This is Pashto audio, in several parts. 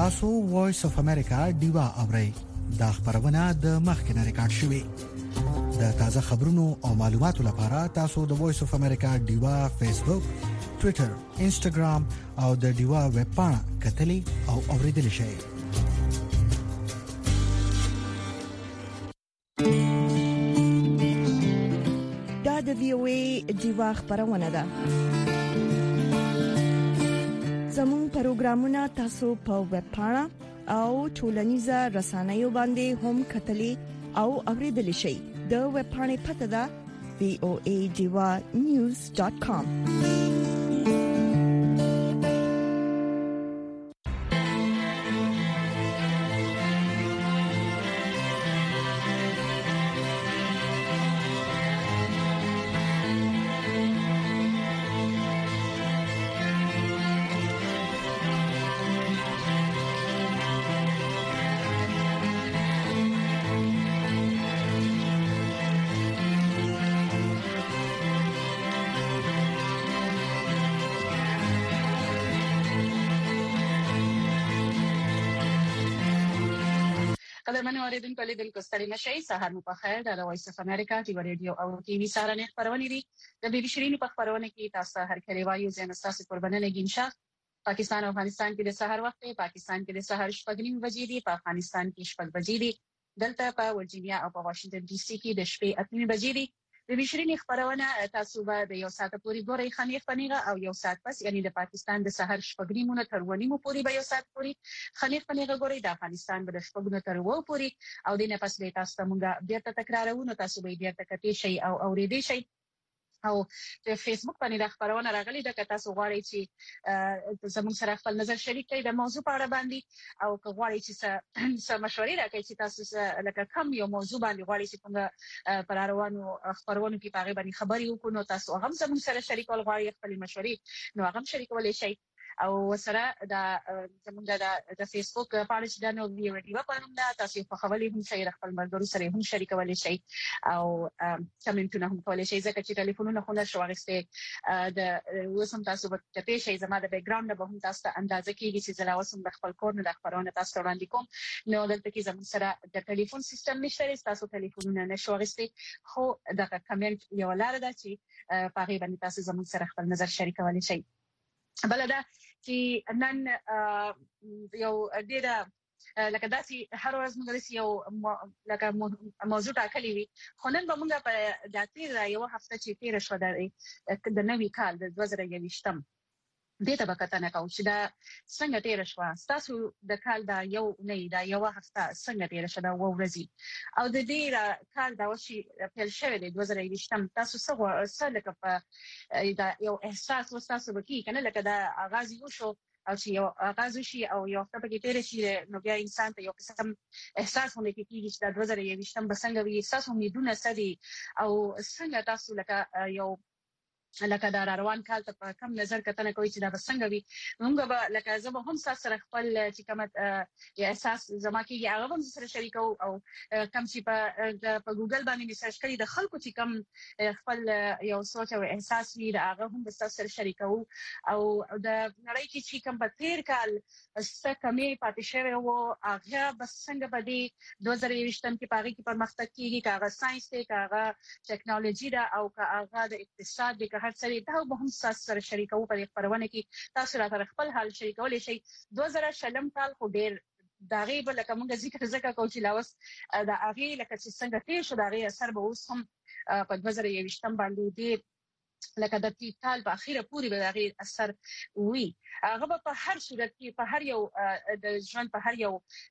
تاسو وایس اف امریکا دیوا اورئ دا خبرونه د مخکنه ریکارډ شوې د تازه خبرونو او معلوماتو لپاره تاسو د وایس اف امریکا دیوا فیسبوک ټوئیټر انسټاګرام او د دیوا ویب پاڼه کتلې او اوریدل شئ دا د وی او ای دیوا خبرونه ده زمون پروګرامونه تاسو په ویب پاڼه او ټولنیزه رسنیو باندې هم کتلې او اوریدل شئ د ویب پاڼې پته ده voadiva.news.com قدرمن اوریدونکو لیدونکو ستړي نشئ سهار مو په خیر د وایس اف امریکا ټي وی رادیو او ټي وی سره نه خبرونه دي د بي بي شيرینو په خبرونه کې تاسو هر کله وایو زه نستاسو قربانونه ګینشا پاکستان او افغانستان کې د سحر وخت دی پاکستان کې د سحر 6:30 بجې دي په افغانستان کې 6 بجې دي دلته په ورجینیا او په واشنگټن ډي سي کې د شپې 8 بجې دي د بي بي شيرینو خبرونه تاسو به د یو ساعت پورې ګورئ خنیخ پنیغه او یو ساعت پس یعنی د پاکستان د سحر 6:30 تر 9:00 پورې به یو ساعت پورې خنیخ پنیغه ګورئ د افغانستان به د 6:00 تر 9:00 پورې او دینه پس به تاسو ته مونږ بیرته تکرارونه تاسو به بیرته کتئ شي او اوریدئ شي او د فیسبوک باندې د خبرونه راغلي د تاسو غواړئ چې زموږ سره خپل نظر شریک کړئ د موضوع په اړه باندې او غواړئ چې څه مشورې راکړئ چې تاسو لکه کوم یو موضوع باندې غواړئ چې څنګه پر روانو خبرونو کې پاره باندې خبرې وکړو نو تاسو هم زموږ سره شریکول غواړئ خپل مشورې نو هغه شریکولای شئ او سره زموږ د فیسبوک پاڼه چې د نو ویډیو په نوم ده تاسو په خبرې هم شئ خپل ملګرو سره هم شریکولای شئ او کمنټونه هم کولای شئ ځکه چې ټلیفونونه خو نشو واغسته د وسم تاسو په ته شئ زما د بیک ګراوند به هم تاسو ته اندازه کیږي چې زلا وسم د خپل کور نه د خبرونه تاسو وړاندې کوم نو دلته کې زموږ سره د ټلیفون سیستم نشته تاسو ټلیفونونه نشو واغسته خو د کمنټ یو لار ده چې په هغه باندې تاسو زموږ سره خپل نظر شریکولای شئ بلدا چې نن یو ډیره لکه داسي هر ورځ موږ یو لکه موضوع ټاکلی وي خو نن به موږ په داتې یو هفته چې تیر شو د نوي کال د 2021 دته بکتنه کوم چې دا څنګه تیر شو تاسو د کال دا یو نه دا یو هفته څنګه تیر شو دا ورځي او د دې کال دا وشي پیل شوی د 2020 تاسو څه لکه په دا یو احساس وستاسو وکي کنه لکه دا آغاز یو شو او چې یو آغاز شي او یو هفته په کې تیر شي نو بیا انسان ته یو قسم احساس ونه کیږي چې دا 2020 بسنګ وي احساس امیدونه سدي او څنګه تاسو لکه یو لکه دا روان کال ته په کم نظر کتنه کوي چې دا بسنګ وي موږ به لکه زما هم سره خپل چې کوم احساس زما کې هغه هم سره شریکو او کم چې په ګوګل باندې سرچ کړئ د خلکو چې کوم خپل یو سوچ او احساس وي دا هغه هم سره شریکو او د نړۍ کې چې کوم په تیر کال څه کمی پاتې شوی وو هغه بسنګ په دې 2020 کې پاره کې پرمختګ کیږي کاغه ساينس ته کاغه ټیکنالوژي دا او کاغه د اقتصاد د هر څه ته به هم سره شریکو په خبرونه کې تاسو راته خپل حال شریکولای شئ 2020 کال خو ډیر داغه بل کوم ذکر کوم چې لاوس دا هغه لکه چې څنګه تیر شو داغه اثر به اوس هم په 2020 باندې دی لکه د کال په اخیره پورې به دغه اثر وي هغه په هر صورت کې په هر یو د ژوند په هر یو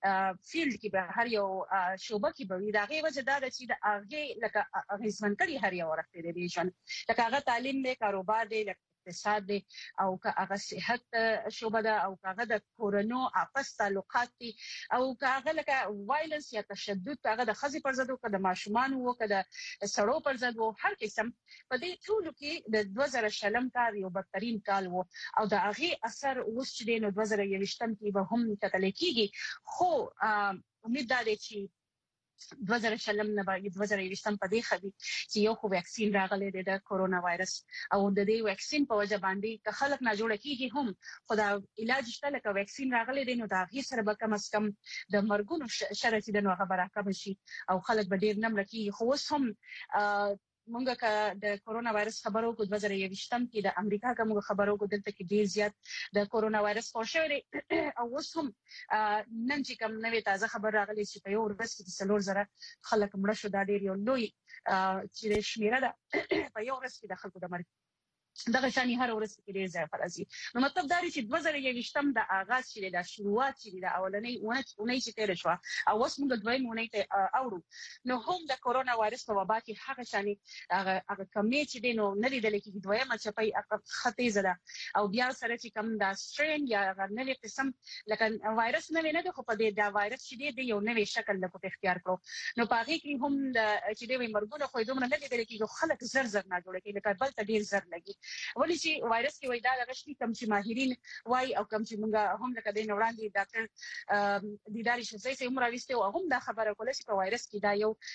فیلډ کې به هر یو شوبه کې به دغه وجه دا چې د هغه لکه غیزمن کړي هر یو ورته دی ژوند لکه هغه تعلیم دی کاروبار دی اقتصاد دی او هغه صحت شوبه ده او هغه د کورونو اپس تعلقات دي او هغه لکه وایلنس یا تشدد هغه د خزي پر ضد او د ماشومان او د سړو پر ضد او هر قسم په دې ټول کې د 2020 کال یو بدترین کال وو او د هغه اثر اوس چې د 2020 کې به هم کتل کېږي خو امید ده چې 2020 نه باید 2020 په دې خدي چې یو خو ویکسین راغلی دی د کورونا وایرس او د دې ویکسین په وجه باندې که خلک نه جوړ کیږي هم خدا علاج شته لکه ویکسین راغلی دی نو دا غي سره به کم از کم د مرګونو شرط د نو خبره کم شي او خلک به ډیر نم لکه خو هم مونږه کا د کورونا وایرس خبرو کو 2020 کې د امریکا کوم خبرو کو دلته کې ډیر زیات د کورونا وایرس پوښوري او وسهم نن چې کوم نوې تازه خبر راغلی چې په یو ورځ کې 3,000 خلک مړ شو دا ډیر یو لوی چې شمیره ده په یو ورځ کې د خلکو د مرګ دغه شانی هر ورځ کې ډیر ځای فرضي نو مطلب دا دی چې 2020 د آغاز چې د شروعات چې د اولنې اونۍ چې تیر شو او اوس موږ دوی مونږ ته اورو نو هم د کورونا وایرس په وبا کې هغه شانی هغه کمی چې د نو نه لیدل کېږي دویمه چې په خطې زده او بیا سره چې کوم دا سټرین یا نوې قسم لکه وایرس نه نه خو په دې دا وایرس چې د یو نوې شکل له کوټ اختیار کړو نو پاره کې هم چې د مرګونو خو دومره نه لیدل کېږي خلک زر نه جوړ کېږي لکه بل ته ډیر زر لګي ولې چې وایرس کې وای دا غشتي کم چې ماهرین وای او کم چې موږ هم لکه د نوړاندې ډاکټر دیداري شوزي سي عمر وسته او هم دا خبره کوله چې په وایرس کې دا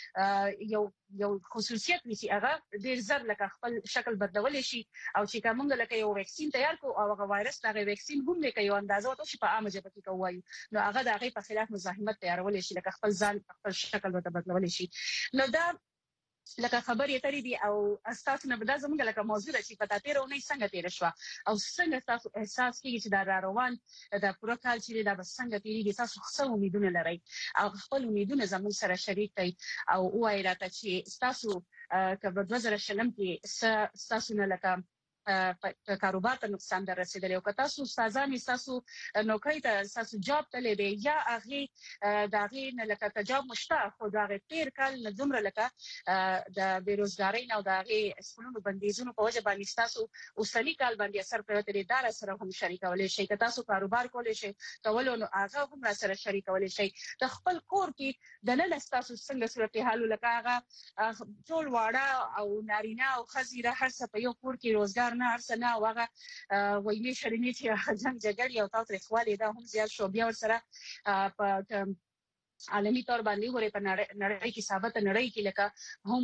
یو خصوصیت نشي هغه ډیر زر لکه خپل شکل بدلول شي او چې کوم لکه یو ویکسین تیار کو او هغه وایرس دا ویکسین هم لکه یو اندازه وته چې په عامه جبه کې کوي نو هغه د هغه په خلاف مزاحمت تیارول شي لکه خپل ځان خپل شکل بدلول شي نو دا لکه خبرې ترې دي او اساس نه بدا زموږ لکه موضوع چې پتا تیرونه څنګه تیر شو او څنګه تاسو احساس کیږي چې دا روان دا پوره کال چې دا څنګه تیریږي تاسو څه امیدونه لرئ او خپل امیدونه زموږ سره شریک کړئ او وایي راته چې تاسو کله 2020 کې تاسو نه لکه کاروبار ته نقصان در رسیدلی او که تاسو استادان تاسو نوکری ته تاسو جاب ته لیدي یا هغه دغه نه لکه تجاب مشته خو دغه تیر کال نه دومره لکه د بیروزګاری نه او دغه سکولونو بندیزونو په وجه باندې تاسو اوسنی کال باندې اثر پروت لري دا سره هم شریکولای شي که تاسو کاروبار کولای شي کولو نو هغه هم سره شریکولای شي د خپل کور کې د نن تاسو څنګه صورتحال لکه هغه ټول واړه او نارینه او خزیره هر څه په یو کور کې روزګار نه ارسنه واغه وایي شرینې چې ځان جګړې او تاوتریخوالی دا هم زیات شو بیا ور سره په عالمي تور باندې غوړې په نړۍ کې ثابت نړۍ کې لکه هم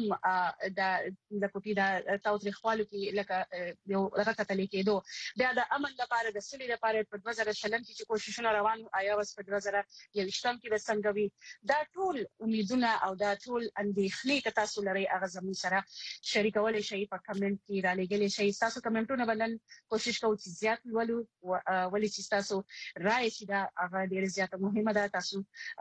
د کوټي د تاوتریخوالو کې لکه یو لکه کتل کېدو بیا د امن لپاره د سولې لپاره په 2020 کې کوششونه روان آیا وس په 2021 کې د څنګه دا ټول امیدونه او دا ټول اندېښنې که تاسو لري هغه زموږ سره شریکول شي په کمنټ کې را لګل شي تاسو کمنټونه بدل کوشش کوئ چې زیات ولو ولې چې تاسو رائے چې دا هغه ډیر زیات مهمه ده تاسو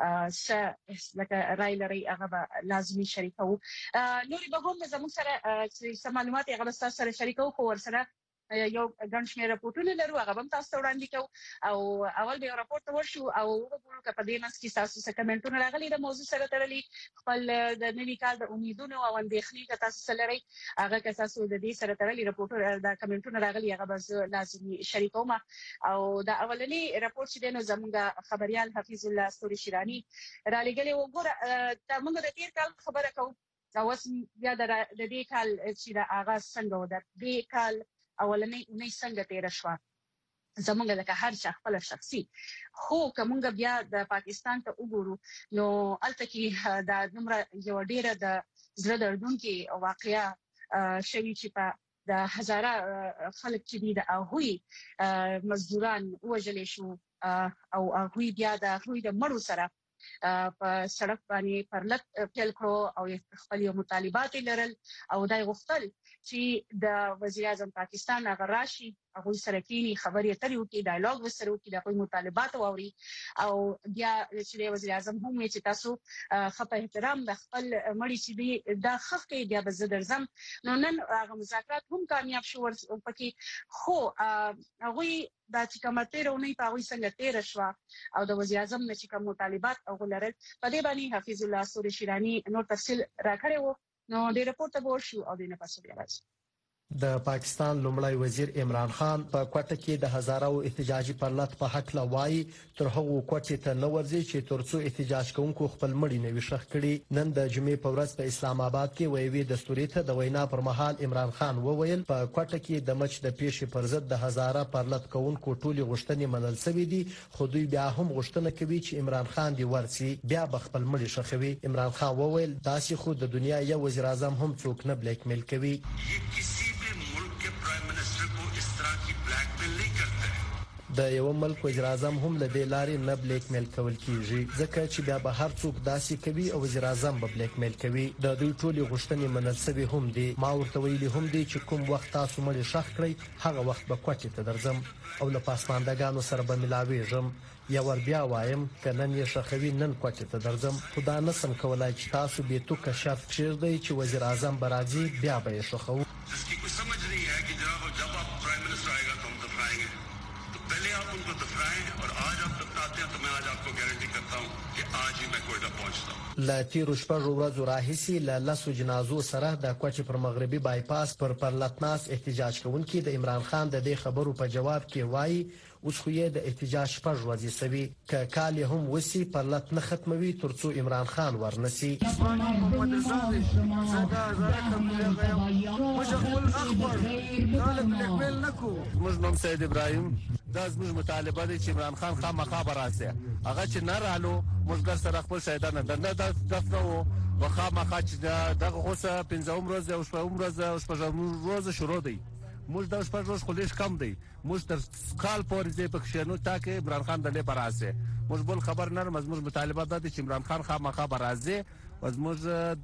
لکه رای لري هغه لازمي شریکو نوري به هم زموږ سره چې معلومات هغه تاسو سره شریکو خو ور سره یو ګڼ شمېر راپورټونه لرو هغه هم تاسو وړاندې کوو او اول به راپورټ ورشو او وګورو چې په دې منځ کې تاسو څه کمنټونه راغلي د موضوع سره تړلي خپل د نوي کال د امیدونو او اندېښنې که تاسو سره لري هغه که تاسو د دې سره تړلي راپورټونه د کمنټونه راغلي هغه به لازمي شریکوم او دا اولنی راپورټ چې د زموږ خبريال حفیظ الله استوري شیرانی را لګلې وګوره موږ د تیر کال خبره کوو او اوس بیا د دې کال چې د آغاز څنګه و د دې کال اولنې اونۍ څنګه تیر شو زمونږ لکه هر خپل شخصي خو کومګ بیا د پاکستان ته وګورو نو الته کې د نمبر یو ډیره د زړه دردونکو واقعیا شوی چې په د هزاره خلک چې دي د هغوی مزدوران وژل شو او هغوی بیا د هغوی د مړو سره په سړک باندې پرلط پیل کړو او خپل مطالبات لرل او دای غوښتل چې د وزیر اعظم پاکستان هغه راشي هغه سره کینی خبرې اترې وکړي ډایالوګ وسره وکړي د خپل مطالبات واوري او بیا چې وزیر اعظم هم چې تاسو خپل احترام د خپل مړي چې د خخ کې بیا به زه درځم نو نن هغه مذاکرات هم کامیاب شو پکې خو هغه دا چې کومه تیرونه په هغه څنګه تیر شو او د وزیر اعظم نه چې کوم مطالبات او لرل په دې باندې حفیظ الله استوري شیرانی نو تفصیل راکړی وو نو د رپورټ به شو او د نه پاسو بیا راځي د پاکستان لومړی وزیر عمران خان په کوټه کې د هزارو احتجاجي پرلط په حق لوای تر هغو کوټې ته نه ورځي چې ترڅو احتجاج کوونکو خپل مړی نه وي ښخ کړي. نن د جمعې په ورځ په اسلام آباد کې ویوي دستوري ته د وینا پر مهال عمران خان وویل په کوټه کې د مچ د پیښې پر ضد د هزاره پرلط کوونکو ټولي غوښتنې منل شوې دي، خو دوی بیا هم غوښتنه کوي چې عمران خان دی ورسي بیا خپل مړی ښخوي. عمران خان وویل داسې خو د دنیا یو وزیر اعظم هم څوک نه بلیک میل کوي. د یو ملک وزیر اعظم هم له دې لارې نه بلیک میل کول کیږي، ځکه چې بیا به هر څوک داسې کوي او وزیر اعظم به بلیک میل کوي. د دوی ټولې غوښتنې منل شوې هم دي. ما ورته ویلي هم دي چې کوم وخت تاسو مړی ښخ کړئ هغه وخت به کوټې ته درځم او له پاسماندګانو سره به ملاویږم. یا ور بیا وایم که نن یې ښخوي نن کوټې ته درځم، خو دا نسم کولای چې تاسو بې توکه شرط کښېږدئ چې وزیر اعظم به راځي بیا به یې ښخوو. له تیرو شپږو ورځو راهیسې له لسو جنازو سره د کوټې پر مغربي بایپاس پر پرلطناس احتجاج کوونکي د عمران خان د دې خبرو په جواب کې وایي اوس خو یې د احتجاج شپږ ورځې سوي، که کال یې هم وسي پرلط نه ختموي ترڅو عمران خان ورنسي. موږ نوم سید ابراهیم، دا زموږ مطالبه دی چې عمران خان خامخا به راسي، هغه چې نه رالو موږ ګر سره خپل شهیدان نه دفنو و خامخا چې دغه غوسه 15 ورځ او 16 ورځ او 16 ورځ شروع دی. موږ د شپږ ورځې خو لیش کم دی، موږ تر کال پورې دې په کښینو تاکي عمران خان د لې براسه. موږ بل خبر نه مزموږ مطالبه ده چې عمران خان خامخا برازه وزموږ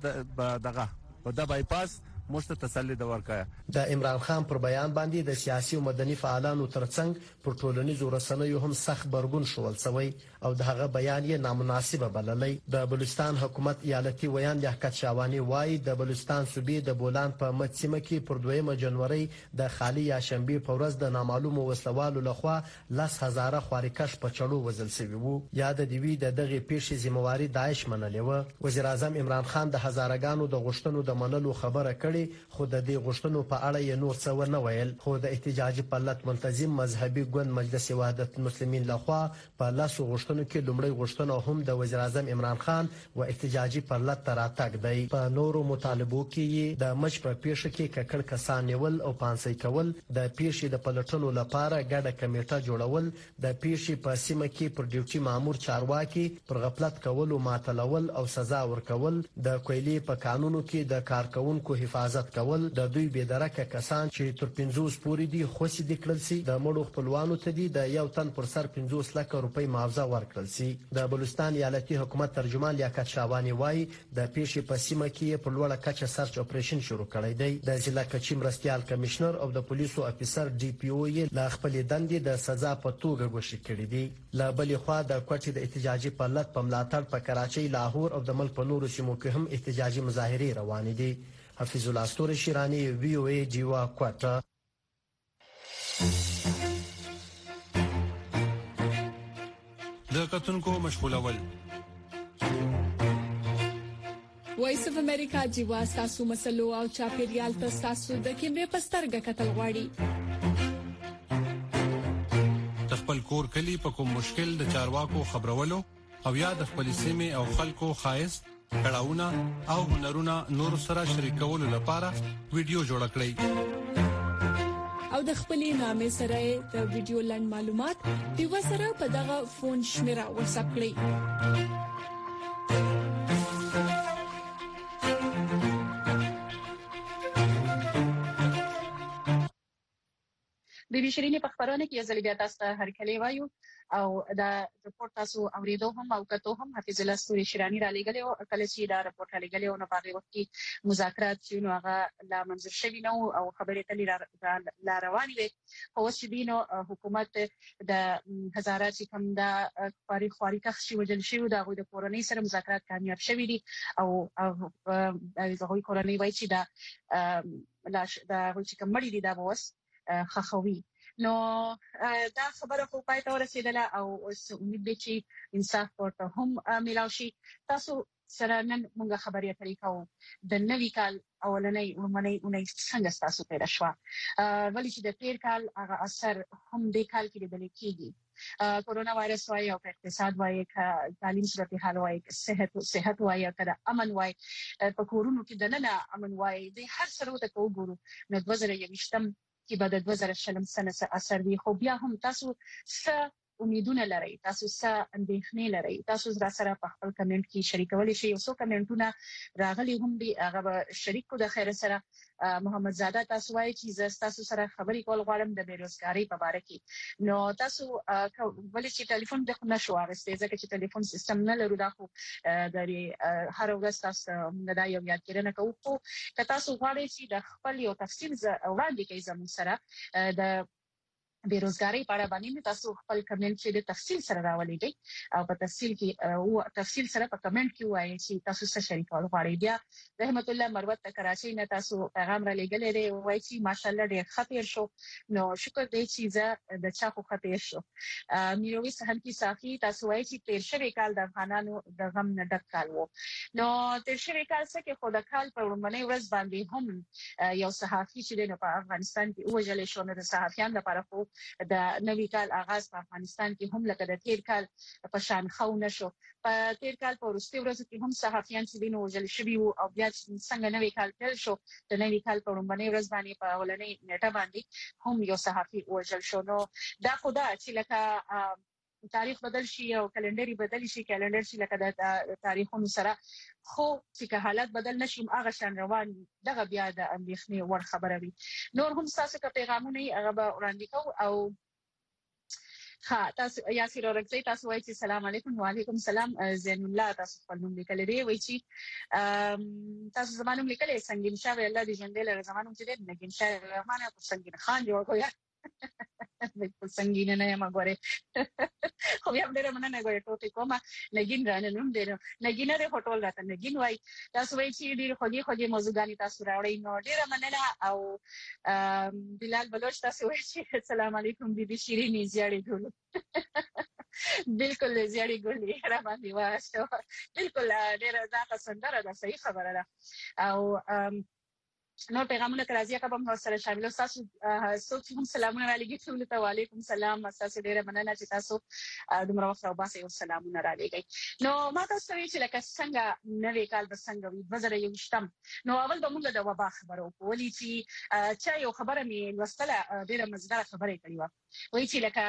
دغه په د بایپاس موږ ته تسلی د ورکړه. د عمران خان پر بیان باندې د سیاسي او مدني فعالانو ترڅنګ پر ټولنیزو رسنیو هم سخت برګون شول شوی او د هغه بیان یې نامناسبه بللی. د بلوچستان حکومت ایالتي ویان لیاقت شاوانی وایي د بلوچستان صوبې د بولان په مڅیمه کې پر 2 جنوري د خالي یا شنبه په ورځ د نامعلومو وسلوالو لخوا 10,000 خوارکش په چړو وزل شوی وو. یا د دیوی د دغه پیښې ذمہواری داعش منلې و. وزیر اعظم عمران خان د هزارګانو د غوښتنو د منلو خبره کړې، خو د دې غوښتنو په اړه یې نور څه ونه ویل. خو د احتجاجي پرلط منتظم مذهبي ګوند مجلس وحدت المسلمین لخوا په لاسو غوښتنو کې لومړی غوښتنه هم د وزیر اعظم عمران خان و احتجاجي پرلط ته راتګ دی. په نورو مطالبو کې د مچ په پیښه کې ککړ کسان نیول او پانسۍ کول، د پیښې د پلټنو لپاره ګډه کمیټه جوړول، د پیښې په سیمه کې پر ډیوټي مامور چارواکي پر غفلت کول او ماتلول او سزا ورکول، د کویلې په قانونو کې د کارکونکو حفاظت کول، د دوی بېدرکه کسان چې تر 50 پورې دي خوشي د کړل سي، د مړو خپلوانو ته دي د یو تن پر سر 15 لک روپۍ معاوضه ورکړل سي. د بلوچستان ایالتي حکومت ترجمان لیاقت شاوانی وایي د پیښې په سیمه کې په لوړه کچه سرچ اپریشن شروع کړی دی. د ضلع کچې مرستیال کمشنر او د پولیسو افیسر ډي پی او یې له خپلې دندې د سزا په توګه ګوښې کړې دي. له بلې خوا د کوټې د احتجاجي پرلط په ملاتړ په کراچۍ، لاهور او د ملک په نورو سیمو کې هم احتجاجي مظاهرې روانې دي. حفیظ الله استور شیرانی، وی او ای جیوا کوټه. د کتونکو مشغولول وایس اف امریکا جیوا تاسو مسلو او چاپیریال تاسو د کیمرې پسترګه کتل غواړي. خپل کور کلی په کوم مشکل د چارواکو خبرولو او یا د خپل سیمه او خلکو خاص کړهونه او هنرونه نور سره شریکولو لپاره ویډیو جوړ کړئ او د خپلې نامې سره د ویډیو لاند معلومات دیو سره په دغه فون شمیره واتساپ کړئ. د بشرینې په خبرونه کې ځلې بیا تاسو ته هرکلی وایو او دا رپورت تاسو اوریدو هم او کتو هم حفیظ الله استوري شیرانی را لګلې او کله چې دا رپورت را لګلې او نو په هغه وخت کې مذاکرات چې نو هغه لا منځر شوی نو او خبرې تلې را روانې وي. خو چې دینو حکومت د هزاره چې کوم دا خواري کښ وجل شي دا غوډه کورنۍ سره مذاکرات کامیاب شوي دي او هغه کورنۍ وایي چې دا چې کوم مړي دي دا بوس خخوي. نو دا خبره خو پای ته ورسېدله او اوس امید دی چې انصاف ورته هم ملاوي شي. تاسو سره نن موږ خبرې اترې کوو د نوي کال اولنۍ څنګه تاسو تیر شو ولې چې د تیر کال هغه اثر هم د کال کې لیدل کېږي کورونا وایرس وایي او اقتصاد وایي تعلیم صورتحال وایي صحت وایي کړه امن وایي په کورونو کې دننه امن وایي د هر سره ته وګورو نو 2020 کې به د 2020 سنه اثر وي خو بیا هم تاسو امیدونه لري تاسو اندېښنې لري تاسو را سره په خپل کمنټ کې شریکول شي او کمنټونه راغلي هم دي هغه شریکو د خیر سره محمد زاده تاسو وايي چې تاسو سره خبرې کول غواړم د بیروزګاری په اړه کې نو تاسو ولې چې ټلیفون د خو نشو اغستې ځکه چې ټلیفون سیستم نه لرو دا خو د هر ورځ تاسو دا یو یادګیرنه کوو خو که تاسو غواړئ چې د خپل یو تفصیل وړاندې کوي زموږ سره د بیروزګاری په اړه باندې تاسو خپل کمنټ چې د تفصیل سره راولېږئ او په تفصیل کې او تفصیل سره په کمنټ کې وایي چې تاسو څه شریکول غواړئ بیا رحمت الله مروت کراچۍ نه تاسو پیغام را لېږلی دی وایي چې ماشاءالله ډېر خطر شو نو شکر دی چې د چا خو خطر شو میروي سهنکی صافي تاسو وایي چې تیر شوی کال د افغانانو د غم نه ډک کال وو نو تیر شوی کال څه کې خو د کال په لومړنۍ ورځ باندې هم یو صحافي چې په افغانستان کې وژل شو نو د صحافیانو لپاره خو د نوی کال آغاز په افغانستان کې هم لکه د تیر کال په شان خو نشو په تیر کال په وروستي ورځو کې هم صحافیان چې دینو وژل شوي وو او بیا څنګه نوی کال پیل شو د نوی کال په لومړنۍ ورځ باندې په اولنۍ نیټه باندې هم یو صحافي وژل شو نو دا خدا چې لکه تاریخ بدل شي او کلندر بدل شي کلندر چې لکه د تاریخونو سره خو چې حالات بدل نشي هغه شان روان دغه بیا د اندېښنې ور خبره وي نور هم تاسو کا پیغامونه هغه وړاندې کو او ها تاسو یاسر اورګزی تاسو وایي چې السلام علیکم وعلیکم السلام زین الله تاسو خپل نوم لیکل دی وایي چې تاسو زمانوم لیکل سنگین شاه الله دې ژوند له زمانوم چې دې نګین شاه رحمانه په سنگین خان جوړ کوی بالکل سنگین نه ما ګوره خو بیا ډېر مننه غوړې ټوټې کومه نګین رانه نوم دی نګین د هوټل راته نګین وای تاسو وایي چې ډېر خوږی موضوعګانی تاسو راوړی نو ډېر مننه او بلال بلوچ تاسو وایي چې السلام علیکم بیبي شیرینی زیاړي ګل بالکل زیاړي ګل را باندې واسطه بالکل ډېر دا سندره ده صحیح خبره ده او نو پیغامونه راځي که به سره شامل تاسو سوچ هم سلامونه را لګي ټول ته وعلیکم السلام تاسو ډیره مننه چې تاسو دومره وخت او باسي سلامونه را لګي نو ما تاسو ته چې لکه څنګه نوې کال د څنګه وي 2021 نو اول به موږ د وبا خبرو کولی چې چا یو خبره مې لوستله ډیره مزدار خبره کړې و وایي چې لکه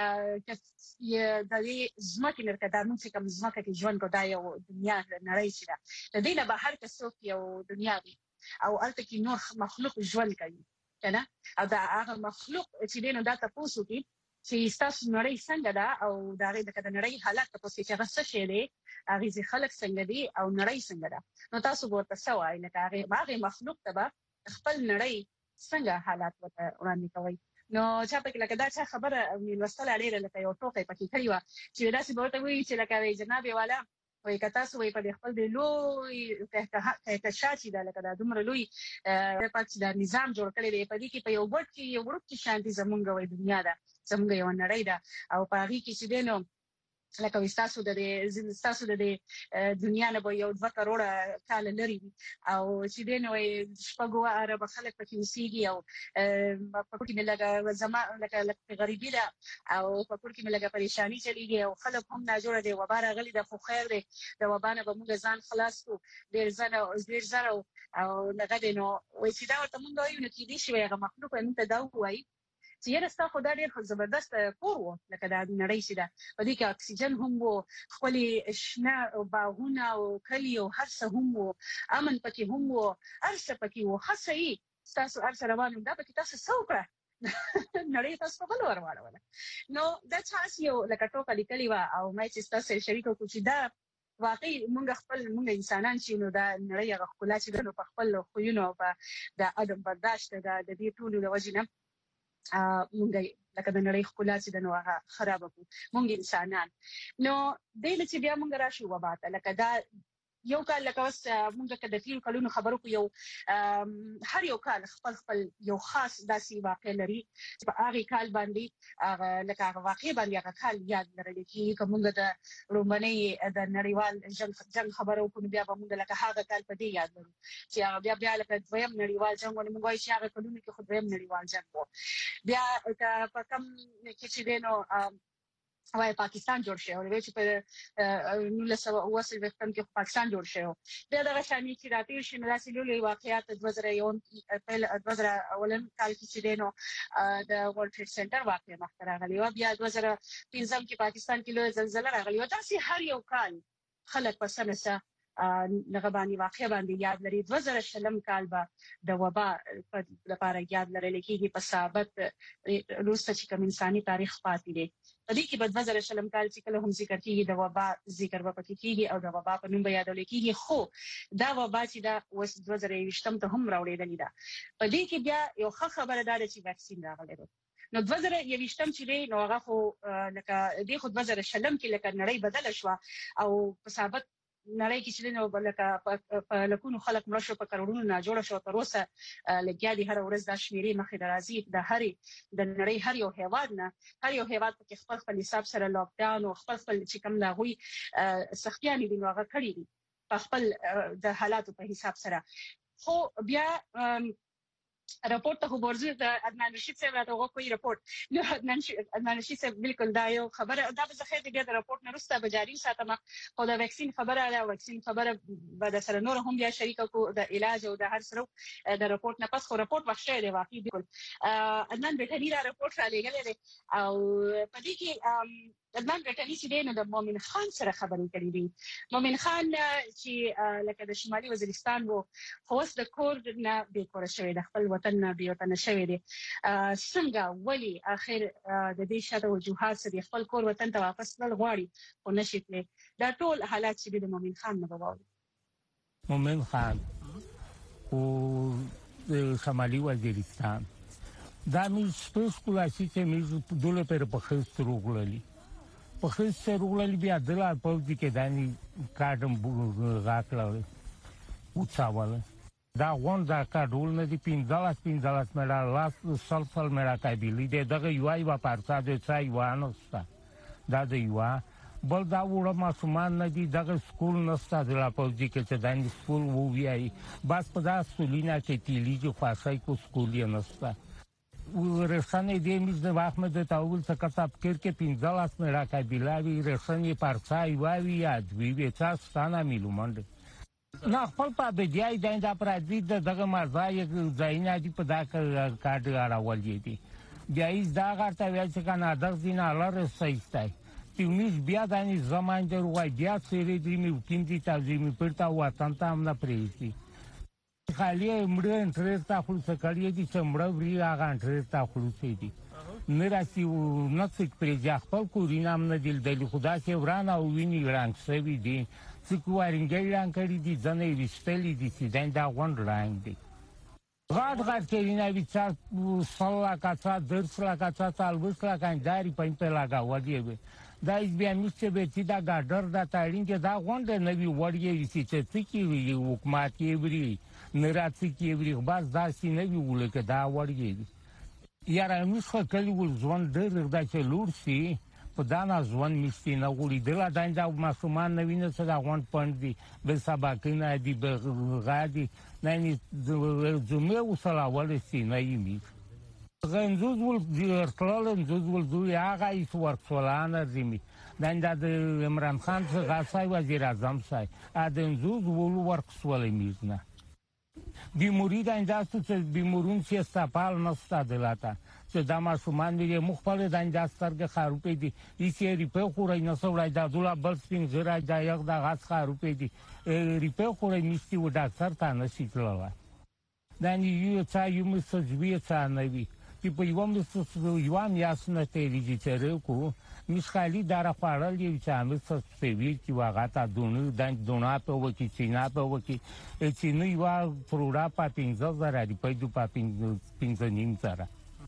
د دې ځمکې مرکدانو چې کوم ځمکه کې ژوند کوي یو دنیا نړۍ چې ده د دې نه بهر که څوک یو دنیا وي او الته کې نور مخلوق ژوند کوي کنه او دا هغه مخلوق چې دینو دا تاسو کې چې تاسو نړۍ څنګه ده او دا غي د نړۍ حالت تاسو چې هغه څه شي دي هغه خلک څنګه دي او نړۍ څنګه ده نو تاسو ورته سوای نه هغه مخلوق ته خپل نړۍ څنګه حالات وړاندې کوي نو چا په لکه دا څه خبره وستل اړیره لکه یو ټوکې پکې کړی و چې دا څه ورته وی چې لکه جناب والا وای کتا سو وای په خپل دی لوی ته شاچی دا لکه دا دومره لوی په پاتې دا نظام جوړ کړی دی په دې کې په یو وړ کې شانتي زمونږ وای دنیا ده زمونږ یو نړۍ ده او په هغه کې چې دینو لکه وستاسو د دنیا نه به یو 2 کروڑه کال لري او چې دینو شپږو عرب خلک پکې اوسېږي او په کې ملګا زما لکه غریبی ده او په کې ملګا پریشانی چلیږي او خلک هم نه جوړ دي وبا راغلي د خو خیر دی د وبا نه به موږ ځان خلاص کو ډیر زره او لکه دینو وې چې دا ورته موږ یو نه کې دي شوی هغه مخلوق هم ته دا وایي چې یرستا خدای ډېر زبردست کور و لکه د نړۍ چې ده په دې کې اکسیجن هم وو خپل شنه باغونه او کلی او هر څه هم وو امن پکې هم وو هر څه پکې وو خاصه تاسو هر څه روانو دا پکې تاسو څوکړه نړۍ تاسو په بل ورواړه نو دا تاسو یو لکه ټوکه لیکلی و او مې چې تاسو شریکو کو چې دا واقعي موږ انسانان چې نو دا نړۍ هغه خپل چې نو په خپل خوینو په د ادم برداشت د دې ټولو د وجنه مونږ لکه د نړۍ خپل چې د نوغه خراب کو مونږ انسانان نو د دې چې بیا مونږ راشو وباته لکه دا یو کال لکه اوس موږ که د تیرو کلونو خبرو کو یو هر یو کال خپل یو خاص داسې واقع لري چې په هغه کال باندې لکه هغه واقع باندې هغه کال یاد لرل کیږي کومه د رومنۍ د نړیوال جنگ خبرو کو بیا به موږ لکه هغه کال په دې یاد لرو چې بیا لکه دویم نړیوال جنگ موږ وایو چې هغه کلونو کې خو دویم نړیوال جنگ وو بیا په کم کې چې دینو وای پاکستان جوړ شو او چې په 1980 کې پاکستان جوړ شو بیا دغه شامل چې راتیر شي نو داسې لولي واقعیات 2001 په 2001 کال کې چې دینو د ورلد ټریډ سنټر واقعي مخ راغلی او بیا 2003 کې پاکستان کې لوی زلزلہ راغلی او داسې هر یو کال خلک په سنسه دغه باندې واقع باندې یاد لري 2000 کال به د وبا لپاره یاد لرل کېږي په ثابت روسته چې کوم انساني تاریخ پاتې دی په دې کې په 2000 کال چې کله هم ذکر کېږي د وبا ذکر به پکې کېږي او د وبا په نوم به یادول کېږي خو دا وبا چې دا اوس 2020 ته هم راوړېدلې ده په دې کې بیا یو ښه خبره ده چې واکسین راغلی دی نو 2020 چې دی نو هغه خو لکه د 2020 کې لکه نړۍ بدله شو او په ثابت نړۍ کې چې نو لکه په لکونو خلک مړ شو په کروڑونو نه جوړ شو تر اوسه لګیا دي هر ورځ د شمیرې مخې درازي د نړۍ هر یو هیواد نه هر یو هیواد په خپل حساب سره لاک ډاون او خپل چې کوم لاغوي سختيانې دي نو هغه کړی دي په خپل د حالاتو په حساب سره خو بیا راپورټ ته ورځي د عدنان رشید صاحب راته کوئی راپورټ نو عدنان رشید صاحب بالکل دا یو خبره دا به زه خیر د راپورټ نه رسته به جاری ساتم خو د ویکسین خبره به د سره نور هم بیا شریک کو د علاج او د هر سره د راپورټ نه پس خو راپورټ وخت دی واقعي بالکل عدنان بیٹنی را راپورټ را لګل دي او په دې کې عدنان بیٹنی چې دی نو د مومن خان سره خبرې کړې دي مومن خان چې لکه د شمالي وزیرستان وو خو اوس د کور نه بیکور شوی د خپل وطن نه بیوطن شوی دی څنګه ولی اخر د دې شاته وجوهات سره خپل کور وطن ته واپس تل غواړي او نشي کړي دا ټول حالات چې د مومن خان نه وواو مومن خان او د شمالي وزیرستان دا مې سپیس کولاسي چې مې دوله پر په خست روغللی په خست روغللی بیا دلا په دې کې دانی کارډم غاکړل او څاواله دا غون دا کارډول نه دی 15 مړه لاس سلسل مړه کابلی دغه یوای و پارتا د ځای وانستا دا د یوا بل دا وړه ماسومان نه دي دغه سکول نستا د لا په دې کې چې دانی سکول وو ویای بس په دا سولینا کې تیلیږي خاصای کو سکول یې نستا رسنۍ دې مز د احمد تاول څخه کتاب کې 15 مړه کابلاوی رسنۍ پارڅای واوی یاد وی تاسو ستانه میلومند نه خپل په بجای د پرادی دغه مازای ځاینا دی په دا کارت راولې دي جایز دا غارته ویل چې کنه د دینه لاره سېستای تیونیش بیا د زمان دروغ بیا سری دی می وکیم دي تاسو می پرتا وطن ته هم نه پریږي خالی مړ انټرست تاسو کړی دي چې مړ وری هغه انټرست تاسو دي نه راځي نو څوک پرېځه خپل کورینام نه دل د خدا چې ورانه او ویني رنګ سوي دي څوک وارنګي رنګ کړی دي ځنې وشتلې دي چې دا غونډ رنګ دي غاټ کېرینه وچا سلا کاڅا درسلا کاڅا تالبسلا کانداري پېنټه لاګه ودی دا بیا میسته به چې دا ګاډر دا تاړین کې دا غونډ نه وی وړي چې څوک وی حکومت یې وری نه راځي کې وری باز دا سي نه وی ولکه دا وړي یاره میخه کلی ول ځوان ډېر دا چې لور سي په دانا ځوان میستي نه غوړي دلا دا ماسومان نه ویني څه دا غونډ پند دي به سبا کینه دي به غادي نه زموږ وسلا ولسي نه یمي غنځوز ول ډیرټلن زوز ول دوی هغه ایس ورکسولانه زمي دا د عمران خان څخه غاسای وزیر اعظم سای اذن زوز ول ورکسول میزنه بیموری دا انداستو چې بیمورون چې استاپال نستا دلاته چې دا ماسومان دي مخبل دا انداسترګه خاروپې دي هیڅ ریپه خورای نه سوړای دا دولا بل سپین زرا دا یو دا غاس خاروپې دي ریپه خورای نشتی و ډاکټر ته نشي تللا دا یو څا یو مسجوی څا نوي چې په یو مسجو یو میاسنه ته دي چې کو مسخالي دارا خړل یو چې امر څه سوي چې واغاته دونه په وکی چینا په وکی چې نو یو پروډا پاتینځ زرا دی په دو پاتینځ نیم زرا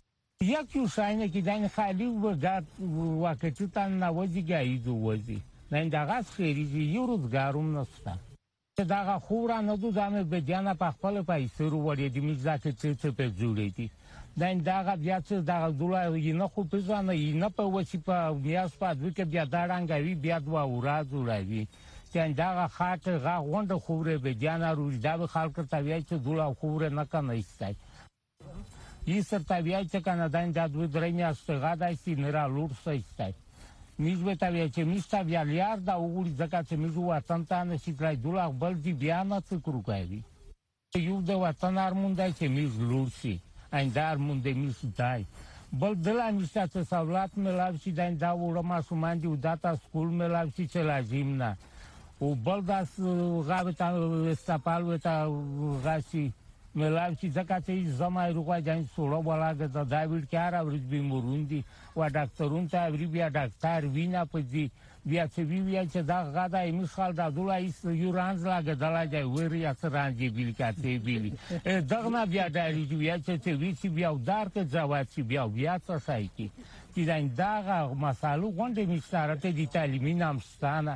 یو شاینه کې دان خالي وګات وکړه ته نه وځي ګایزو وځي نه دا غاس خېری یو روزګاروم نستا دا خورا نه دوه دمه به جنا په خپل پیسې وروړي د میزه څه په جوړې دي دا بیا څه دا دولار یې نه خو په ځانه یې نه په وسی په میاس په دوی کې بیا دا رنګوي بیا دوا ورا جوړوي چې دا خاطر غا غونډه خوره به جنا روز دا به خلک ته وایي چې دولار خوره نه کنه ایستای یې سره وایي چې کنه دا دوی درې میاشتې غا دایسي نه را لور سېستای میزه ته وایي چې میستا بیا لیار دا وګړي ځکه چې میزه وطن ته نشي کړای دولار بل دی بیا نه څه کوي یو د وطن ارموندای چې میز لور شي اندار مونده میسای بل دلا میسته سوالات ملاوي دا وړه ماسومان دی داتا سکول ملاوي چې لازم نه او بل داس غابتا استپال وتا غاسي ملاوي ځکه چې زمای روغه جان سوړو ولاګه دا داویډ کار او رجبي موروندي و ډاکټرون ته وری بیا ډاکټر وینا پدې بیا چې وی چې دا غدا یې مثال دا دولای یورانز لاګه دلاجه وری اثرانجی بیل کاته بیلی دغه بیا دایي بیا چې وی چې بیا دار ته ځواب چې بیا څه سای کی چې دا مسالو غونډې مشترکه دي تعلیمي نامستانه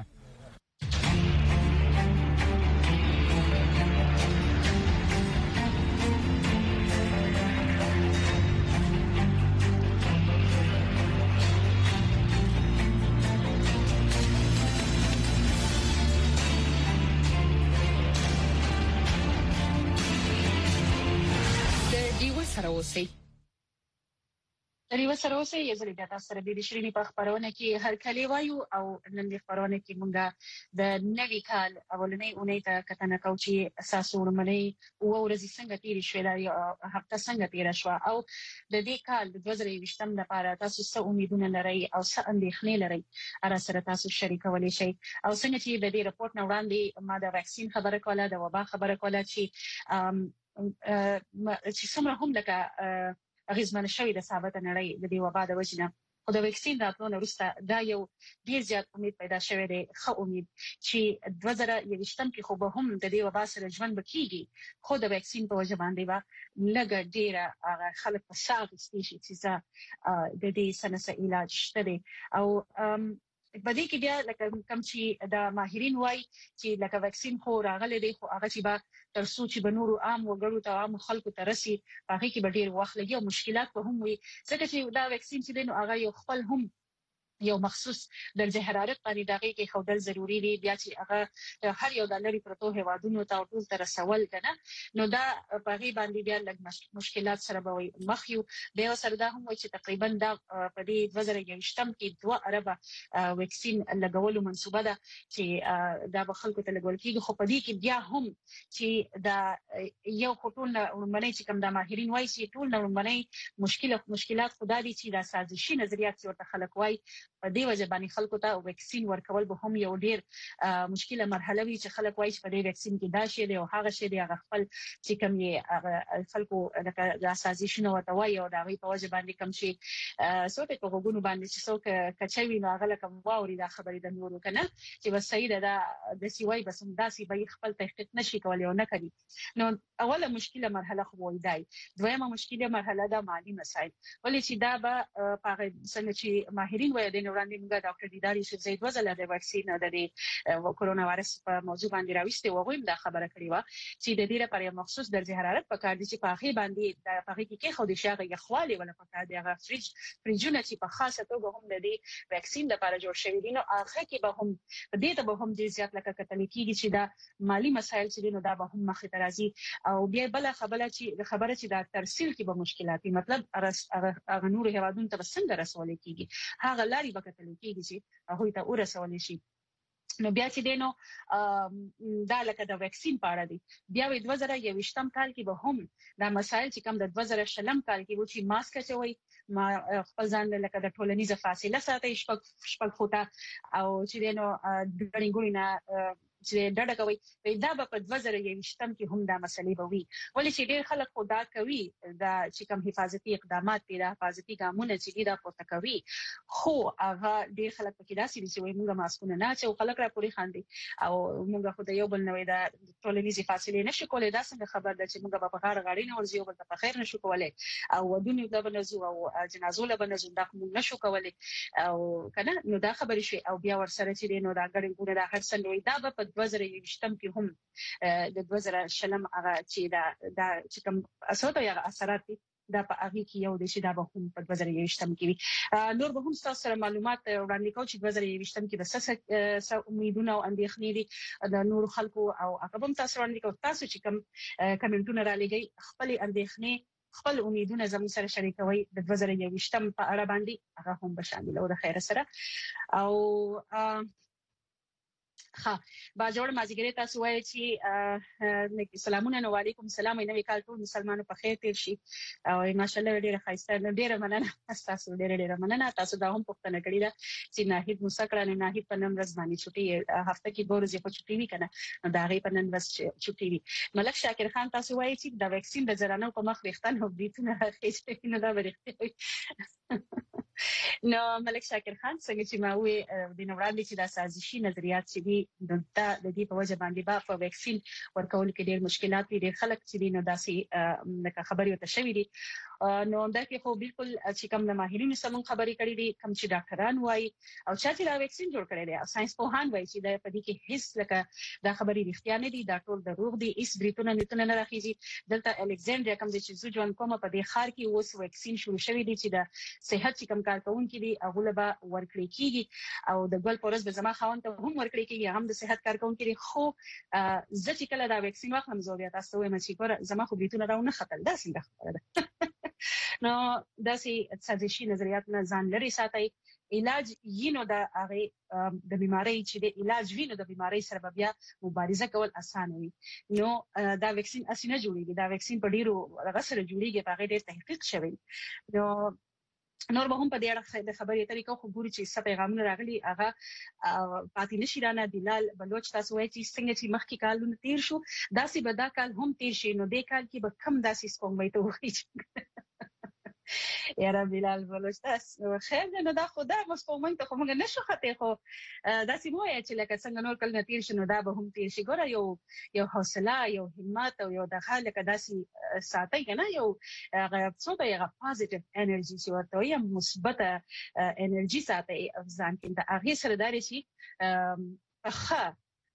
ریو سره اوسې یو ځل بیا تاسو سره د شریري په خبرونه کې هر کلی وایو او نن د خبرونه کې مونږه د نوي کال اولنۍ اونۍ ته کتنه کوو چې اساسو ورمنې او ورځې څنګه تیرې شوې دا هفته څنګه تیر شو او د دې کال د 2020م لپاره تاسو څه امیدونه لرئ او څه اندېښنې لرئ اره سره تاسو شریکولی شئ او څنګه چې د دې رپورت نه وړاندې ما د ویکسین خبره کوله د وبا خبره کوله چې څومره هم لکه اغیزمن شوی د ثابت نړۍ د دې وبا د وجنه خو د ویکسین راتلو وروسته دا یو ډیر زیات امید پیدا شوی دی خو امید چې 2020م کې خو به هم د دې وبا سره ژوند وکړي خو د ویکسین په وجه باندې به لږ ډیره خلک په شاغ استیشي چې د دې سنسه علاج شته او بدی کې بیا لکه کم چې د ماهرین وای چې لکه ویکسین خو راغلی دی خو هغه چې به تر څو چې بنورو عام وګړو ته عام خلکو ته رسي هغه کې به ډیر وخت لګي او مشکلات به هم وي ځکه چې دا ویکسین چې نو هغه یو خپل هم یو مخصوص درجه حرارت باندې دغه کې خودل ضروری دی بیا چې هغه هر یو د لری پروتو هوادونو ته ټول تر رسول کنه نو دا په غي باندې بیا لږ مشکلات سره به وي مخيو به سره دا هم وي چې تقریبا دا په دې 2020م کې 2 اربه ویکسین لګولو منسوبه ده چې دا به خلکو ته لګول کیږي خو په دې کې بیا هم چې دا یو خطول ورمنې چې کوم د ماهرین وایي چې ټول ورمنې مشکلات خدای دي چې دا سازشي نظریات ورته خلک وایي په دې وجه باندې خلکو ته ویکسین ورکول به هم یو ډیر مشکله مرحله وي چې خلک وایي چې په دې ویکسین کې دا شی دی او هغه شی دی هغه خپل چې کوم یې خلکو د سازشونو وتوي او دا غي په وجه باندې کوم شي څوک په وګونو باندې چې څوک کچوي نو هغه کوم واوري دا خبرې د نورو کنه چې بس صحیح ده د سیوای بس داسي به خپل تحقیق نشي کولای او نه کوي نو اوله مشکله مرحله خو وای دی دویمه مشکله مرحله د مالی مسایل ولې چې دا به په څنګه چې ماهرین وایي د وړاندې موږ ډاکټر دیدار یوسف زید وزله د ویکسین د کرونا وایرس په موضوع باندې راوستي وغویم دا خبره کړې و چې د دې لپاره مخصوص درجه حرارت په کار دي چې په هغه باندې د هغه کې خو د شاغه یخوالی ولا په کار دی هغه فریجونه چې په خاصه توګه هم د دې ویکسین لپاره جوړ شوی دي نو هغه کې به هم د دې ته به هم ډیر زیات لکه کتل کېږي چې دا مالی مسایل چې نو دا به هم مخې ته راځي او بیا بل خبره چې دا ترسیل کې به مشکلات مطلب هغه نور هوادون ته څنګه رسول کېږي هغه لاري وکړل کېږي چې هغه ته ورسول شي نو بیا چې دینو دا لکه د ویکسین پاړه دی بیا 2021م کال کې به هم دا مسایل چې کوم د 2020م کال کې و چې ماسک چوي ما خپل ځان لکه د ټولنیزه فاصله ساتي شپږ فوټه او چې دینو د غړي نه چې ډډه کوي دا په 2021م کې هم دا مسلې به وي ولې چې ډېر خلک خدا کوي دا چې کوم حفاظتي اقدامات دي دا حفاظتي ګامونه چې دا پورته کوي خو هغه ډېر خلک پکې داسې دي چې موږ ماسکونه نه چې خلک را پوری خاندي او موږ خو د یو بل نوې دا ټولنیزه فاصله نشو کولای دا څنګه خبر ده چې موږ په غاړه غاړي نه ورځو بل ته په خیر نشو کولای او ودونی د بنزو او جنازو له بنزو دا موږ نشو کولای او کنه نو دا خبرې شي او بیا ورسره چې نو دا غړي ګونه دا هر څنګه دا په په 2020 کې هم د 2020 هغه چې دا چې کوم اساسو یا اثرات دي دا په هغه کې یو د شیدا به هم په 2020 کې وي نور به هم تاسو سره معلومات وړاندې کوم چې 2020 کې د سس امیدونه او اندېښنې دي د نور خلکو او هغه هم تاسو وړاندې کوم تاسو چې کوم کمنټونه را لګي خپل اندېښنې خپل امیدونه زموږ سره شریکوي د 2020 په اړه باندې هغه هم به شامل او د خیر سره او با جوړ مازیګری تاسو وایي چې سلامونه نو علیکم السلام نوې کال ټول مسلمانانو په خیر تیر شي او ماشاءالله ډیره خاصه ډیره مننه تاسو ډیره مننه تاسو دا هم پوښتنه کړې ده چې ناهید موسی کړه ناهید په نن ورځ باندې چھټي هفته کې 2 ورځې په چھټي وی کنه دا غي په نن ورځ چھټي وی ملک شاکر خان تاسو وایي چې دا ویکسین د زرانو په مخ وختن هو بیتونه راخېږي نو دا ورته نو ملک شاکر خان څنګه چې ما وې د نوړاندې چې د سازشي نظریات چې دي د دې په وجه باندې با په ویکسین ورکول کې ډېر مشکلات دي ډېر خلک چې دي نو داسې لکه خبري وته شوې دي نو دا کې خو بالکل چې کوم د ماهرینو سره خبرې کړې دي کوم چې ډاکټران وایي او چې دا ویکسین جوړ کړی دی او ساينس پوهان وایي چې دا په دې کې هیڅ لکه دا خبري رښتیا نه دي دا ټول دروغ دي هیڅ بریتونه نه راخیږي دلته الکساندریا کوم چې زو جوان کومه په دې خار کې اوس ویکسین شروع شوی دی چې د صحت چې کوم کارکونکو دي هغه له ورکړي کیږي او د ګل پورس به زما خاوند ته هم ورکړي کیږي هم د صحت کارکونکو دي خو ځکه چې کله دا ویکسین واخلم زه بیا تاسو وایم چې ګوره زما خو بریتونه راونه خطر دا څنګه خبره ده نو داسې سازشي نظریات نه ځان لري ساتي علاج یینو د هغه د بیماری چې د علاج وینو د بیماری سره بیا مبارزه کول اسانه وي نو دا ویکسین اسینه جوړیږي دا ویکسین په ډیرو هغه سره جوړیږي په هغه ډیر تحقیق شوی نو نور به هم په دې اړه د خبرې طریقو خو ګوري چې څه پیغامونه راغلي هغه پاتې نشي رانه بلال بلوچ تاسو وایي چې څنګه چې مخکې کالونه تیر شو داسې به دا کال هم تیر شي نو دې کال کې به کم داسې سپوږمۍ ته وایي یاره بلال بلوچ تاسو خیر نه دا خدا مسپومنګ ته کومه نشو خته خو داسې مو یا چې لکه څنګه نور کله تیر شنو دا به هم تیر شي ګوره یو حوصله یو همت او یو د خلک داسې ساتي کنه یو څه ته یو پوزټیو انرژي چې ورته یو مثبت انرژي ساتي ځان کې د هغه سره داري شي اخه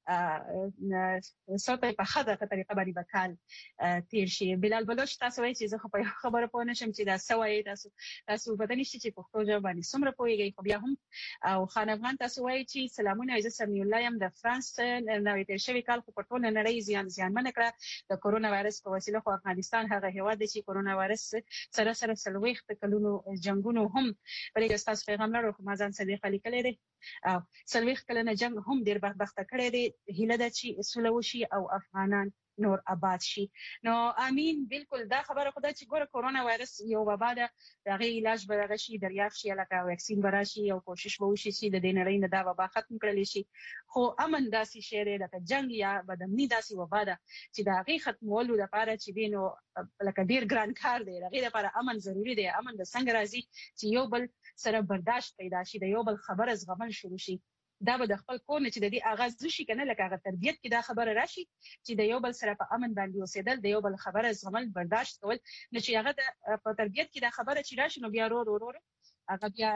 صوت په خاطر طریقه باندې وکال تیر شي بلال بلوچ تاسو وایي چې زه په خبره پوه نشم چې دا سوي تاسو په دې چې پښتو ژبه باندې څومره پوهیږئ خو بیا هم او خان افغان تاسو وایي چې سلامونه عزت سمي الله يم د فرانس نوې تیر شوی کال خو په ټول نړۍ زیانمن کړ د کورونا وایرس په وسیله خو افغانستان هغه هیواد چې کورونا وایرس سره سلويخت کلونو جنگونو هم پرې تاسو پیغام لرو خو مازن صدیق علي کړی دی او سلويخت کلنه جنگ هم ډیر بدبخت کړی دی هیله ده چې سولوشي او افغانان نور آباد شي نو امين بالکل دا خبره خدای چې ګوره کورونا وایرس یو وبا ده دغه علاج به راشي دریافت شي لکه ویکسین براشي او کوشش به وشي چې د دې نړۍ نه دا وبا ختم کړل شي خو امن داسي شی دی لکه جنگ یا بدامني داسي وبا ده چې دا غي ختمولو لپاره چې دینو لکه ډیر ګران کار دی دغه لپاره امن ضروری دی امن د څنګه راځي چې یو بل سره برداشت پیدا شي د یو بل خبره زغمل شروع شي دا به د خپل کور نه چې د دې اغاز شي کنه لکه هغه تربيت کې دا خبره راشي چې د یو بل سره په امن باندې اوسېدل د یو بل خبره زغمل برداشت کول نه چې هغه په تربيت کې دا خبره چې راشي نو بیا ورو هغه بیا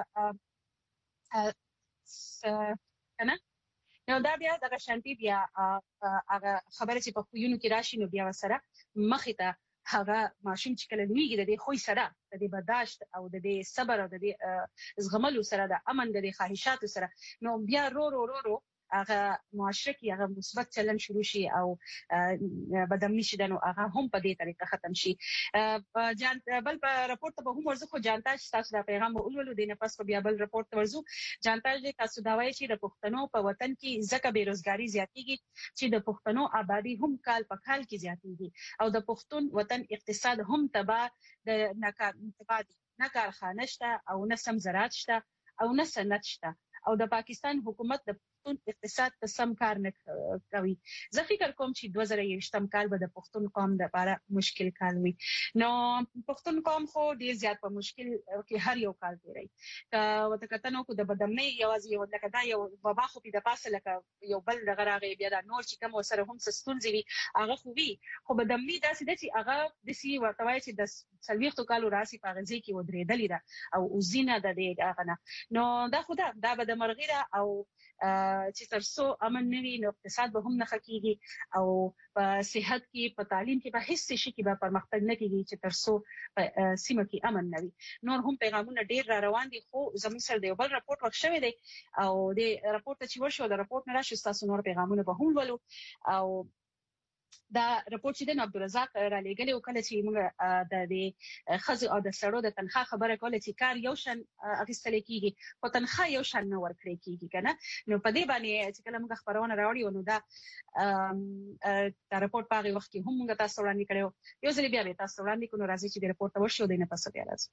کنه نو دا بیا د شانتي بیا هغه خبره چې په خوینو کې راشي نو بیا وسره مخې ته هغه ماشوم چې کله لویږي د دې خوې سره د دې برداشت او د دې صبر او د دې زغملو سره د امن د دې خواهشاتو سره نو بیا رو هغه معاشره کې هغه مثبت چلن شروع شي او بدامني شي نو هغه هم په دې طریقه ختم شي بل په راپورټ به هم ورزو خو جانتا تاسو دا پیغام ولولو دینه پس بیا بل راپورټ ورزو جانتا تاسو دا وایي چې د پښتنو په وطن کې ځکه بیروزګاری زیاتېږي چې د پښتنو آبادی هم کال په کال کې زیاتېږي او د پښتون وطن اقتصاد هم تباہ د نه کارخانه شته او نه سم زراعت شته او نه صنعت شته او د پاکستان حکومت د اقتصاد ته سم کار نه کوي زه فکر کوم چې 2020 کال به د پښتون قوم لپاره مشکل کال وي نو پښتون قوم خو ډیر زیات په مشکل کې هر یو کال دی وته کتنو کو د بدامني یوازې یو لکه دا یو وبا خو په د پاسه لکه یو بل دغه راغی بیا دا نور چې کوم سره هم سستونځي وي هغه خو وي خو بدامني داسې د چې هغه د سی ورتوای چې د سلويختو کالو راسي په غزي کې ودرېدلې ده او وزینه د دې هغه نو دا خدا دا به د مرغیره او چې ترڅو امن نه وي نو اقتصاد به هم نه خکېږي او په صحت کې په تعلیم کې به هیڅ شي کې به پرمختګ نه کیږي چې ترڅو په سیمه کې امن نه وي. نور هم پیغامونه ډیر را روان دي خو زموږ سره د بل راپورټ ورشوي دی او د راپورټ چې ورشو د راپورټ نه راشي تاسو نور پیغامونه به هم ولو او دا راپورټ چې د عبدالرزاق را لېږلی او کله چې موږ د خزو او د سړو د تنخوا خبره کوله چې کار یو شان اخیستل کیږي خو تنخوا یو شان نه ورکړي کیږي کنه نو په دې باندې چې کله موږ خبرونه راوړی نو دا راپورټ په هغه وخت کې هم موږ تاسو وړاندې کړو یو ځل بیا به تاسو وړاندې کوو راځي چې د راپورټ ورشو د نه پس بیا راځي.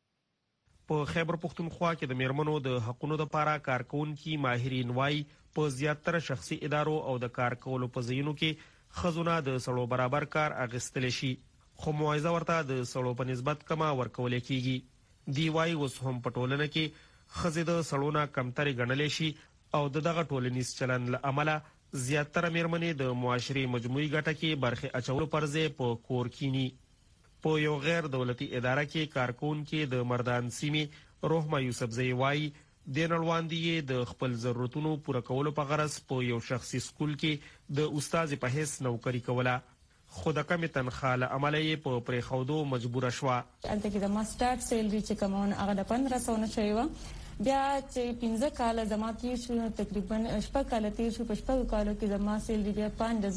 په خیبر پختونخوا کې د میرمنو د حقوقو لپاره کارکونکو ماهرین وايي په زیاتره شخصي ادارو او د کار کولو په ځایونو کې خزونه د سړو برابر کار اغستل شي خو موعظه ورته د سړو په نسبت کما ورکول کیږي. دی وايي اوس هم په ټولنه کې خزې د سړونه کمتري ګڼل شي او دغه ټولنیز چلن له امله زیاتره میرمنې د معاشري مجموعي ګټه کې برخه اچولو پر ځای په کور کینی. په یو غیر دولتي اداره کې کارکونکو د مردان سیمې روحما یوسفزئی وايي د نړواندې د خپل ضرورتونو پوره کولو په غرض په یو شخصي سکول کې د استاد په حیث نوکری کوله خو د کمې تنخواه له امله یې په پرېښودو مجبوره شوه. هلته کې د ما سټارټ سیلري چې کومه هغه د 1500 نه شوی وه بیا چې 15 کاله زما تیر شو تقریبا 6 کاله تیر شو په 6 کالو کې زما سیلري بیا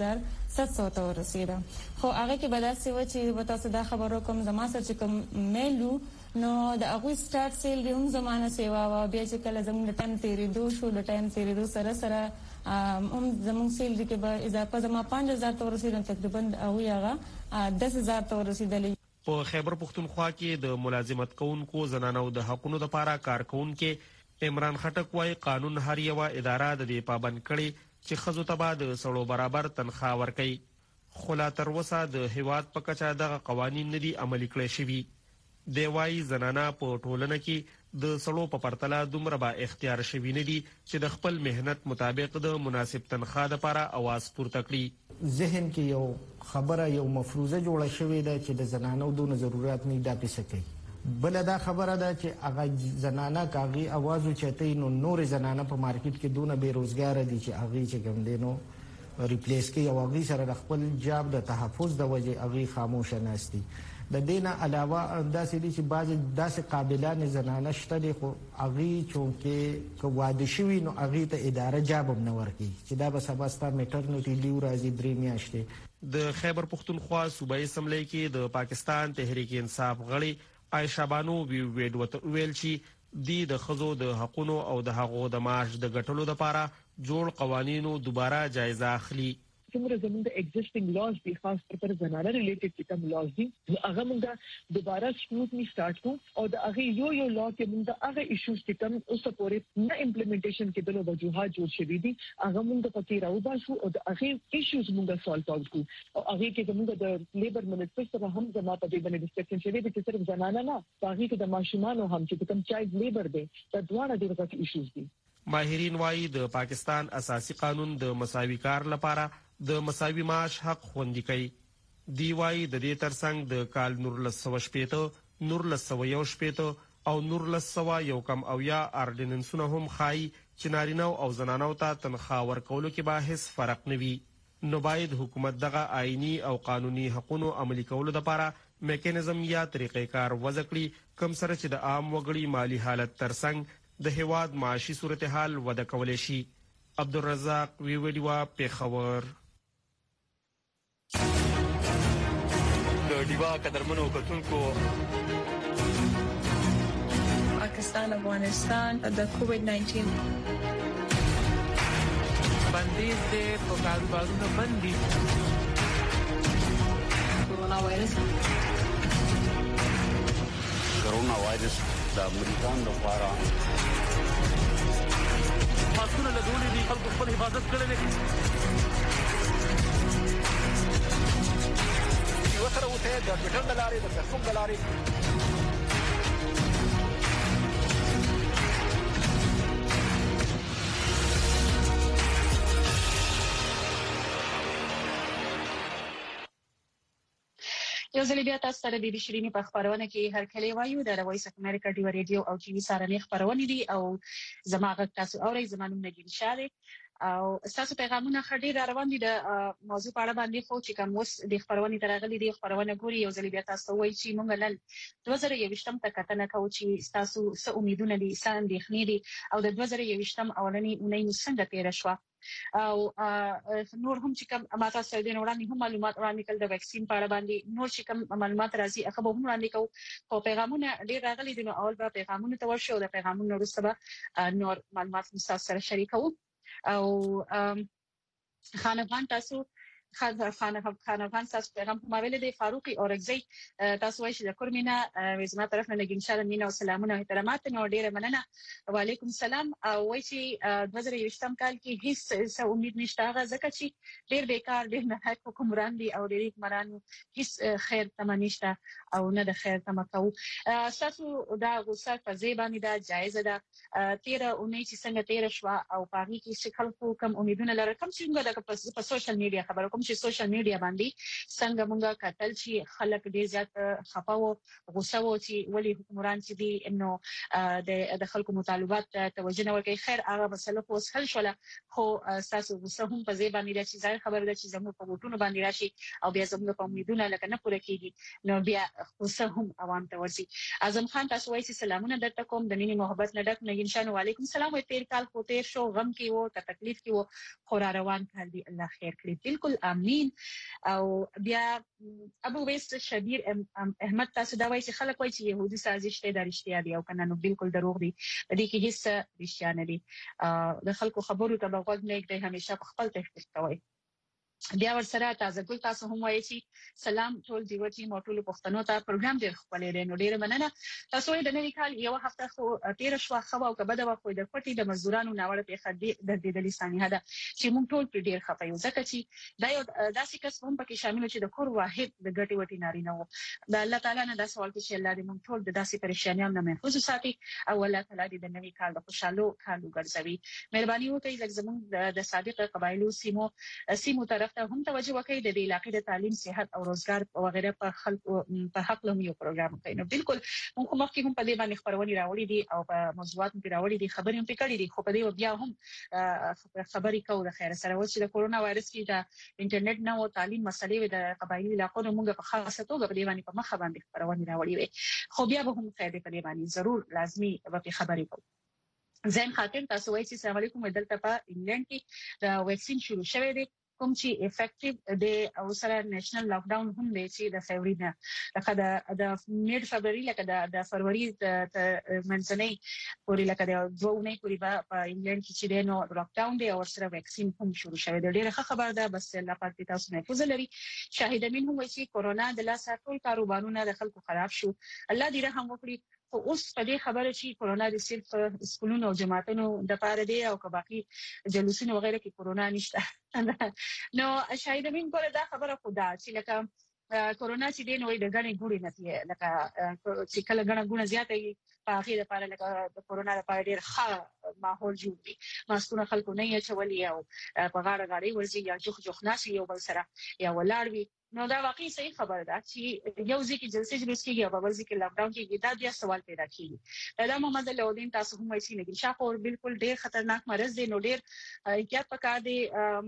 5700 ته ورسېده خو هغه کې به داسې و چې به تاسو دا خبرو کوم زما سره چې کوم میلو نو د هغوی سټارټ سیلري هم زمانه سیوا وه بیا چې کله زموږ د ټایم تېرېدو شو د ټایم تېرېدو سره سره هم زموږ سیلري کې به اضافه زما 5000 ته ورسېده تقریبا هغوی هغه 10000 ته ورسېدلی. په خیبر پختونخوا کې د ملازمت کوونکو زنانو د حقوقو لپاره کارکونکو عمران خټک وايي قانون هر یو اداره د دې پابند کړي چې خزو ته د سړو برابر تنخواه ورکړي خو لا تر اوسه د هیواد په کچه دغه قوانین نه دي عملي کړی شوي. دی وايي زنانه په ټولنه کې د سړو په پرتله دومره با اختیار شوي نه دي چې د خپل مهنت مطابق د مناسب تنخواه لپاره اواز پورته کړي. ذهن کې یو خبره یو مفروضه جوړه شوې ده چې د زنانو دونه ضرورت نه دا پیسه کوي بل دا خبره ده چې هغه زنانه کاغي आवाज اوچتای نو نور زنانه په مارکیټ کې دونه بیروزګار دي چې هغه چې کوم دینو ریپلیس کوي او هغه سره خپل جاب د تحفظ د وجه هغه خاموش نهستي. د دینه علاوه داسې دي چې بعض داسې قابلان زنانه شته دي خو هغه چونکې کو واده شوی نو هغه ته اداره جاب هم نه ورکي چې دا به سبا ستا میټرنټي لیو راځي 3 میاشتې. د خیبر پختونخوا صوبایي اسمبلی کې د پاکستان تحریک انصاف غړي عائشہ بانو ویل چې د خزو د حقوقو او د حقوقو د معاش د ګټلو لپاره جوړ قوانینو دوباره جایزه اخلي. څومره زموږ د ایگزیسټینګ لاز دي خاص پر زنانه ریلیټډ چې کوم لاز دي هغه موږ دوباره سکروټنی سٹارټ کوو او د هغه یو لا کې موږ هغه ایشوز چې کوم اوس پورې نه امپلیمنټیشن کېدلو وجوهات جوړ شوي دي هغه موږ پکې راوباسو او د هغه ایشوز موږ سالو آوټ کوو او هغه کې موږ د لیبر منسټر سره هم زما په دې باندې ډسکشن شوی دی چې صرف زنانه نه هغه کې د ماشومانو هم چې کوم چایلډ لیبر دی دا دواړه د ایشوز دي. ماهرین وايي د پاکستان اساسي قانون د مساوي کار لپاره د مساوي معاش حق خوندي کوي. دی وايي د دې ترڅنګ د کال 1980 1980 او 1901 او یا اردیننسونه هم خای چې نارینه او زنانو ته تنخواه ورکولو کې به هیڅ فرق نه وي. نو باید حکومت دغه آئینی او قانوني حقوقو عملي کولو لپاره میکانیزم یا طریقې کار وضع کړي کوم سره چې د عام وګړي مالی حالت ترڅنګ د هیواد معاشي صورتحال وده کولی شي. عبدالرزاق ویوډیوا پیښور. د ډیوا قدرمنو کتونکو پاکستان افغانستان د کووډ-19 بندیز د کاروبارونو بندي کورونا وایرس د امریکان لپاره ماسکونه لګولې دي خلکو خپل حفاظت کړی دی. یو سره وته د ټویټر د لارې د فیسبوک د لارې یو ځل بیا تاسو سره د شيرینی په خبرونه کې هر کله وایو د وایس اف امریکا ډیو ریډیو او ټي وي سره نه خبرونه دي او زماغه تاسو اورئ زمانو نګین شاده او تاسو پیغامونه خډیر روان دي د موضوع په اړه باندې خو چې کوم وس د خبرونه ترغلي دي خبرونه ګوري یو ځل بیا تاسو وایي چې موږ نن 2021م ته کتنه کوو چې تاسو څه امیدونه دي څه اندېښنې دي او د 2021م اولنی اونۍ څنګه تیر شو او نور هم چې کوم ماته سره د وړاندې هم معلومات وړاندې کړل د ویکسین په اړه باندې نور چې کوم معلومات راځي هغه به هم وړاندې کوو او پیغامونه ډیر راغلي دي نو اول به پیغامونه ته ورشو د پیغامونو وروسته به نور معلومات تاسو سره شریکو او خان افغان تاسو خان افغان تاسو پیغام په مابل دي فاروقي اورګزي تاسو وایي چې د کورمینا وزما طرف نه لګین شاله مینا او سلامونه او احترامات نو ډیره مننه وعلیکم السلام او وایي چې 2020م کال کې هیڅ امید نشته هغه ځکه چې ډیر بیکار ډیر نه حکومران دي او ډیر حکومران هیڅ خیر تمه نشته او نه د خیر تمه کوو تاسو دا غوسه په ځبانې دا جایزه ده 13 اونۍ چې څنګه تیر شو او پاږي کې چې خلکو کم امیدونه لري کم چې موږ په سوشل میډیا خبرو کوم چې سوشل میډیا باندې څنګه موږ کتل چې خلک ډیر زیات خپاو غوسه و چې ولې حکومران چې دي انه د خلکو مطالبات توجه نه ورکوي خیر هغه مسله خو حل شوله خو تاسو غوسه هم په ځای باندې چې ځای خبر ده چې زموږ په وټونو باندې راشي او بیا زموږ په امیدونه لکه نه پوره کیږي نو بیا غوسه هم عوام ته ورسي اعظم خان تاسو وایي سلامونه درته کوم د مینې محبت نه ډک نه انشاء الله وعلیکم السلام وي تیر کال خو تیر شو غم کې وو تکلیف کې وو خو روان کړ دی الله خیر کړي بالکل امين او بیا ابو ویس شبیر احمد تاسو دا وایي چې خلک وایي چې يهودي سازش ته د رښتیا دی او کنه نو بالکل دروغ دی دې کې هیڅ رښتیا نه دی د خلکو خبرو ته بغوږ نه کېږي همیشه په خپل تحقیق کوي بیا ورسره تازه ګل تاسو هم وایي چې سلام ټول دیو ټیم او ټول پښتنو ته پروګرام ډیر خپلې دی نو ډیر مننه تاسو د نوي کال یو هفته خو تیر شو خو او کبه د خو د پټي د مزدورانو ناوړه په خدي د دې لسانه ده چې مونږ ټول په ډیر خپه یو ځکه چې دا یو داسې کس هم پکې شامل چې د کور واحد د ګټي وټي ناري نه وو د الله تعالی نه دا سوال چې الله دې مونږ ټول د داسې پریشانیاں نه محفوظ ساتي او الله تعالی دې د نوي کال د خوشاله کالو ګرځوي مهرباني وکړئ لکه زموږ د صادق قبایلو سیمو طرف ته هم توجه وکړئ د علاقې د تعلیم صحت او روزګار وغیرہ په خلکو په حق له یو پروګرام کوي نو بالکل موږ مخکې هم په دې باندې خبرونه راوړي دي او په موضوعات کې راوړي دي خبرې هم پکړې دي خو په دې بیا هم خبرې کوو د خیر سره و چې د کورونا وایرس کې د انټرنیټ نه او تعلیم مسلې د قبایلی علاقو موږ په خاصه توګه په دې باندې په مخ باندې خبرونه راوړي وي خو بیا به هم خیر په دې باندې ضرور لازمي به خبرې کوو زين خاطر تاسو وایي چې السلام علیکم دلته په انګلند کې د ویکسین شروع شوه دی کوم چې افیکټیو دی او سره نېشنل لاک ډاون هم دی چې د فبرवरी نه لکه د میډ فبرवरी لکه د فروری منځنۍ پورې لکه د 2 اونۍ پورې په انګلند کې چې دی نو لاک ډاون دی او سره ویکسین هم شروع شوه دی ډیره خبر ده بس الله پاک دې تاسو محفوظ لري شاهد امین هم وایي چې کورونا د لاسه ټول کاروبارونه د خلکو خراب شو الله دې رحم وکړي خو اوس په دې خبره چې کورونا د صرف سکولونو او جماعتونو د پاره دی او که باقي جلوسونه وغیرہ کې کورونا نشته نو شاهد امین ګوره دا خبره خدا چې لکه کورونا چې دی نو د غني ګوري نه دی لکه چې کله غنه ګونه زیاته په اخیره لپاره لکه د کورونا لپاره ډیر ښه ماحول جوړ دی ماسکونه خلکو نه یې چولي او په غاړه غاړي ورځي یا جوخ ناشي یو بل سره یا ولاړ وي نو دا واقعي صحیح خبره ده چې یو ځکه جلسه جلوس کېږي او بل ځکه لاک ډاون کېږي دا بیا سوال پیدا کیږي دا محمد لودین تاسو هم وایي چې شاخور بالکل ډیر خطرناک مرض دی نو ډیر احتیاط پکار دی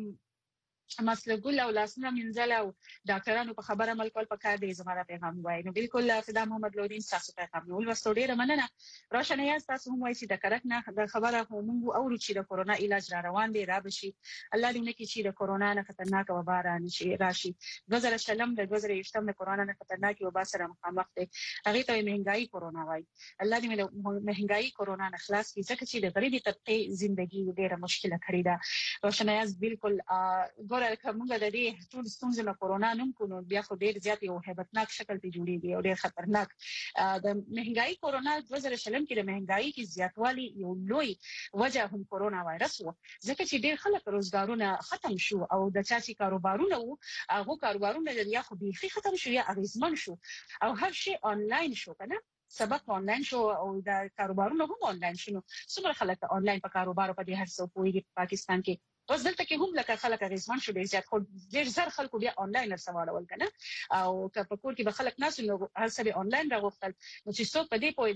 مسلګل او لاسونه منځل او ډاکټرانو په خبره عمل کول پکار دی زموږه پیغام وایي نو بالکل فدا محمد لودین تاسو پیغام نو ولوستو ډیر مننه روشن یاست تاسو هم وایي چې د کرک نه د خبره هم او چې د کورونا علاج را روان دی را بشي الله دې نه کې چې د کورونا نه خطرناک وبا راشي 2020 د 2020 د کورونا نه خطرناک وبا سره مخامخ دی هغه ته مهنګای کورونا وایي الله دې مهنګای کورونا نه خلاص کړي ځکه چې د غریبي طبقه ژوندۍ ډیره مشکله کړې ده روشن یاست بالکل کومه د دې ټول ستونزې له کورونا نوم کو نو بیا خو ډیر زیات یو hebatnak شکل ته جوړیږي او ډیر خطرناک د مهنګای کورونا 2020 کې د مهنګای کې زیاتوالی یو لوی وجه هم کورونا وایرس و ځکه چې ډیر خلک روزګارونه ختم شو او د چا چې کاروبارونه وو هغه کاروبارونه یا خو بيخي ختم شو یا اغیزمن شو او هر شی آنلاین شو کنه سبق آنلاین شو او د کاروبارونو هم آنلاین شنو څومره خلک آنلاین په کاروبار په دې هر څه پوي پاکستان کې اوس دلته کې هم لکه خلک غیزمن شو ډیر زیات خو ډیر زر خلکو بیا آنلاین سوالول کنه او که په کور کې به خلک ناس نو هر څه به آنلاین راغوښتل نو چې څوک په دې پوي دا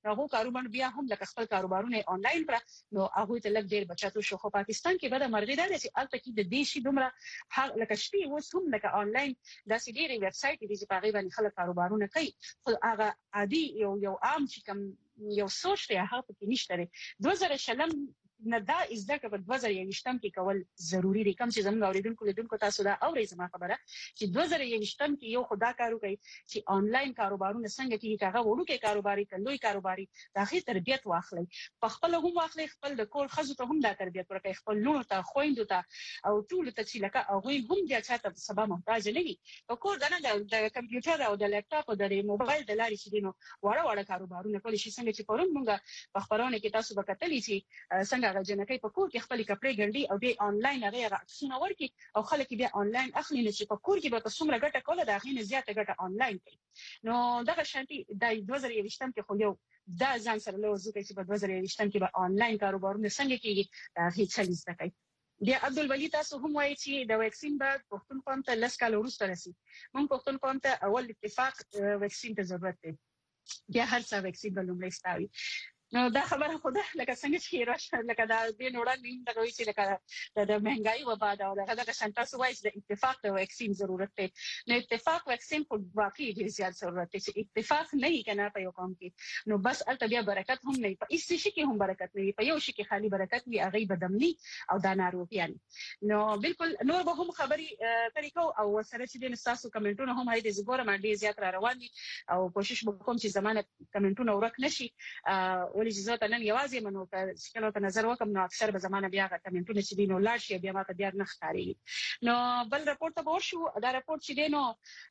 هغه کاروبار بیا هم لکه خپل کاروبارونه آنلاین پر نو هغه ته لږ ډیر بچاتو شو. خو پاکستان کې به د مرغې ده چې البته کې د دیشي دومره حق لکه شپې اوس هم لکه آنلاین د سیډيري ویب سټ دي چې په غیبه خلک کاروبارونه کوي. خو هغه عادي یو عام چې کوم یو سوچ ته هغه کې نشته. 2000 نه دا ازده که په 2021 کې کول ضروری دي. کوم چې زموږ اوریدونکو لیدونکو تاسو دا اورئ زما خبره چې 2021 کې یو خدا کارو کوي چې آنلاین کاروبارونه څنګه کیږي. هغه وړوکې کاروباري کلوې کاروباري داخلي تربيت واخلي په خپل هم واخلي خپل د کور خزو ته هم دا تربيت ورکړي خپل لونو ته خويندو ته او ټول ته چې لکه هغه هم د چاته سبا محتاج نه وي. په کور دنه د کمپیوټر او د لپټاپ او د موبایل د لارې چې دینو وړه کاروبارونه کولی شي. څنګه چې پرون موږ په خبرونه کې تاسو وکړلی چې څنګه جنکې په کور کې خپل کپڑے ګنډي او به آنلاین هغه عکسونه ورکي او خلک بیا آنلاین اخلي. نو چې په کور کې به تاسو مړه ګټه کوله دا غینه زیاته ګټه آنلاین کوي. نو دغه شانتي د 2021 کې خو یو دا ځان سره له وځي چې په 2021 کې به آنلاین کاروبارونه څنګه کیږي دا هیڅ چلیز نه کوي. بیا عبدالولي تاسو هم وایي چې د ویکسین بعد پښتون قوم ته لس کال وروسته رسي. موږ پښتون قوم ته اول اتفاق ویکسین ته ضرورت دی. بیا هر څه ویکسین بلومړی ستاوي. نو دا خبره خو ده لکه څنګه چې راشه لکه دا د نوړل نیم دا وایي چې لکه د مهنګای و بعد او دا شانتا سو وایي د اتفاق د ویکسین ضرورت دی. نو اتفاق ویکسین په واقعي ډیر زیات ضرورت دی. چې اتفاق نه یې کنه په یو قوم کې نو بس البته بیا برکت هم نه په هیڅ شي کې هم برکت نه په یو شي کې خالی برکت وي هغه بدمني او دا ناروغیان. نو بالکل نور به هم خبري طریقو او سره چې د تاسو کمنټونه هم هاي د زګوره باندې زیات را روان دي او کوشش وکوم چې زمانه کمنټونه ورک نشي. ولې چې زه ته نن یوازې منو چې کله ته نظر وکم نو اکثر به زمانه بیا کمنټونه چې دینو لاړ شي بیا ماته بیا نه ښکاري. نو بل رپورت ته ورشو. دا رپورت چې دینو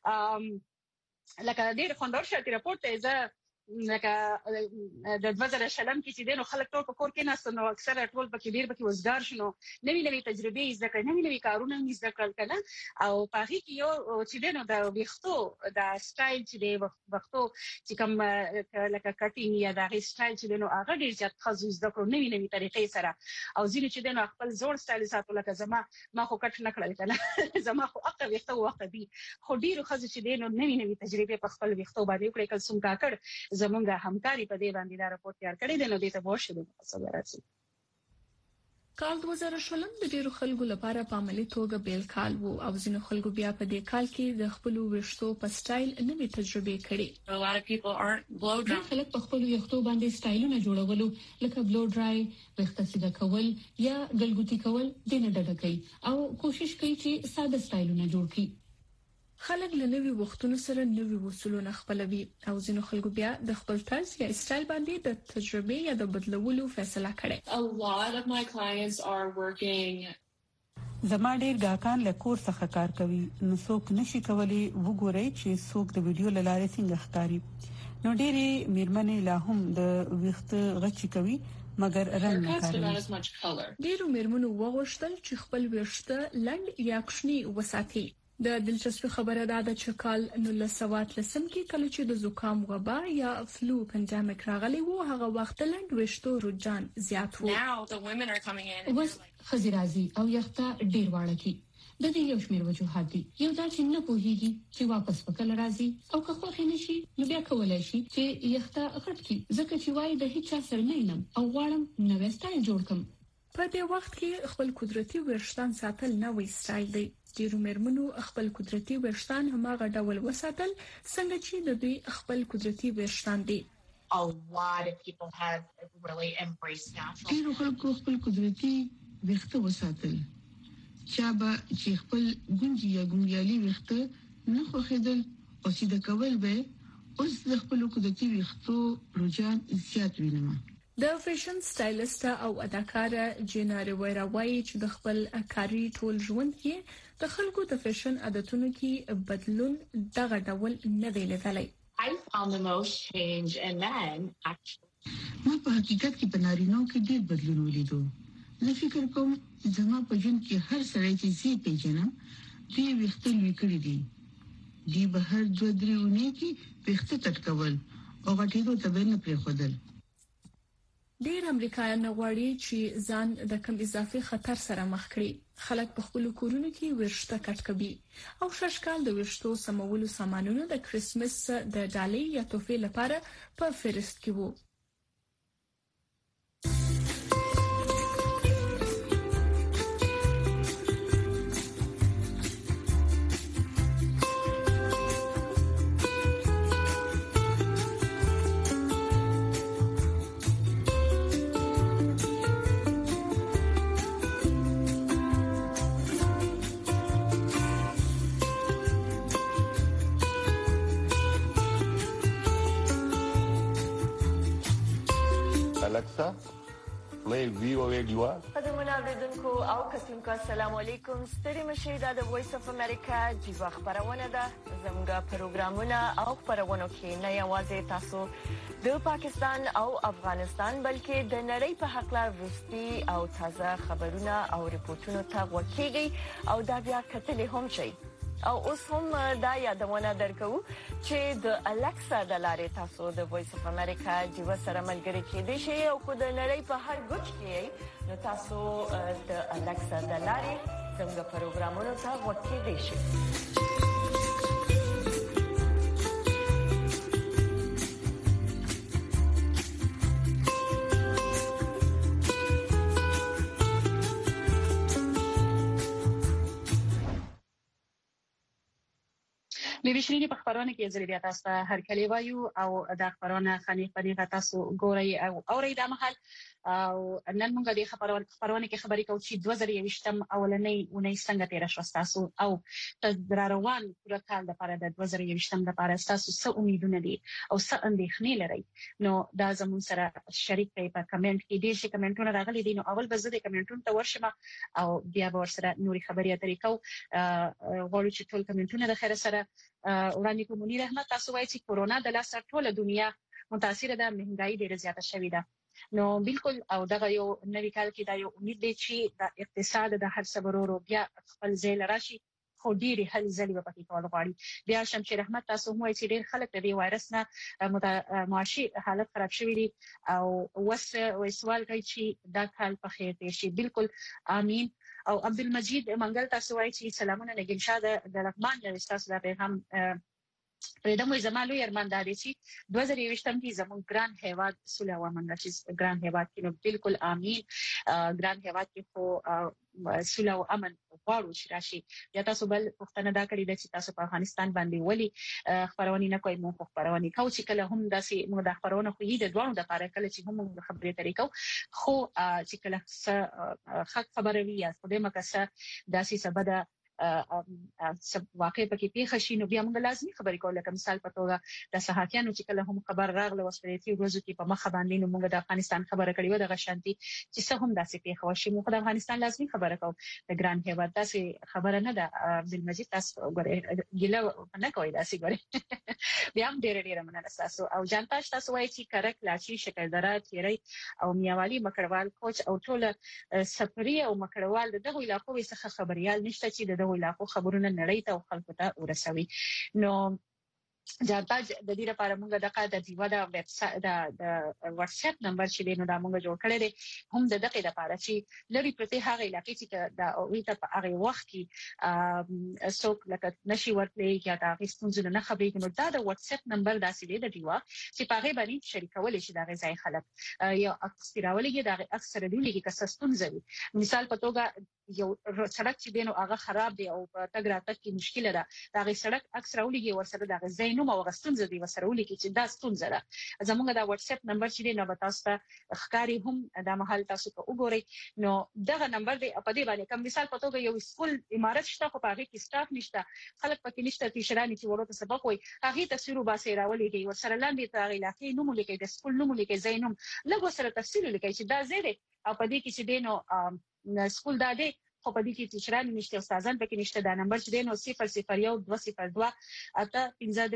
لکه ډېر خوندور شي رپورت ته زه لکه د 2000 کې چې دینو خلک ټول په کور کې ناست نو اکثر ټول پکې ډیر پکې وزګار شنو نوې تجربې زده کړې نوې کارونه زده کړل کنه او پاږي کې یو چې دینو د ویختو د سټایل چې دی وختو چې کوم لکه کټینګ یا د سټایل چې دینو هغه ډیر ځات خاص زده کړو نوې طریقې سره او ځینې چې دینو خپل زوړ سټایل ساتل لکه ما خو کټ نه کړل کنه زما خو اقا ویختو وخت دی خو ډیر خاص چې دینو نوې تجربې په خپل ویختو باندې کړې کل سم کاکړ زمونږه همکاري په دې باندې دا راپور تیار کړی دی. نو دې ته ورشو د تاسو راځي. کال 2020 د ډیرو خلکو لپاره په عملي توګه بیل کال وو او ځینو خلکو بیا په دې کال کې د خپل ویښتو په سټایل نوې تجربې کړې. A lot of people aren't blow dry. خلک په خپل ویښتو باندې سټایلونه جوړولو لکه بلو ډرای ویښته سیده کول یا ګلګوتي کول دینه ډډه کوي او کوشش کوي چې ساده سټایلونه جوړ کړي. خلک له نوي وختونو سره نوي وسولونه خپلوي او ځینو خلکو بیا د خپل طرز یا سټایل باندې د تجربې یا د بدلولو فیصله کړې. A lot of my clients are working. زما ډیر ګاکان له کور څخه کار کوي نو څوک نشي کولی وګوري چې څوک د ویډیو لاره څنګه ښکاري. نو ډېری میرمنې لا هم د ویښت غچي کوي مګر رنګ نه کوي. ډیرو میرمنو وغوښتل چې خپل ویښت لنډ یا کوچني وساتي. د دلچسپي خبره ده چې کال 1930 کې کله چې د زکام وبا یا فلو پندمیک راغلی وو هغه وخت لنډ ویښتو رجحان زیات وو. Now the women are coming in. وس خزرازي او یخته ډیر واړه کی د دې یو شمېر وجوهات دي. یو دا چې نه پوهیږي چې واپس وکړل راځي او که خو خینه شي نو بیا کولای شي چې یخته غټ کی ځکه چې وای د هیڅ سره نه ینم او غواړم نوې سټایل جوړ کړم. په دې وخت کې خپل قدرتي ویښتان ساتل نوې سټایل دی. ډیرو میرمنو خپل قدرتي ویښتان هماغه ډول وساتل څنګه چې د دوی خپل قدرتي ویښتان دي. A lot of people have really embraced natural. ډیرو خلکو خپل قدرتي ویښته وساتل. چا به چې خپل ګونجي یا ګونګیالي ویښته نه خوښیدل او چې د کول به اوس د خپل قدرتي ویښتو رجحان زیات وینم. د فیشن سټایلیست او اداکاره جینا ریویرا وایي چې د خپل کاري ټول ژوند کې د خلکو د فیشن عادتونو کې بدلون دغه ډول نه دی لیدلی. I found the most change in men actually. ما په حقیقت کې په نارینو کې ډېر بدلون ولیدو. زه فکر کوم زما په ژوند کې هر سړی چې زی پیژنم دوی ویښته لوي کړي دي. دی به هر 2-3 اونۍ کې ویښته کټ کول او غټېدو ته به نه پرېښودل. ډیر امریکایان غواړي چې ځان د کم اضافي خطر سره مخ کړي. خلک په خپل کورونو کې ویښته کټ کوي او ششکال د ویښتو سمولو سامانونه د کریسمس د ډالۍ یا تحفې لپاره په فهرست کې وو. America. Play VOA Diva. قدرمن اوریدونکو او کتونکو السلام علیکم ستړي مشه د وایس اف امریکا جیوا خبرونه ده زموږه پروګرامونه او خبرونه کې نه یوازې تاسو د پاکستان او افغانستان بلکې د نړۍ په حق لا وروستي او تازه خبرونه او ریپورتونه ته ورکیږي او دا بیا کتلې هم شي او اوس هم دا یادونه درکو چې د الکسا د لارې تاسو د وایس اف امریکا جیوا سره ملګری کېدئ شئ او کو د نړۍ په هر ګوټ کې نو تاسو د الکسا د لارې څنګه پروګرامونو ته ورکیدئ شئ. بشرینی په خبرونه کې ځلې بیا تاسو هر کلی وایو او دا خبرونه خني تاسو ګورئ او اورئ د محل او نن موږ د خبرونه کې خبرې کوو چې 2023م اولنۍ اونۍ څنګه تیر شو تاسو او د روان پوره کال لپاره د 2023م لپاره تاسو څه امیدونه دي او څه اندېښنې لرئ نو دا زموږ سره شریک کړئ په کمنټ کې دې شي کمنټونه راغلي دي نو اول به زه د کمنټونو ته ورشم او بیا به ورسره نوري خبرې اترې کوو غواړو چې ټول کمنټونه د خیر سره وړاندې کوم. منیر احمد تاسو وایي چې کورونا د لاس ټوله دنیا متاثر ده مهنګای ډیره زیاته شوې ده نو بالکل او دغه یو نوی کال کې دا یو امید دی چې د اقتصاد د هر صبرورو بیا خپل ځای راشي خو ډیره هل ځلې په پکې کول غواړي. بیا شمشیر احمد تاسو هم وایي چې ډیر خلک د وایرس نه معاشي حالت خراب شوی دي او سوال کوي چې دا کال په خیر دی شي. بالکل امين. او عبدالمجید منګل تاسو وایي چې سلامونه نګین شاه د لغمان د تاسو د پیغام پرېدم زمالو ارمان داري چې 2023م کې زموږ ګران هیواد سوله ومنګه چې ګران هیواد کې نو بالکل امين ګران هیواد کې خو سوله او امن غواړو چې راشي. یا تاسو بل پښتنه دا کړی د چې تاسو په افغانستان باندې ولي خبرونه نه کوي مو خبرونه کوي چې کله هم داسې موږ د خبرونه خو یې د دوه د لپاره کله چې هم خبرې طریقو خو چې کله حق خبره وي یا خدای مکه داسې سبب واقع پکې پیښ شي نو بیا موږ لازمي خبرې کول لکه مثال په توګه د صحافیانو چې کله هم خبر راغله وسپریتي ورځو کې په مخ باندې نو موږ د افغانستان خبره کړې و د غشانتي چې څه هم داسې پیښ وشي موږ د افغانستان لازمي خبره کوو د ګران هیواد داسې خبره نه ده. عبدالمجید تاسو غواړئ ګیله نه کوي داسې غواړئ بیا هم ډېر مننه تاسو او جانتاش تاسو وایي چې کرک لاچی شکردره تیری او میاوالي مکړوال کوچ او ټول سفري او مکړوال دغه علاقو څخه خبريال نشته چې د خو خبرونه نړۍ ته او خلکو ته ورسوي. نو جاته د دې لپاره موږ د دیوا د ویب سټ د واتس اپ نمبر چې دینو دا موږ جوړ کړی دی هم د دغه لپاره چې لري پرته هغه علاقې چې دا ویته په هغه وخت کې څوک لکه نشي ورتلې یا دا غوښتنه نه خبرې نو دا د واتس اپ نمبر داسې دی د دیوا چې په هغه باندې شریکول شي دا غځای خلک یا اکثرولې دا اکثر دوی کې کسستون زوي مثال په توګه یو سړک چې دینو هغه خراب دی او په تګ راتګ کې مشکله ده دا غي سړک اکثرولې ورسره دا غځای نو موغستون زدي وسرولې کې چې دا ستونزه ده زموږ د واتس اپ نمبر چې دی نو تاسو ته ښکاری هم د محل تاسو ته وګورئ نو دغه نمبر دی په دې باندې کوم مثال په توګه یو سکول امارت شته خو په هغه کې سټاف نشته خلک پکې نشته تشرانی چې ورته سبق وي هغه تصویر باسي راولې کې ورسره لاندې ته علاقې نوم لیکي د سکول نوم لیکي زینوم لږ سره تفصیل لیکي چې دا زیره او په دې کې چې دینو سکول دا دی خو په دې کې تشرانی نشته استادان پکې نشته دا نمبر چې دینو 001 202 اته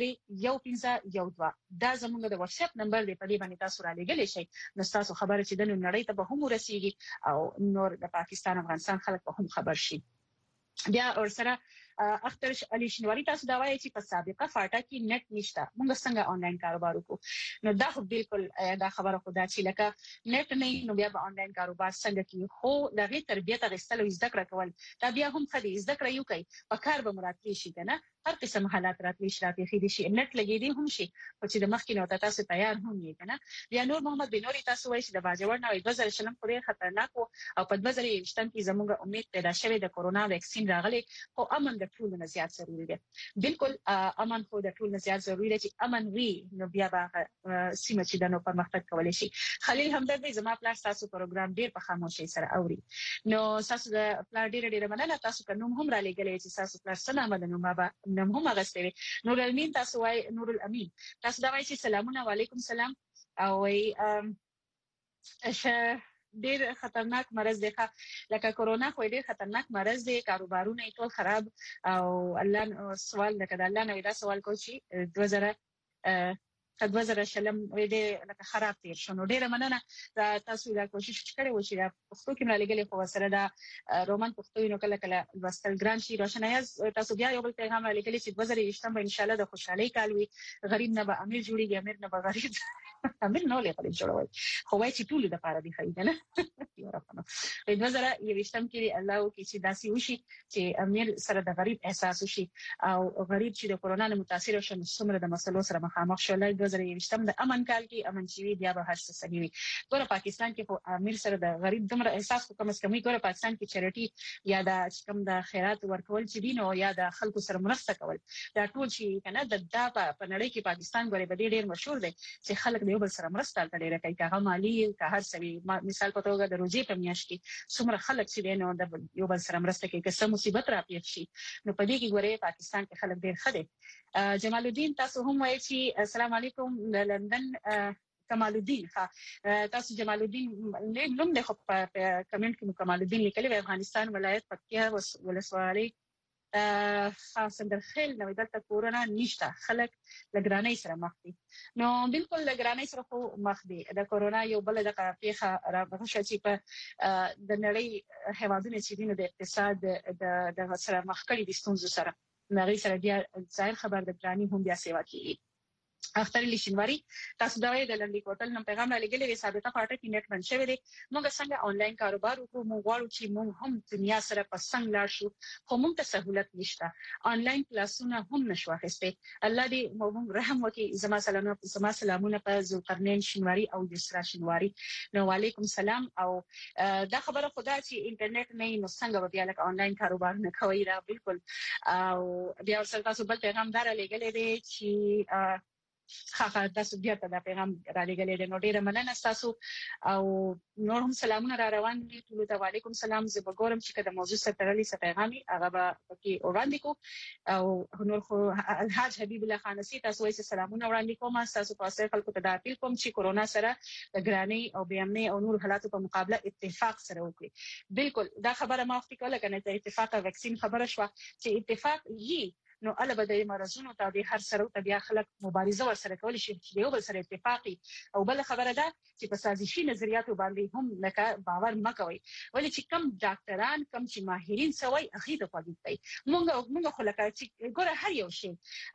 15 دا زموږ د واتس اپ نمبر دی په دې باندې تاسو را لګلې شئ نو تاسو خبره چې د نړۍ ته به هم ورسیږي او نور د پاکستان افغانستان خلک به هم خبر شي. بیا ورسره اختر علي شنواری تاسو دا وایي چې په سابقه فاټا کې نت نشته موږ څنګه آنلاین کاروبار وکړو نو دا خو بالکل دا خبره خو دا چې لکه نت نه نو بیا به آنلاین کاروبار څنګه کوي خو دغه تربیت غوښتل او زده کړه کول دا بیا هم خدي زده کړه یو کوي په کار به مراتب شي کنه هر قسم حالات راتلی شراطي خېدي شي نت لګې دي هم شي او چې د مخکې نو تاسو تیار هم یې کنه. بیا نور محمد بنوري تاسو وایي چې د باجوړ نه 2000 شلم پورې خطرناک او په 2023 کې زموږ امید پیدا شوه د کورونا ویکسین راغلي او امن د ټول نه زیات ضروری دی. بالکل امن خو د ټول نه زیات ضروری دی چې امن وي نو بیا به سیمه چې د نو پرمختګ کولای شي. خلیل همدردي زما پلاس تاسو پروګرام ډیر په خاموشي سره اوري نو تاسو د پلا ډیر مننه تاسو کوم هم را لګلې چې تاسو پلاس سره آمد نو ما نم هم غستوي. نور الامین تاسو وای نور الامین تاسو دا وایي چې سلامونه علیکم سلام او وای ډیر خطرناک مرض دی لکه کورونا خو ډیر خطرناک مرض دی کاروبارونه ټول خراب او الله سوال لکه الله نو دا سوال کوي چې 2000 ویډه لکه خراب تیر شنو ډیره مننه تاسو دا کوشش کړی و چې پښتو کې ملګری خو سره دا رومان پښتو نو کله وستل ګران شي روشنایز تاسو بیا یو بل پیغام لګلی چې 2023 به ان شاء الله د خوشحالي کال وي غریب نه به امیر جوړیږي امیر نه به غریب امیر نه لري جوړوي خو وای چې ټول د پاره دی خیده نه 2023 کې الله او کې چې داسي وشي چې امیر سره د غریب احساس وشي او غریب چې د کورونا نه متاثر شون څومره د مسلو سره مخامخ شول 2023 د امن کال کې امن شي بیا به هر څه صحیح وي ګوره پاکستان کې خو امیر سره د غریب دمر احساس کو کم از کم ګوره پاکستان کې چریټي یا د کم د خیرات ورکول چې دین او یا د خلکو سره مرسته کول دا ټول شي کنه د په نړۍ کې پاکستان ګوره به ډیر مشهور دی چې خلک یو بل سره مرسته کوي لکه هغه مالی که هر څه مثال په توګه د روزي په میاشت کې څومره خلک چې دین او د یو بل سره مرسته کوي که څه مصیبت را پیښ شي نو په دې کې ګوره پاکستان کې خلک ډیر خدي جمال الدین تاسو هم وایي چې السلام علیکم لندن کمال الدین تاسو جمال الدین نوم نه په کمنټ کې کمال الدین لیکلی افغانستان ولایت پکتیا ولسوالۍ خاصندر خیل نو دلته کورونا نشته خلک لګرانۍ سره مخ دي نو بالکل لګرانۍ سره خو مخ دي د کورونا یو بل د پیښه راغښه چې په د نړۍ هیوادونو چې د اقتصاد د سره مخ کړي د ستونزو سره نړۍ سره بیا ظاهر خبر د پلاني هم بیا سیوا کوي اختر لشنواری تاسو دا وایي د لندن کوټل نن پیغام را لګلې ثابته پټه کې نت بن شوی دی موږ څنګه آنلاین کاروبار وکړو موږ غواړو چې موږ هم دنیا سره په څنګ لاړ شو خو موږ ته سہولت نشته آنلاین کلاسونه هم نشو اخیسته الله دې موږ رحم وکړي زما سلامونه په ذوالقرنین شنواری او یسرا شنواری نو وعلیکم سلام او دا خبره خدا چې انټرنیټ نه نو څنګه بیا لکه آنلاین کاروبار نه کوي را بالکل او بیا تاسو بل پیغام دار لګلې دی چې تاسو بیا ته دا پیغام را لګلې د نو ډیره مننه تاسو او نور هم سلامونه را روان دي ټول ته وعلیکم سلام زه وګورم چې کله موضوع سره تړلې څه پیغامي هغه به کې وړاندې کو او نور خو الحاج حبیب الله خانسی تاسو یې سلامونه وړاندې کوم تاسو په اصل خلکو ته دا اپیل کوم چې کورونا سره د ګرانی او بیامنه او نور حالاتو په مقابله اتفاق سره وکړي بالکل دا خبره ما وختي کوله کنه ته اتفاق او ویکسین خبره شو چې اتفاق یې نو البته د مرزونو ته د هر سره ته بیا خلک مبارزه ورسره کولی شي چې یو بل سره اتفاقي او بل خبره ده چې په سازشي نظریاتو باندې هم لکه باور مکوي ولې چې کم ډاکټران کم چې ماهرین سوي اخیده پدې مونږ خو لکه چې ګوره هر یو شی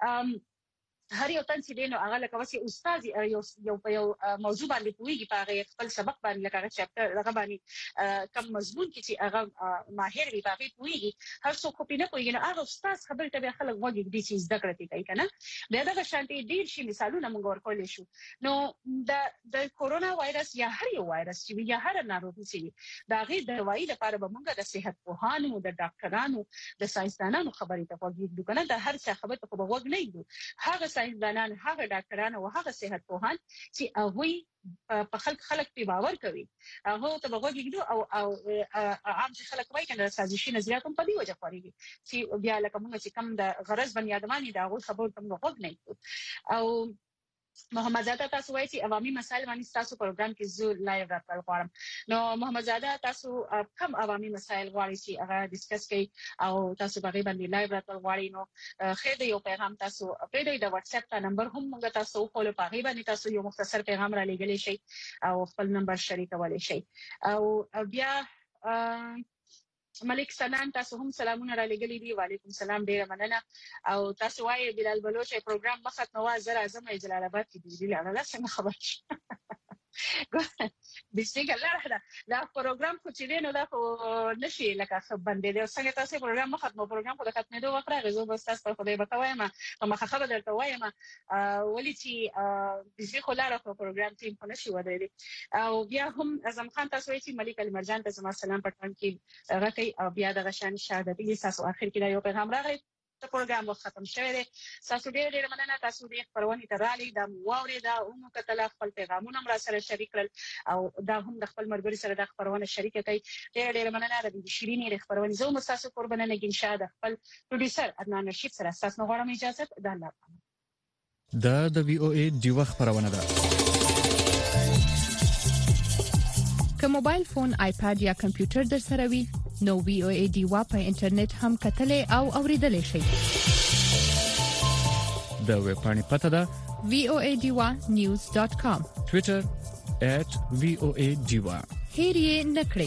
هر یو تن چې دینو هغه لکه وسی استاد یو موضوع باندې پوېږي په هغه خپل سبق باندې لکه هغه چپټر هغه باندې کم مضمون کې چې هغه ماهر وي په هغه پوېږي هر څوک په نه پوېږي نو هغه استاد خبر ته به خلک وګوري دي چې زده کړې کوي کنه دا د شانتي ډیر شي مثالونه موږ ورکول شو نو د کورونا وایرس یا هر یو وایرس چې یا هر ناروغي چې دا غي دوايي لپاره به موږ د صحت پوهانو د ډاکټرانو د ساينسدانانو خبرې ته وګورو کنه د هر څه خبره ته وګورو نه یو هغه ساينسدانان هغه ډاکټران او هغه صحت پوهان چې هغه په خلک په باور کوي هغه ته وګورئ او عام خلک وایي کنه سازشي نظریات هم په دی وجه خوريږي چې بیا لکه موږ چې کم د غرض بنی ادمانی دا خبر تم وګورئ نه او محمد زاده تاسو وایي چې عوامي مسایل باندې تاسو پروګرام کې زو لایو راټول غواړم نو محمد زاده تاسو کوم عوامي مسایل غواړئ چې هغه ډیسکس کړئ او تاسو باغې باندې لایو راټول غواړئ نو خیر دی یو پیغام تاسو په دې د واتس اپ نمبر هم موږ تاسو په باغې باندې تاسو یو مختصر پیغام را لګلی شئ او خپل نمبر شریکولی شئ او بیا ملک سنان تاسو هم سلامونه را لګلې دي وعلیکم سلام ډیره مننه او تاسو وايي بلال بلوچ پروګرام مخت نواز زر اعظم جلال آباد کې دی لا څنګه خبر بسنګ الله راځه دا پروګرام خو چې نو دا خو نشي لکه خبرندې دی څنګه تاسو پروګرام مخت نو پروګرام خو د ختمېدو وخت راغی زه تاسو په خدای بتاوایم ما خبر درته وایم ولې چې بسې خو لاره په پروګرام ټیم په نشي ودرې او بیا هم اعظم خان تاسو وایي چې ملک المرجان ته زما سلام پټان کې راکې او بیا د غشان شهادتي تاسو اخر کې دا یو پیغام راغی پروګرام ختم شوی دی تاسو ډېر مننه تاسو دې خبرونه ترالي د مواورې دا هم کتل خپل پیغامونه را سره شریک کړل او دا هم د خپل مرګري سره د خبرونه شریک کړي ډېر مننه د شیرینې خبرونه زه تاسو قربانه نه ان شاء الله خپل پروډوسر عدنان رشید سره تاسو غواړم اجازه د الله د وی او ای دی وخت خبرونه ده که موبایل فون، آیپاد یا کمپیوټر در سره وي نو VOA ډیوا په انټرنیټ هم کتلې او اوریدلې شئ. د ویب پاڼې پته ده voadiwa.news.com. ټوئیټر @voadiwa. هیر یې نکړئ.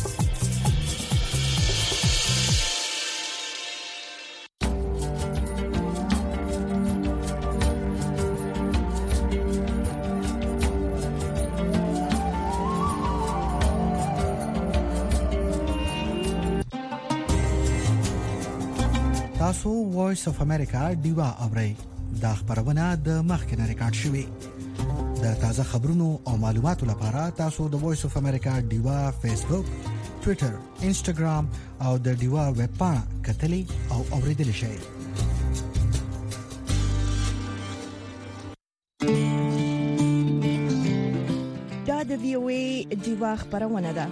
تاسو وایس اف امریکا ډیوا اورئ. دا خبرونه د مخکنه ریکارډ شوې. د تازه خبرونو او معلوماتو لپاره تاسو د وایس اف امریکا ډیوا فیسبوک، ټوئیټر، انسټاګرام او د ډیوا ویب پاڼه کتلې او اوریدلې شئ. دا د VOA ډیوا خبرونه ده.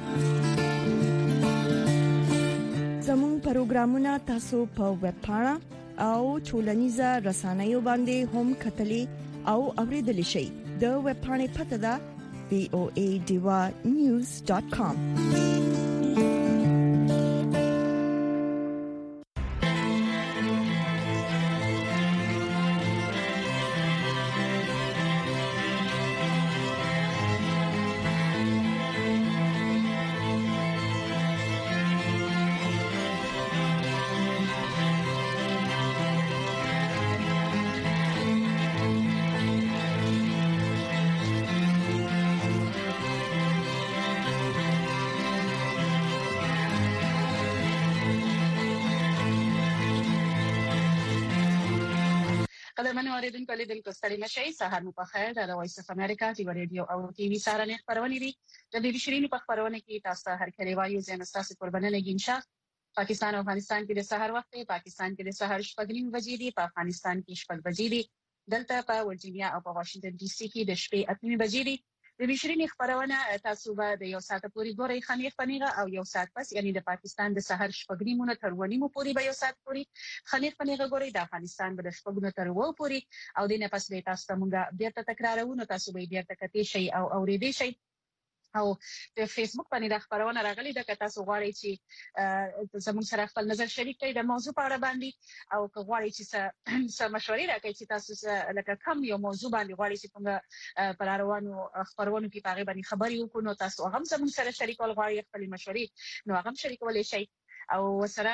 زموږ پروګرامونه تاسو په ویب پاڼه او ټولنیزه رسنیو باندې هم کتلې او اوریدلې شئ. د ویب پاڼې پته ده voadiwa.news.com. قدرمن اوریدونکو لیدونکو ستړي مشي سهار مو په خیر. د وایس اف امریکا ټي وی رادیو او ټي وی سارنې خبرونه دي. د دې شیرینو په خبرونه کې تاسو هر کله وایو زم تاسو قربانه ګینشا. پاکستان او افغانستان کې د سحر وخت دی. پاکستان کې د سحر 6:30 بجې دي، په افغانستان کې 6 بجې دي. دلته په ورجینیا او په واشنگټن ډي سي کې د شپې 8 بجې دي. د شیرینو خبرونه تاسو به د یو ساعت پورې ګورئ. خنیخ پنیغه او یو ساعت پس یعنی د پاکستان د سحر 6:30 تر 9:30 پورې به یو ساعت پورې خنیخ پنیغه ګورئ. د افغانستان به د 6:30 تر 9:00 پورې او د نه پس به تاسو موږ بیرته تکرارونه تاسو به بیرته کتئ شي او اوریدئ شي. او په فیسبوک باندې د خبرونه راغلي د کتا سو غواړي چې زموږ سره خپل نظر شریک کړئ د موضوع په اړه باندې او که غواړي چې څه مشورې راکړي چې تاسو لکه کوم یو موضوع باندې غواړي چې څنګه پر اړوانو خبرونه کې پاره باندې خبرې وکړو نو تاسو هم زموږ سره شریکول غواړي خپل مشورې نو هم شریکولای شئ. او سره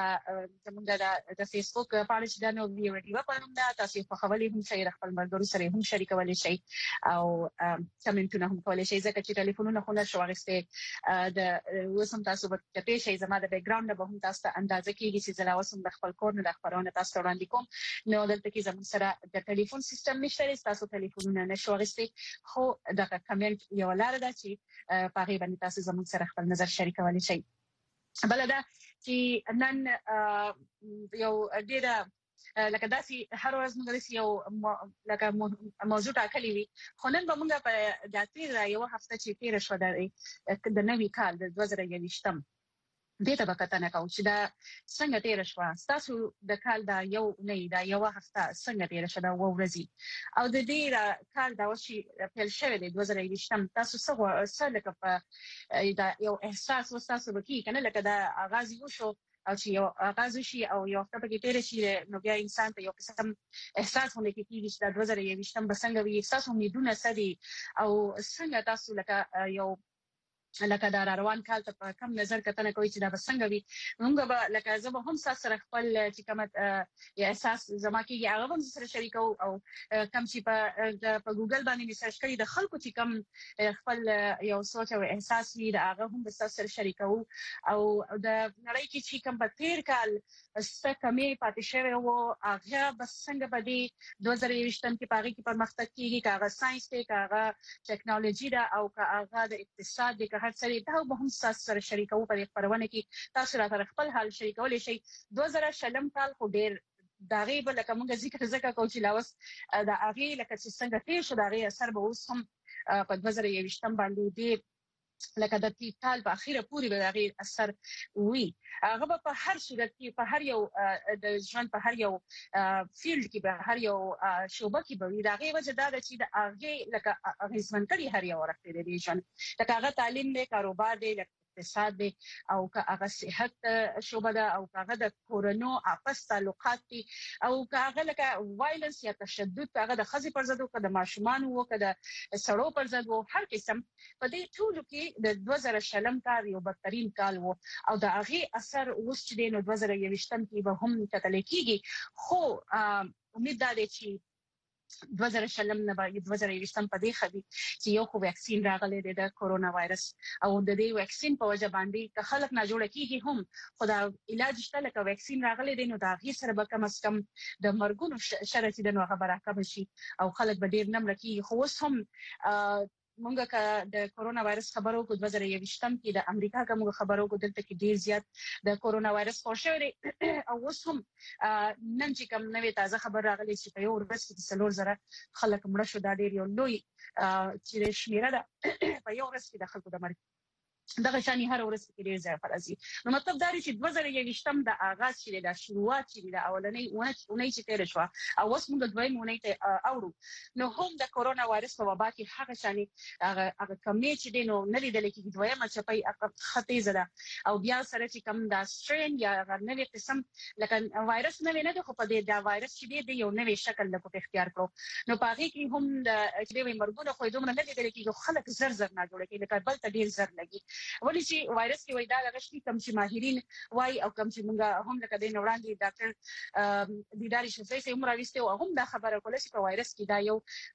زموږ د فیسبوک پاڼه چې د نو ویډیو په نوم ده تاسو په خبرې هم شئ خپل مرګرو سره هم شریکولای شئ او کمنټونه هم کولای شئ ځکه چې ټلیفونونه خو نشو اخیسته د وسم تاسو په کته شئ زما د بیک ګراوند به هم تاسو اندازه کیږي چې زلا وسم د خپل کور نه د خبرونه تاسو وړاندې کوم نو دلته کې زموږ سره د ټلیفون سیستم نشته تاسو ټلیفونونه نشو اخیسته خو د کمنټ یو لار ده چې په هغه باندې تاسو زموږ سره خپل نظر شریکولای شئ. بلدا چې نن یو ډیره لکه داسي هر ورځ موږ یو لکه موضوع ټاکلې وي خو نن به موږ په داتې یو هفته چې تیر شو د نوي کال د 2023 دته وکړه کوم چې دا څنګه تیر شو تاسو د کال دا یو نه دا یو هفته څنګه تیر شو دا ورځي او د دې کال دا وشي په شوه د 2023 تاسو څه لکه په دا یو احساس وستاسو وکي کنه لکه دا آغاز یو شو او چې یو آغاز شي او یو هفته په کې تیر شي نو بیا انسان ته یو قسم احساس ونه کیږي چې دا 2023 به څنګه وي احساس امیدونه سدي او څنګه تاسو لکه یو لکه دا روان کال ته کم نظر کتنه کوي چې دا بسنګ وي موږ به لکه زما هم سره خپل چې کوم احساس زما کې هغه هم سره شریکو او کم چې په ګوګل باندې سرچ کړئ د خلکو چې کوم خپل یو سوچ او احساس وي دا هغه هم سره شریکو او د نړۍ کې چې کوم په تیر کال څه کمی پاتې شوی وو هغه بسنګ باندې 2023 کې پاره کې پرمختګ کیږي کاغه ساينس ته کاغه ټیکنالوژي دا او کاغه د اقتصاد د هر سری دا به هم سره شریکو په خبرونه کې تاسو راته خپل حال شریکولای شئ 2000 کال خو ډیر دا غیب لکه موږ ذکر کوو چې لاوس دا هغه لکه چې څنګه تیر شو دا غي اثر به اوس هم په 2023 باندې دی لکه د کال په اخیره پورې به هغه اثر وي. هغه په هر صورت کې په هر یو د ژوند په هر یو فیلډ کې به هر یو شوبه کې به وي. دا غي وجه دا چې د هغه لکه هیڅمن کړي هر یو ورته دی ژوند، لکه هغه تعلیم دی، کاروبار دی، اقتصاد دی، او که هغه صحت شوبه ده، او که هغه د کورونو اپس تعلقات دي، او که هغه لکه وایلنس یا تشدد، که هغه د خزي پر ضد او که د ماشومان وو، که د سړو پر ضد وو، هر قسم په دې ټولو کې د 2020 کال یو بدترین کال وو. او د هغه اثر اوس چې د 2021 کې به هم کتل کېږي. خو امید ده چې 2020 نه به 2020 په دې خدي چې یو خو ویکسین راغلی دی د کورونا وایرس، او د دې ویکسین په وجه باندې که خلک نه جوړ کیږي هم خدا علاج شته، لکه ویکسین راغلی دی نو دا غي سره به کم از کم د مرګونو شرط د نوغه برکه شي او خلک به ډیر نم رکی. خو اوس هم مونږه که د کورونا وایرس خبرو کو 2021 کې د امریکا کوم خبرو کو دلته کې ډیر زیات د کورونا وایرس خورشوري او اوس هم نن چې کوم نوې تازه خبر راغلی چې په یو ورځ کې 3,000 خلک مړه شو. دا ډیر یو لوی چې شمیره ده په یو ورځ کې د خلکو د مرګ دغه شانی هر ورځ کې ډیر ځای فرضي. نو مطلب دا دی چې 2021 د آغاز چې د شروعات چې د اولنۍ اونۍ چې تیر شو او اوس موږ دوی مونږ ته اورو، نو هم د کورونا وایرس په وبا کې هغه شانی هغه کمی چې دینو نه لیدل کېږي دویمه چپای خطي زده، او بیا سره چې کم د سترین یا نوې قسم لکه وایرس نه نه خو په دې دا وایرس چې دی یو نوې شکل له په اختیار کړو. نو په هغه کې هم د چې مرګونه خو دومره نه لیدل کېږي، خلک زر نه جوړ کېږي، لکه بل ته ډیر زر لګي. ولې چې وایرس کې وای دا غشتي کم چې ماهرین وای او کم چې موږ هم لکه د نوړاندې ډاکټر دیداري شفیع سي عمر وسته او هم دا خبره کوله چې په وایرس کې دا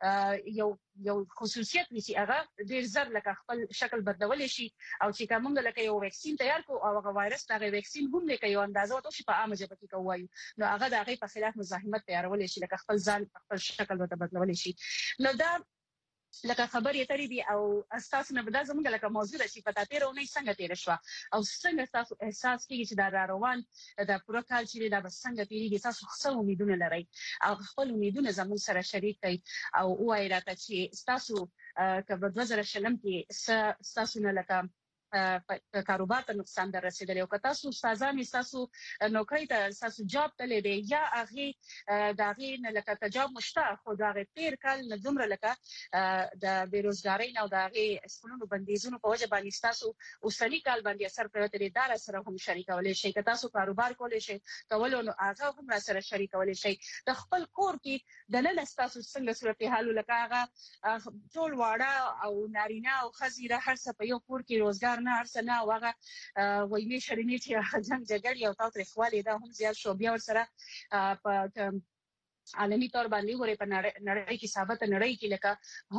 یو خصوصیت چې هغه ډیر زر لکه خپل شکل بدلول شي، او چې کوم لکه یو ویکسین تیار کو او هغه وایرس دا ویکسین هم لکه یو اندازه وته چې په عامه ژبه کې کوي، نو هغه د هغه په خلاف مزاحمت تیارول شي، لکه خپل ځان خپل شکل بدلول شي. نو دا لکه خبرې ترې دي او اساس نه بدا زموږ لکه موضوع راشي پتا تیرونه څنګه تیر شو او څنګه تاسو احساس کیږي چې دا روان د پوره کال چې دا څنګه تیریږي، تاسو څه امیدونه لرئ او خپل امیدونه زموږ سره شریک کړئ او وایي راته چې تاسو که په 2020 کې تاسو نه لکه کاروبار ته نقصان در رسیدلی او که تاسو استادان تاسو نوکری ته تاسو جاب ته لیدي یا هغه داغه نه لکه تجاب مشته خو داغه تیر کال نه دومره لکه د بیروزګاری نه او داغه سکولونو بندیزونو په وجه باندې تاسو اوسنی کال باندې اثر پروت دار سره هم شریکولای شي، که تاسو کاروبار کولای شي کولو نو هغه هم سره شریکولای شي. د خپل کور کې د نن تاسو څنګه صورتحال لکه هغه ټول واړه او نارینه او خزیره هر څه په یو کور کې روزګار نه ارسنه واغه وای می شرینی چې جنگ جګړه او تاریخوالي دا هم زیات شو. بیا ور سره په عالمي تور باندې ورې په نړۍ کې ثابت نړۍ کې لکه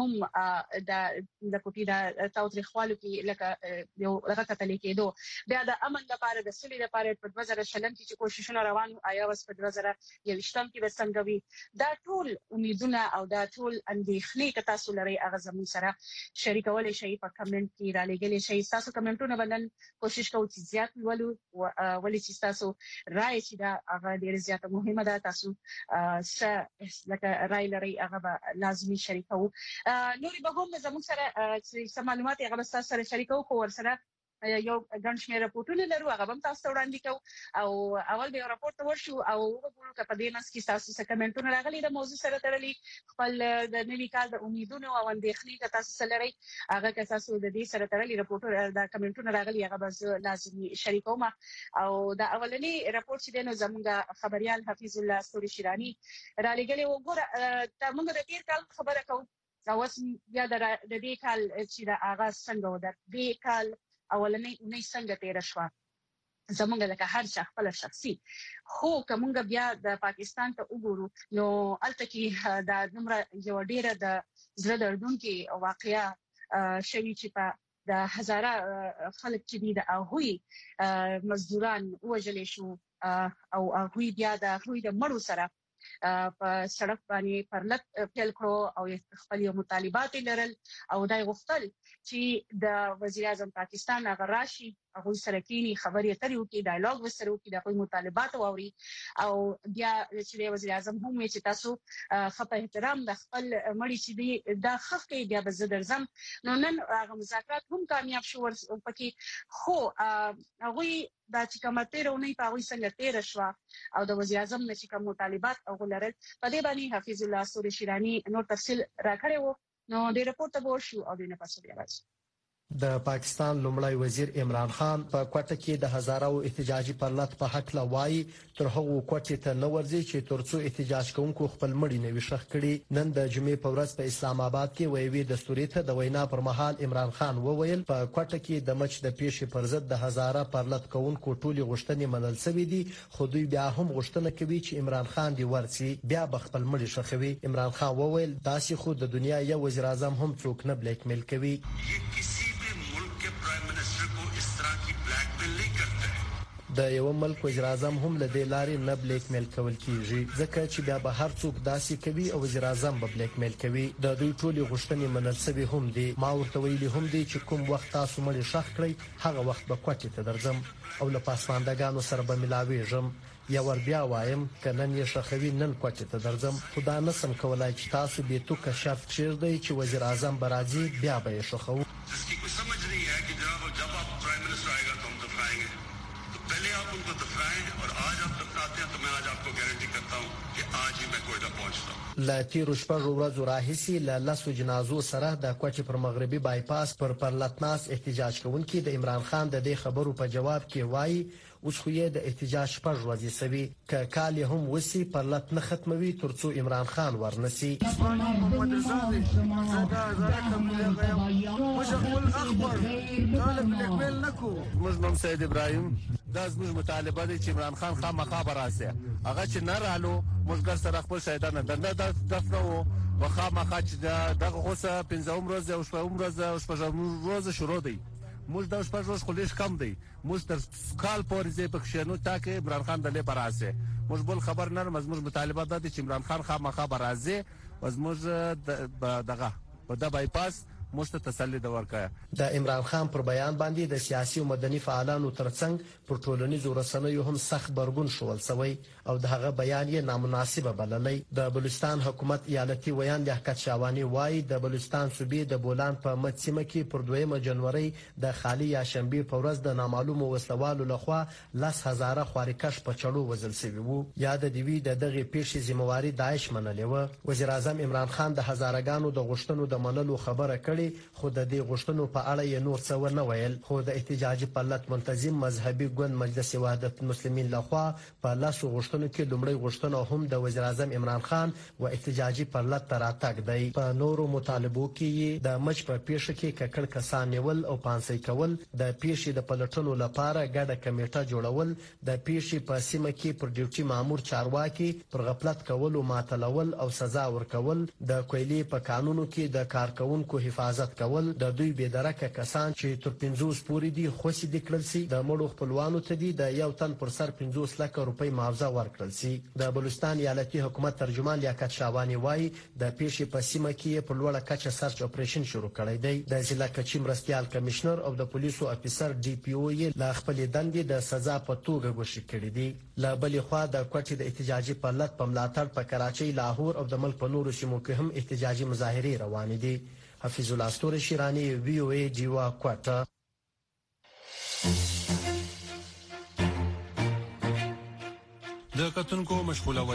هم د کوټي د تاریخوالو کې لکه یو لکه کتل کېدو. بیا د امن لپاره د سولې لپاره په 2020 کې چې کوششونه روان آیا وس په 2021 کې وسنګوي. دا ټول امیدونه او دا ټول اندېښنې که تاسو لري هغه زموږ سره شریکول شي په کمنټ کې را لګل شي. تاسو کمنټونه بدل کوشش کوئ چې زیات ولو ولې چې تاسو رائے چې دا هغه ډیر زیات مهمه ده. تاسو لکه رای لري هغه به لازمي شریکو. نوري به هم زموږ سره چې معلومات هغه به تاسو سره شریکو، خو ور سره یو ګڼ شمېر راپورټونه لرو هغه هم تاسو وړاندې کوو او اول به راپورټ ورشو او وګورو چې په دې نس کې تاسو څه کمنټونه راغلي د موضوع سره تړلي خپل د نوي کال د امیدونو او اندېښنې که تاسو سره لري هغه که تاسو د دې سره تړلي راپورټ د کمنټونه راغلي هغه به لازمي شریکوم. او دا اولنی راپورټ چې د زموږ خبريال حفیظ الله استوري شیرانی را لګلې وګوره ته موږ د تیر کال خبره کوو او اوس بیا د دې کال چې د آغاز څنګه و د دې کال اولنې اونۍ څنګه تیر شو زمونږ لکه هر شخص خپل شخصي. خو کومګ بیا د پاکستان ته وګورو نو الته کې د نمبر یو ډیره د زړه دردونکو واقعیا شوي چې په د هزاره خلک چې دي د هغوی مزدوران وژل شو او هغوی بیا د هغوی د مړو سره په سړک باندې پرلط پیل کړو او خپل یو مطالبات لرل او دای غوښتل چې د وزیر اعظم پاکستان هغه راشي هغه سره کینی خبرې اترې وکړي ډایالوګ وسره وکړي د خپل مطالبات واوري او بیا چې وزیر اعظم هم چې تاسو خپل احترام د خپل مړي چې دی د خفقې بیا به زدرزم نو نن هغه مذاکرات هم کامیاب شو پکې خو هغه دا چې کومه تیرونه په هغه څنګه تیر شو او د وزیر اعظم نه چې کوم مطالبات او لرل په دې باندې حفیظ الله سوري شیرانی نو تفصیل راکړی وو نو د رپورت به شو او د نه پاسه بیا راځي د پاکستان لومړی وزیر عمران خان په کوټه کې د هزارو احتجاجي پرلط په حق لوای تر هغه کوټه ته نو ورځي چې ترڅو احتجاج کوونکو خپل مړی نه وشخ کړي نن د جمعې په ورځ په اسلام آباد کې ویوي دستوري ته د وینا پر مهال عمران خان وویل په کوټه کې د مچ د پیښې پر ضد د هزاره پرلط کوونکو ټولي غوښتنې منل شوې دي خو دوی بیا هم غوښتنه کوي چې عمران خان دی ورسي بیا خپل مړی شخوي عمران خان وویل داسې خو د دنیا یو وزیر اعظم هم څوک نه بلیک میل کوي د یو ملک وزیر اعظم هم له دې لارې نه بلیک میل کول کیږي ځکه چې بیا به هر څوک داسې کوي او وزیر اعظم به بلیک میل کوي د دوی ټولي غوښتنې منل شوی هم دي ما ورته ویلي هم دي چې کوم وخت تاسو مړی شخ کړئ هغه وخت به کوټې ته درځم او له پاسماندګانو سره به ملاویږم یا ور بیا وایم کنن یې شخوي نن کوټې ته درځم خدا نسم کولای چې تاسو به تو که شرط کړئ چې وزیر اعظم برازي بیا به یې شخو जिसकी कुछ समझ नहीं है कि जब आप prime minister आएगा तो हम दफनाएंगे तो पहले आप उनको दफनाएं और आज आप दफनाते हैं तो मैं आज आपको गारंटी करता हूं कि आज ही मैं कोयटा पहुंचता हूं لا تیرو شپږ ورځو راهیسي له لاسو جنازو سره د کوټې پر مغربي بایپاس پر پرلطناس احتجاج کوونکي د عمران خان د دې خبرو په جواب کې وایي اوس خو یې د احتجاج شپږ ورځې سوي که کال هم وسی پرلط نه ختموي ترڅو عمران خان ورنسي محمد رضا مشغول اخبار طالب بلیکمیل نکو مجنون سید ابراهیم دا زموږ مطالبه دي چې عمران خان خامخا براسه هغه چې نه رالو موږ سره خپل شهیدانه د دفنو وخامخا چې دغه غوسه 15 ورځې او 16 ورځې او 16 ورځې شروع دي موږ د شپږ ورځې خلیش کم دی موږ تر کال پورې زی پکښینو تاکي عمران خان دلې براسه موږ بل خبر نه مزموږ مطالبه ده چې عمران خان خامخا برازه وزموږ دغه په د بایپاس مشت تسلی د ورکه د عمران خان پر بیان باندې د سیاسي او مدني فعالانو ترڅنګ پر ټولنیزو رسنیو هم سخت برګون شول سوی او دغه بیان یې نامناسب بللی د بلوچستان حکومت ایالتي ویان لیاقت شاوانی وایي د بلوچستان صوبې د بولان په مدسیمه کې پر 2 جنوري د خالی یا شنبه په ورځ د نامعلومو وسلوالو لخوا 10000 خوارکش په چړو وزل شوی وو یا د دیوی د دغه پیښې ذمہواری داعش منلې و وزیر اعظم عمران خان د هزارګانو د غشتنو د منلو خبره کړې خو د دې غشتنو په اړه یې نور څه ونه ویل خو د احتجاجي پرلط منتظم مذهبي ګوند مجلس وحدت المسلمین لخوا په لاسو غشتنو کې لومړی غشتنه هم د وزیر اعظم عمران خان و احتجاجي پرلط تراتګ دی په نورو مطالبو کې د مچ په پیښه کې ککړ کسان نیول او پانسي کول د پیښې د پلټنو لپاره ګډه کمیټه جوړول د پیښې په سیمه کې پر ډیوټي مامور چارواکي پر غفلت کول او ماتلول او سزا ورکول د کویلي په قانونو کې د کارکونکو حفاظت کول د دوی بيدرکه کسان چې تر 50 پورې دي خوشي د کړل سي د مړو خپلوانو ته دي د یو تن پر سر 50 لک روپۍ معاوضه ورکړل سي د بلوچستان ایالتي حکومت ترجمان لیاقت شاوانی وایي د پیښې په سیمه کې په لوړه کچه سرچ اپریشن شروع کړی دی د ضلع کچې مرستيال کمشنر او د پولیسو افیسر ډي پی او یې لا خپل دندې د سزا په توګه غوښتل کړي دي لا بلې خوا د کوټې د احتجاجي پرلط په ملاتړ په کراچۍ لاهور او د ملک په نورو سیمو کې هم احتجاجي مظاهرې روانې دي حفیظ الله استور شیرانی وی او ای جیوا کوټه د کتونکو مشغولول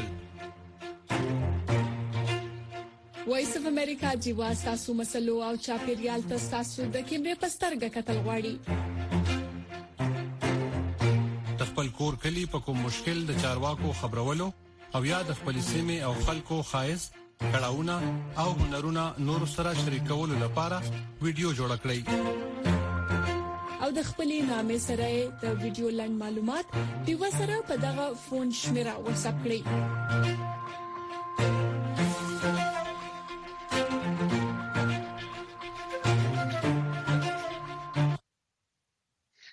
وایس اف امریکا جیوا تاسو مسلو او چاپیریال تاسو د کیمرې پسترګه کتل غواړي د خپل کور کلی په کوم مشکل د چارواکو خبرولو او یا د خپل سیمه او خلکو خایس کړهونه او هنرونه نور سره شریکولو لپاره ویډیو جوړ کړئ او د خپلې نامې سره د ویډیو لاین معلومات د وسره په دغه فون شمیره واتساپ کړئ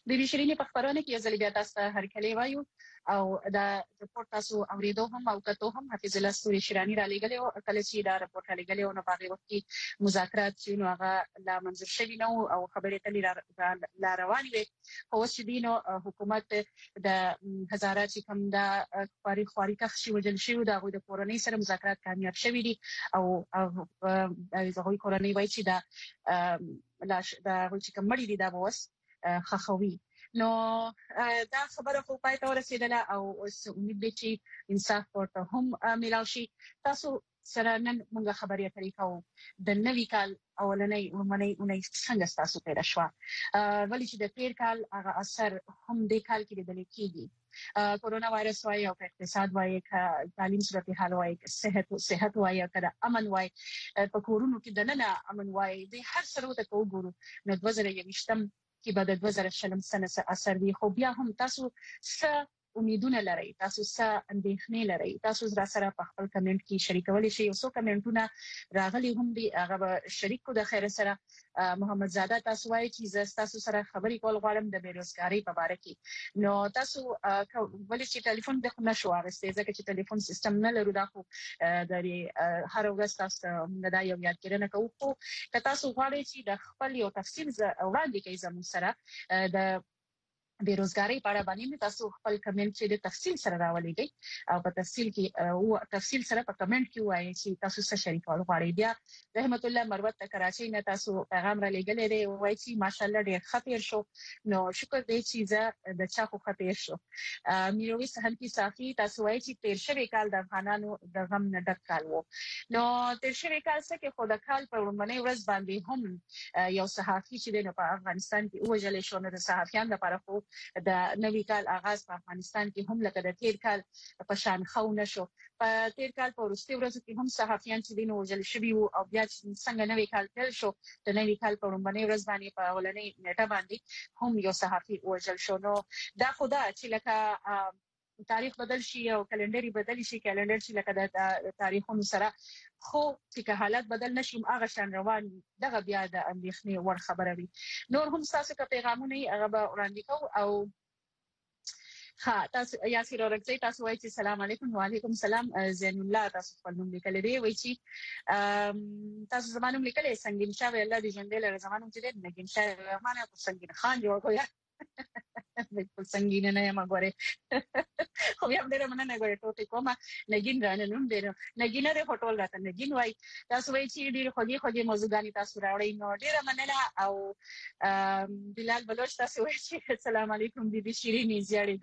د بشرینې په خبرونه کې ځل بیا تاسو ته هرکلی وایو او دا رپورت تاسو اوریدو هم او کتو هم حفیظ الله ستوري شیرانی را لګلې او کله چې دا رپورت را لګلې او نو په هغه وخت کې مذاکرات چې نو هغه لا منظور شوی نو او خبرې تلې لا روانې وي خو چې دینو حکومت د هزاره چې کوم دا خاري کښ وجل شي دا غوډه کورنۍ سره مذاکرات کامیاب شوي دي او هغه کورنۍ وایي چې دا چې کوم مړي دي دا بوس خخوي نو دا خبره خو پای ته ورسېدله او امید دي چې انصاف ورته هم ملاوي شي تاسو سره نن موږ خبرې اترې کوو د نوي کال اولنۍ څنګه تاسو پیدا شو ولی چې د تیر کال هغه اثر هم د کال کې لیدل کېږي کورونا وایرس وایي او اقتصاد وایي تعلیم صورتحال وایي صحت وایي کله امن وایي په کورونو کې دننه امن وایي د هر سره ته وګورو نو 2020 کې بعد 2020 سنه اثر دی خو بیا هم تاسو څه امیدونه لري تاسو څه اندېښنې لري تاسو زرا سره په خپل کمنټ کې شریکولی شئ او څو کمنټونه راغلي هم دي هغه شریکو د خیر سره محمد زاده تاسو وایي چې تاسو سره خبرې کول غواړم د بیروزګاری په اړه کې نو تاسو ولې چې ټلیفون د خو نشو راستي ځکه چې ټلیفون سیستم نه لرو دا خو د هر ورځ تاسو نه دا یو یادګیرنه کوو خو که تاسو غواړئ چې د خپل یو تفصیل وړاندې کړئ زموږ سره د بیروزګاری په اړه باندې تاسو خپل کمنټ چې د تفصیل سره راولېږئ او په تفصیل کې او تفصیل سره په کمنټ کې وایي چې تاسو څه شریکول غواړئ بیا رحمت الله مروت کراچۍ نه تاسو پیغام را لېږلی دی وایي چې ماشاءالله ډېر خطر شو نو شکر دی چې د چا خو خطر شو میروي سهنتي صافي تاسو وایي چې تیر شوی کال د افغانانو د غم نه ډک کال وو نو تیر شوی کال څه کې خو د کال په لومړنۍ ورځ باندې هم یو صحافي چې د افغانستان کې وژل شو نو د صحافیانو لپاره خو د نوي کال آغاز په افغانستان کې هم لکه د تیر کال په شان خو نشو په تیر کال په وروستي ورځو کې هم صحافیان چې دینو وژل شوي وو او بیا څنګه نوي کال پیل شو د نوي کال په لومړنۍ ورځ باندې په اولنۍ نیټه باندې هم یو صحافي وژل شو نو دا خدا چې لکه تاریخ بدل شي او کلندري بدل شي کلندر چې لکه د تاریخونو سره خو چې حالات بدل نشي هغه شان روان دغه بیا د اندېښنې ور خبره وي نور هم تاسو کا پیغامونه هغه وړاندې کوو او ها تاسو یاسر اورګزی تاسو وایي چې سلام علیکم وعلیکم السلام زین الله تاسو خپل نوم لیکل دی وایي چې تاسو زمانوم لیکل سنگین شاه الله دې ژوند له زمانوم چې دې نګین شاه رحمانه کو سنگین خان جوړ کویا بالکل سنگین نه یم غوړې خو بیا ډېر مننه غوړې ټوټې کومه نګین رانه نوم دی نګین د هوټل راته نګین وای تاسو وایي چې ډېر خوږی موضوعګانی تاسو راوړی نو ډېر مننه او بلال بلوچ تاسو وایي چې السلام علیکم بیبي شیرینی زیاړي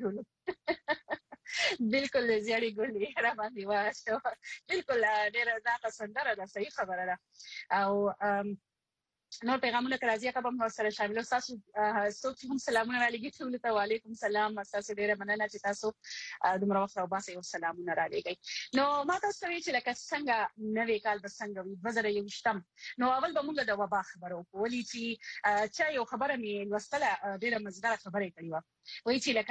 ګل بالکل زیاړي ګل را باندې واسه بالکل ډېر دا سندره ده صحیح خبره ده او نو پیغامونه راځي که به سره شامل تاسو څوک هم سلامونه را لګي ټول ته وعلیکم السلام تاسو ډیره مننه چې تاسو دومره وخت او باسي او سلامونه را لګي نو ما تاسو وی چې لکه څنګه نوې کال به څنګه وي 2021 نو اول به موږ د وبا خبرو کولی چې چا یو خبره مې لوستله ډیره مزدار خبره کړې و وایي چې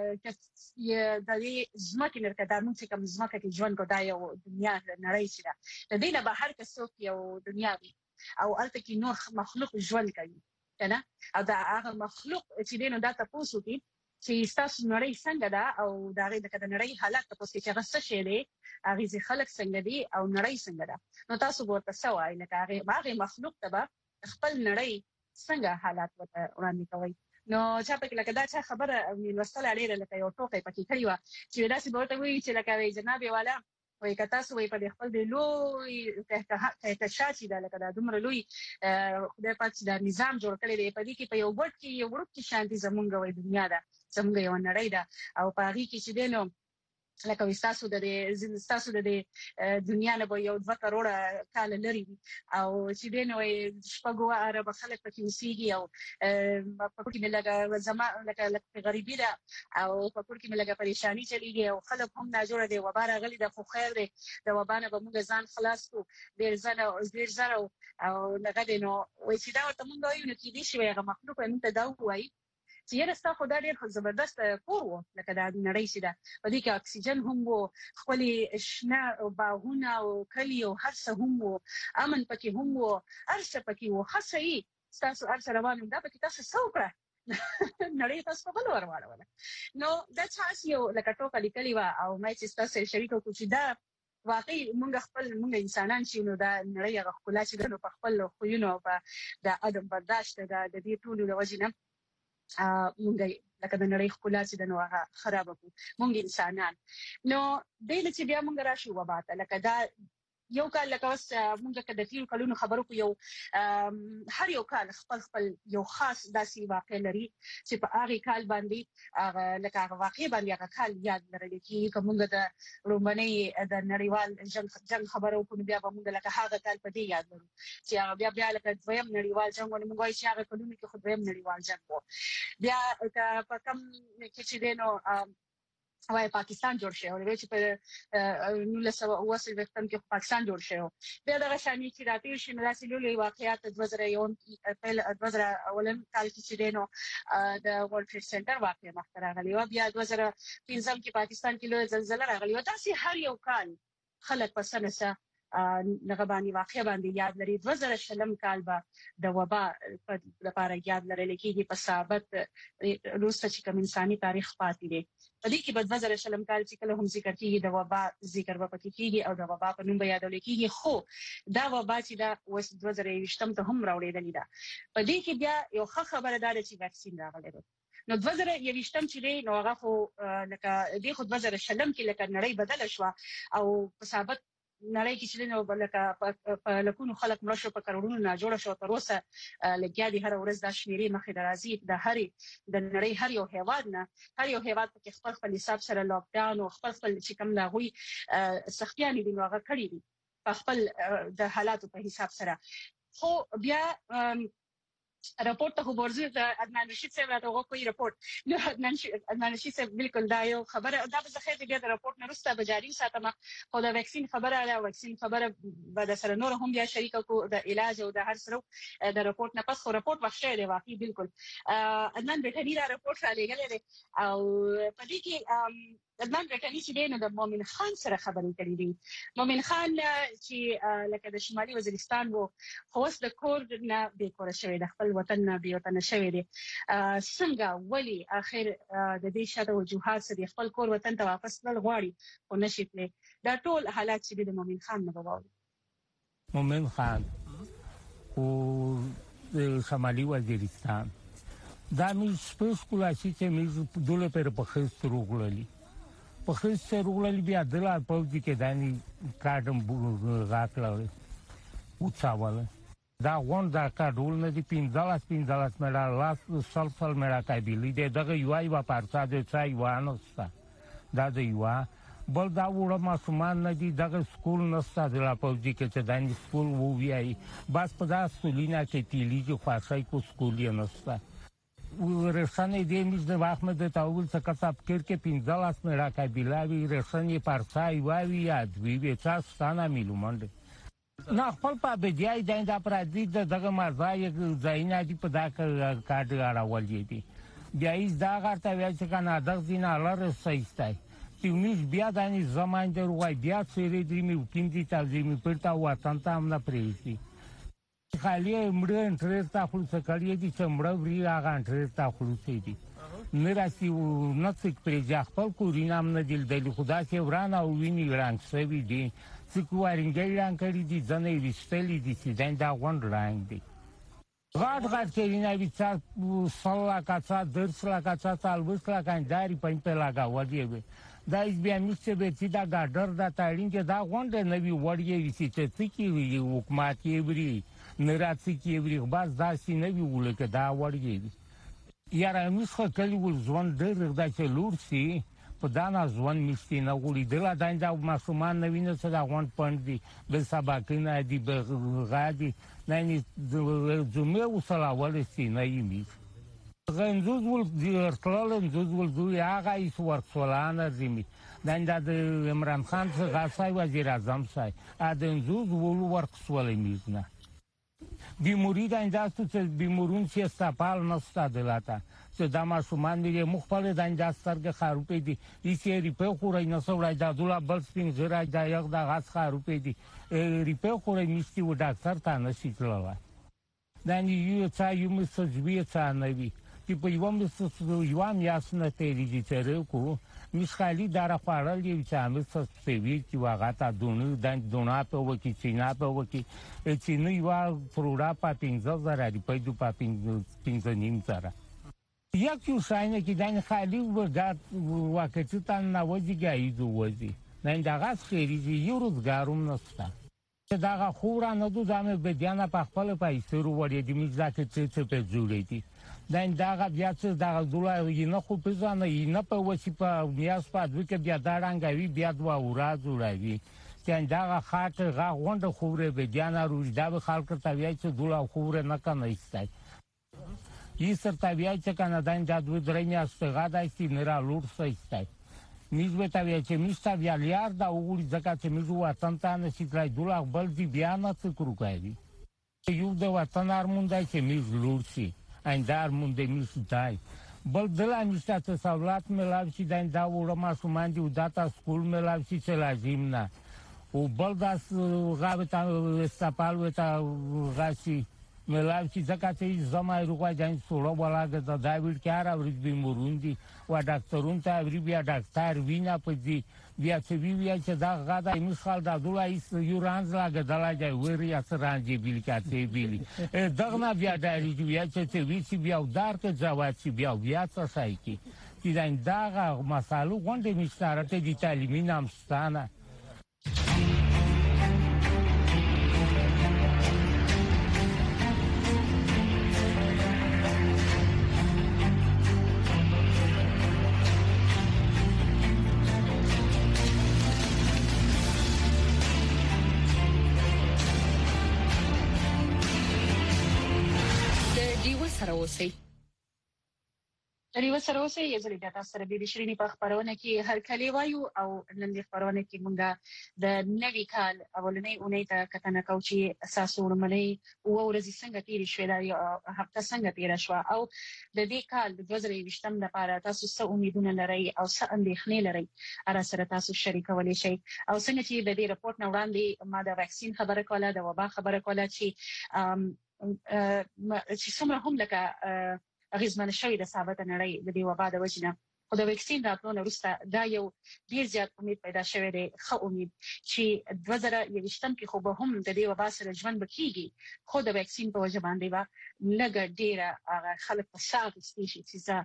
لکه د دې ځمکې نرکدار موږ چې کوم ځمکه کې ژوند کو دا یو دنیا نړۍ چې ده د دې نه بهر که څوک یو دنیا وي او البته کې نور مخلوق ژوند کوي کنه او دا هغه مخلوق چې دینو دا تاسو کې چې تاسو نړۍ څنګه ده او دا غي د نړۍ حالت تاسو کې څنګه څه شي دي هغه خلک څنګه دي او نړۍ څنګه ده نو تاسو ورته سوای لکه هغه مخلوق ته خپل نړۍ څنګه حالات وړاندې کوي نو چا په لکه دا څه خبره وسله لري لکه یو ټوکې پکې کړی و چې دا څه ورته وی چې لکه جناب والا وای کته سو په خپل د لوی ته شاشي د لکه د دومره لوی خدای پاک د نظام جوړ کړی دی په دې کې په یو ګډ کې یو ورک کې شانتي زمونږ وای دنیا ده زمونږ یو نړۍ ده او په هغه کې چې دینو لکه وستاسو د دنیا نه به یو 2 کروڑه کال لري او چې دینو شپږو عرب خلک پکې اوسېږي او په کې لګا زما لکه غریبی ده او په کې لګا پریشانی چلیږي او خلک هم نه جوړ دي وبا راغلي د خو خیر دی د وبا نه به موږ ځان خلاص کو ډیر زره او لګا دینو وای چې دا ورته موږ یو نه کې دي شي هغه مخلوق هم ته دا وای چې یرستا خو دا ډېر زبردست کور وو لکه د نړۍ سي ده په دې کې اکسیجن هم وو خپل شنه باغونه او کلی او هر څه هم وو امن پکې هم وو هر څه پکې وو خاصه تاسو هر څه روانو دا پکې تاسو څوکړه نړۍ تاسو په بل ورواړوله. نو دا تاسو یو لکه ټوکه لیکلی و او مې چې تاسو شریکو کو چې دا واقعي موږ انسانان چې نو دا نړۍ هغه خپل چې نو په خپل خوینو په د ادم برداشت د دې ټولو د وجنه موږ لکه د نړۍ خپل چې نو هغه خراب کو موږ انسانان. نو دله چې بیا موږ راشو وباته لکه دا یو کال لکه اوس موږ کده تیر کلونو خبرو کو یو هر یو کال خپل یو خاص داسي واقع لري چې په هغه کال باندې لکه هغه واقع باندې هغه کال یاد لرل کی کومه د رومنی د نړیوال جنگ خبرو کو بیا موږ لکه هغه کال په دې یاد لرو چې بیا لکه دویم نړیوال جنگ موږ وایي چې هغه کلونو کې خو دویم نړیوال جنگ وو. بیا په کم کې چې دینو وای پاکستان جوړ شو او چې په 1980 کې پاکستان جوړ شو. بیا دغه شانې چې راځي چې مراسي لولې واقعیت 2001 په 2001 کال کې چې دینو د ورلد ټریډ سنټر واقعي مخ راغلی او بیا 2015 کې پاکستان کې لوی زلزلہ راغلی او تاسو هر یو کال خلک په سنسه نغه باندې واقع باندې یاد لري. 2000 کال به د وبا لپاره یاد لرل کېږي په ثابت روسته چې کوم انساني تاریخ پاتې دی. په دې کې په 2000 کال چې کله هم ذکر کېږي د وبا ذکر به پکې کېږي او د وبا په نوم به یادول کېږي. خو دا وبا چې دا 2020 ته هم راوړېدلې ده. په دې کې بیا یو ښه خبره ده چې واکسین راغلی دی. نو 2020 چې دی نو هغه خو لکه د 2020 کې لکه نړۍ بدله شو او په ثابت نړۍ کې چې نو بلکې په لکونو خلک مړ شو په کروڑونو نه جوړ شو تر اوسه لګیا دي هر ورځ د شمیرې مخې درازي د نړۍ هر یو هیواد نه هر یو هیواد په خپل حساب سره لاک ډاون او خپل چې کوم لاغوي سختيانې دي نو هغه کړی دي په خپل د حالاتو په حساب سره. خو بیا رپورټ ته ورځي د عدنان رشید صاحب راته کوئی رپورټ نو عدنان رشید صاحب بالکل دا یو خبره دا به خیر دی د رپورټ نه رسته به جاری ساتمه. خو د ویکسین خبره ده ویکسین خبره به د سره نور هم بیا شریک کو د علاج او د هر سره د رپورټ نه پس خو رپورټ واخشه دی واقعي بالکل عدنان بیٹنی را رپورټ را لګل دي او په دې کې عدنان بیٹنی چې دی نو د مومن خان سره خبرې کړې دي. مومن خان چې لکه د شمالي وزیرستان وو خو اوس د کور نه بیکوره شوی د خپل وطن نه بي وطن شوی دی. څنګه ولی اخر د دې شاته وجوهات سره خپل کور وطن ته واپس تل غواړي او نشي تللی. دا ټول حالات چې د مومن خان نه وواو. مومن خان او شمالي وزیرستان دا مې سپیس کولای چې مې دوله پر په خسته روغللی په خسته روغللی بیا دلا په دې کې دانی کارډم غاکلل او څاواله دا غون دا کارډول نه دی 15 مړه لاس سلسل مړه کایبلی دغه یوای و پارتا د ځای وانستا دا د یوا بل دا وړه ماسومان نه دي دغه سکول نسته د لا په دې کې چې دانی سکول وو ویای بس په دا سولینا کې تیلیږي خاصای کو سکول یې نسته. رسنۍ دې مز د احمد تاول څخه کتاب کې 15 مړه کایبلاوی رسنۍ پارسای واوی یاد وی تاسو ستانه میلومند نه خپل په بجای د پردي دغه مرزای ځاینا دي په دا کارت راوړل دي بیا یې دا غارته وی چې کنه دغه دینه لاره سېستای چې موږ بیا د زمان دروي بیا سری دې مې وکیم دي تاسو مې پرتا وطن ته هم نه پریږدي خالی مړ انټرست تاسو څخه دي چې مړ وری هغه انټرست تاسو دي نه راځي نو څوک پرې خپل کورینام نه دل د خدا چې ورانه او ویني رنګ سوي دي چې کوارینګي رنګ کړی دي ځنې وستلې دي چې دا غونډ رنګ دي غاټ کې نه وي چې سلا کاڅه درسلا کاڅه تالوسلا کانداري پنځه لاګه ودی دا بیا میسته به چې دا ګاډر دا تاړین کې دا غونډه نوی وړي وي چې کی وي حکومت یې وری نه راځي کې وری باز دا سي نوی ولکه دا وړي یاره میخه کلی ول ځوان ډېر دا چې لور سي په دانا ځوان میستي نه غوړي دلا دا ماسومان نوینه څه دا غونډ پند دي بل سبا کینه دي غادي نه زموږ وسلا ولسي نه یمي غنځوز ول ارتلل زوز ول دوی هغه ایس ورسولانه زمي دا د عمران خان څخه غاسای وزیر اعظم سای اذن زوز ول ورسول میزنه بیموری دا انداستو چې بیمورون چې استپال نستا دلاته چې دا ماسومان دي مخبل دا انداسترګه خاروپې دي چې ریپه خورای نسوړای دا دولا بل سپین زرای دا یو دا غاس خاروپې دي ریپه خورای میستي و ډاکټر ته نشي تللا دا یو څا یو مسجوی څا نوي چې په یو میاس نه تیریږي چې کو مسخالي دار خپل یو چامل سوي چې واغه تا دونه په وکی چینا په وکی چې نو یو پروډا پاتینځ زره دی په دو پاتینځ نیم زره یک یو شاینه کې دان خالي وګات واکه ته نه وځي وځي نه دغه خيري یو روزګاروم نشته دغه خورا نه دو ځامه به دیانه په خپل پیسې وروړي د میځه کې څه په جوړې دي دغه بیا څه دغه دولای نه خو په ځانه نه په وسی په میاس په دوی کې بیا دارانګوي بیا دوا ورا جوړوي چې دغه خاطر غا غونډه خوره به دیانه روز دا به خلک ته وایي چې دولا خوره نه کنه ایستای یې سره وایي چې کنه دا دوی درې میاس غا دایسي نه را لور سېستای میزه ته وایي چې میستا بیا لیار دا وګړي ځکه چې میزو وطن ته نه شي کړای دولا بل دی بیا نه څه کوي یو د وطن ارموندای چې میز لور شي اندار مونږ میس دای بل دلا میسته سہولت ملاوي چې دا وړه ماشومان دي وداتا سکول ملاوي چې لازم نه او بل داس غاوه تا استپال وتا غاسي ملاوي چې ځکه چې زما روغه ځان سوړو ولاګه دا داوید کار او ریډ موروندي و ډاکټرون ته وری بیا ډاکټر وینا پدې بیا چې وی چې دا غاده مثال دا دولای یو رانز لاګه دلاجه وری اسرانجی بیل کاته بیلی دغه بیا دایری بیا چې وی چې بیا دار ته جواب چې بیا څه شای کی چې دا مسالو غونډه مشتاره ته د تعلیمي نامستانه ریو سره اوسې یو ځل بیا تاسو سره به شيرینی په خبرونه کې هر کلی وایو او نن د خبرونه کې مونږه د نوي کال اولنې اونۍ ته کتنه کوو چې اساسو ورمنې او ورځې څنګه تیر شوې دا هفته څنګه تیر شو او د دې کال د 2020 لپاره تاسو څه امیدونه لرئ او څه اندېښنې لرئ اره سره تاسو شریکولی شئ او څنګه چې د دې رپورت نه وړاندې ما د ویکسین خبره کوله د وبا خبره کوله چې څومره هم لکه غیزمن شوی د ثابت نړۍ د دې وبا د وجنه خو د ویکسین راتلو وروسته دا یو ډیر زیات امید پیدا شوی دی خو امید چې 2020 کې خو به هم د دې وبا سره ژوند بکیږي خو د ویکسین په وجه باندې به لږ ډیر خلک په ساغ شي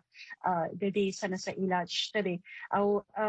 چې د دې سنسه علاج شته او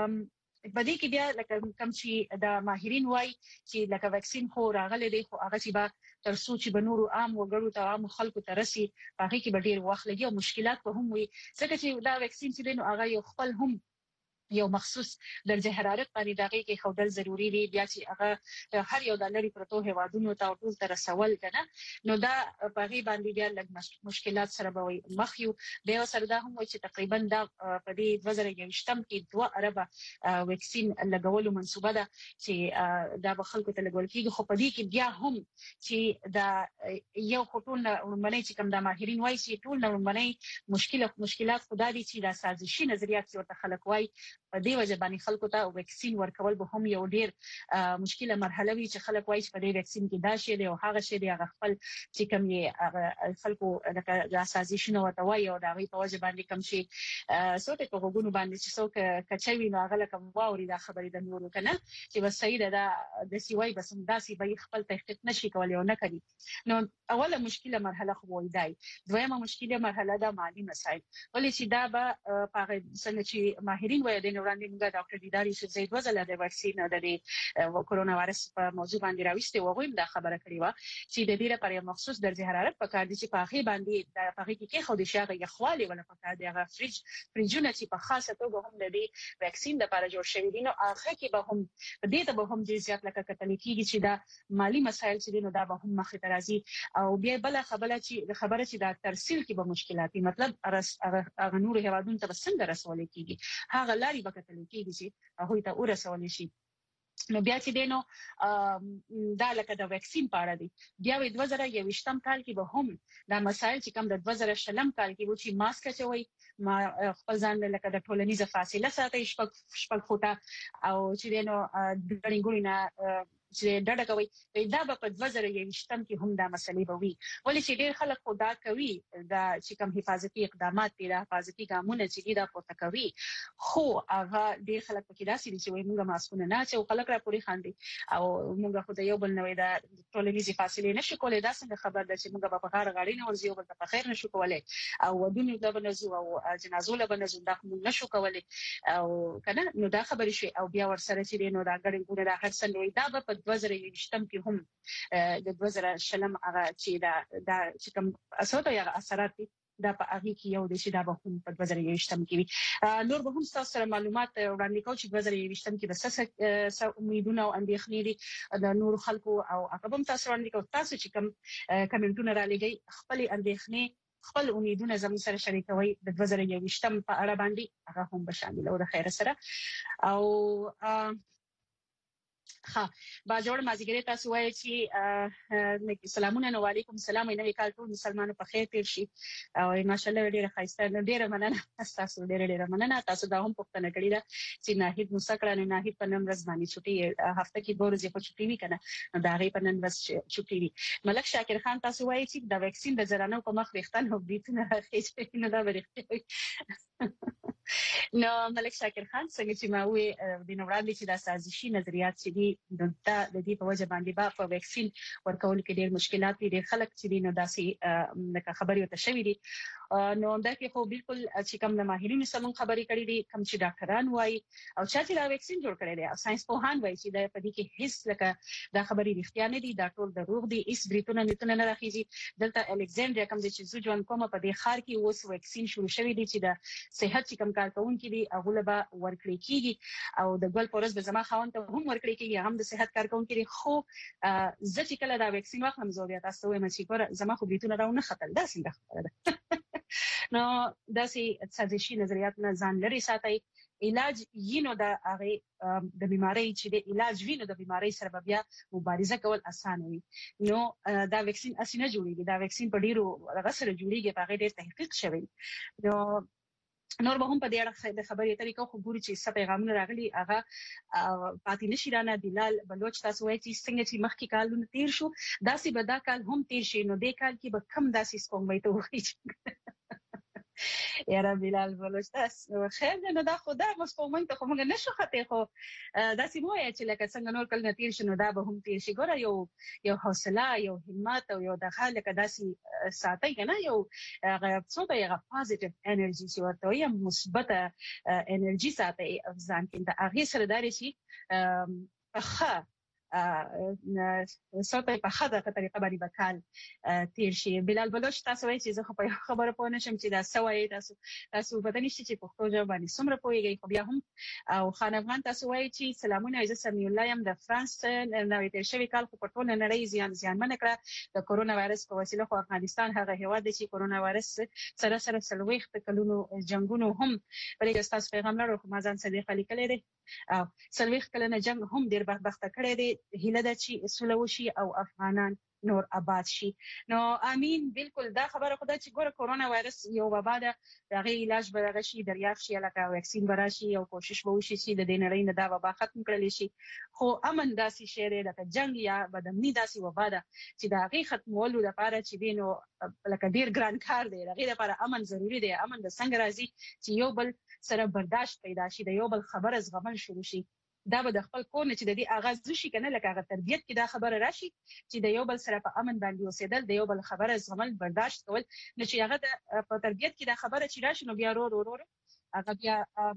بدی کې بیا لکه کم چې د ماهرین وای چې لکه ویکسین خو راغله دی خو هغه چې به تر څو چې بنورو عام وګړو ته عام خلکو ته رسي هغه کې به ډیر وخت لګي او مشکلات به هم وي ځکه چې دا ویکسین چې نو هغه یو خپل هم یو مخصوص درجه حرارت باندې دغه کې خودل ضروری دی بیا چې هغه هر یو د لری پروتو هوادونو ته ټول تر سوال کنه نو دا په غي باندې بیا لږ مشکلات سره به وي مخيو به سره دا هم چې تقریبا دا په دې 2020 کې 2 ارب ویکسین لګولو منسوبه ده چې دا به خلکو ته لګول کیږي خو په دې کې بیا هم چې دا یو خطون منې چې کوم د ماهرین وایي چې ټول نو منې مشکلات خدای دي چې دا سازشي نظریات ورته خلک وایي په دې وجه باندې خلکو ته ویکسین ورکول به هم یو ډیر مشکله مرحله وي چې خلک وایي چې په دې ویکسین کې دا شی دی او هغه شی دی هغه خپل چې کوم یې خلکو د اساسیشن او توای او د غي په وجه باندې کوم شي سوته په وګونو باندې چې څوک کچوي نو هغه کوم واوري دا خبرې د نورو کنه چې بس صحیح ده د سیوای بس داسي به خپل تحقیق نشي کولای او نه کوي نو اوله مشکله مرحله خو وای دی دویمه مشکله مرحله د مالی مسایل ولې چې دا به په څنګه چې ماهرین وایي د وړاندې موږ ډاکټر دیداري شزید وزله د ویکسین د کورونا وایرس په موضوع باندې راوستي وغویم دا خبره کړې و چې د دې لپاره مخصوص درجه حرارت په کار دي چې په هغه باندې د هغه کې خو د شاغه یخوالي ولا په کار دی هغه فریجونه چې په خاصه توګه هم د دې ویکسین لپاره جوړ شوی دي نو هغه کې به هم دې ته به هم ډیر زیات لکه کتل کېږي چې دا مالی مسایل چې نو دا به هم مخې ته راځي او بیا بل خبره چې دا ترسیل کې به مشکلات مطلب هغه نور هوادون ته څنګه رسول کېږي هغه لاري کتل کېږي چې هغه ته ورسول شي نو بیا چې دینو دا لکه د ویکسین پاره دی بیا د 2020 کال کې به هم دا مسایل چې کوم د 2020 کال کې و چې ماسک چوي ما خپل ځان لکه د ټولنیزه فاصله ساتي شپږ فوټه او چې دینو د ډنګورینا چې ډډه کوي دا به په 2021 کې هم دا مسلې به وي ولې چې ډېر خلک خدا کوي دا چې کوم حفاظتي اقدامات دي حفاظتي ګامونه چې دا پورته کوي خو هغه ډېر خلک پکې داسې دي چې وایي موږ ماسکونه نه چې خلک را پوري خاندي او موږ خو د یو بل نوې دا ټولنیزې فاصلې نشو کولای دا څنګه خبر ده چې موږ په غاړه نه ورځو بل ته په خیر نشو کولای او ودونو د بنزو او جنازو له بنزو دا موږ نشو کولای او کنه نو دا خبرې شي او بیا ورسره چې نو دا ګړنګونه دا هر څنګه دا په 2021 کې هم د 2020 هغه چې دا چې کوم اساسه یا اثرات دا په هغه کې یو د شي دا به هم په 2021 کې وي نور به هم تاسو سره معلومات وړاندې کوم چې 2021 کې د څه امیدونه او اندېښنې دي د نور خلکو او هغه هم تاسو وړاندې کوم تاسو چې کوم کمنټونه را لګي خپل اندېښنې خپل امیدونه زموږ سره شریکوي د 2021 په اړه باندې هغه هم به شامل او د خیر سره او ها با جوړ مازیګری تاسو وایي چې سلامونه نو علیکم السلام نوې کال ټول مسلمانانو په خیر تیر شي او ماشاءالله ډیره ښایسته ډیره مننه تاسو ډیره مننه تاسو دا هم پوښتنه کړې ده چې ناهید مسکړه نه ناهید په نن ورځ باندې چھټي هفته کې 2 ورځې په چھټي وی کنه دا غي په نن ورځ چھټي وی ملک شاکر خان تاسو وایي چې دا ویکسین د زرانو په مخ وختن هو بیتونه هیڅ نه دا ورته نو ملک شاکر خان څنګه چې ما وې د نوړاندې چې دا سازشي نظریات چې دي د دې په وجه باندې با په ویکسین ورکول کې ډېر مشکلات دي ډېر خلک چې دي نو داسې خبرې وته شوې دي نو دا کې خو بالکل چې کوم د ماهرینو سره خبرې کړې دي کوم چې ډاکټران وایي او چې دا ویکسین جوړ کړی دی او ساينس پوهان وایي چې دا په دې کې هیڅ لکه دا خبرې رښتیا نه دي دا ټول دروغ دي هیڅ بریتونه نه راخیږي دلته الکساندریا کوم چې زو جوان کومه په دې خار کې اوس ویکسین شروع شوی دی چې د صحت چې کوم کارکونکو دي هغه له ورکړي کیږي او د ګل پورس به زما خاوند ته هم ورکړي کیږي هم د صحت کارکونکو دي خو زه چې کله دا ویکسین واخلم زه بیا تاسو وایم چې ګور زما خو بریتونه راونه خطر ده څنګه خبره ده نو داسې سازشي نظریات نه ځان لري ساتي علاج یینو د هغه د بیماری چې د علاج وینو د بیماری سره بیا مبارزه کول اسانه وي نو دا ویکسین اسینه جوړیږي دا ویکسین په ډیرو غسر جوړیږي په هغه ډیر تحقیق شوی نو نور به هم په دې اړه د خبرې طریقو خو ګوري چې څه پیغامونه راغلي هغه پاتې نشي رانه بلال بلوچ تاسو وایي چې څنګه چې مخکې کالونه تیر شو داسې به دا کال هم تیر شي نو دې کال کې به کم داسې سپوږمۍ ته وایي یاره بلال بلوچ تاسو خیر نه دا خدا مسپومنګ ته کومه نشو خته خو داسې مو چې لکه څنګه نور کله تیر شنو دا به هم تیر شي ګوره یو حوصله یو همت او یو د خلک داسې ساتي کنه یو څه ته یو پوزټیو انرژي چې ورته یو مثبت انرژي ساتي ځان کې دا هغه سره داري شي اخا ساته په خاطر په طریقه باندې وکال تیر شي بلال بلوچ تاسو وایي چې زه خو په خبره پوه نشم چې دا سوي تاسو په دې نشته چې پښتو ژبه باندې څومره پوهیږئ خو بیا هم او خان افغان تاسو وایي چې سلامونه عزت سمي الله يم د فرانس نوې تیر شوی کال خو په ټول نړۍ زیانمن کړه د کورونا وایرس په وسیله خو افغانستان هغه هیواد دی چې کورونا وایرس سره سلويخت کلونو جنگونو هم پرې تاسو پیغام لرو خو ما ځان صدیق علي کړی دی او سلويخت کلنه جنگ هم ډیر بدبخت کړی دی هیله ده چې سولو شي او افغانان نور آباد شي نو امين بالکل دا خبره خدای چې ګوره کورونا وایرس یو وبا ده دغه علاج به دغه شي دریافت شي لکه ویکسین براشي او کوشش به وشي چې د دې نړۍ نه دا وبا ختم کړل شي خو امن داسي شی دی لکه جنگ یا بدامني داسي وبا ده چې د هغه ختمولو لپاره چې دینو لکه ډیر ګران کار دی هغه لپاره امن ضروری دی امن د څنګه راځي چې یو بل سره برداشت پیدا شي د یو بل خبره زغمل شروع شي دا به د خپل کور نه چې د دې اغاز شي کنه لکه هغه تربيت کې دا خبره راشي چې د یو بل سره په امن باندې اوسېدل د یو بل خبره زغمل برداشت کول نو چې هغه په تربيت کې دا خبره چې راشي نو بیا ورو هغه بیا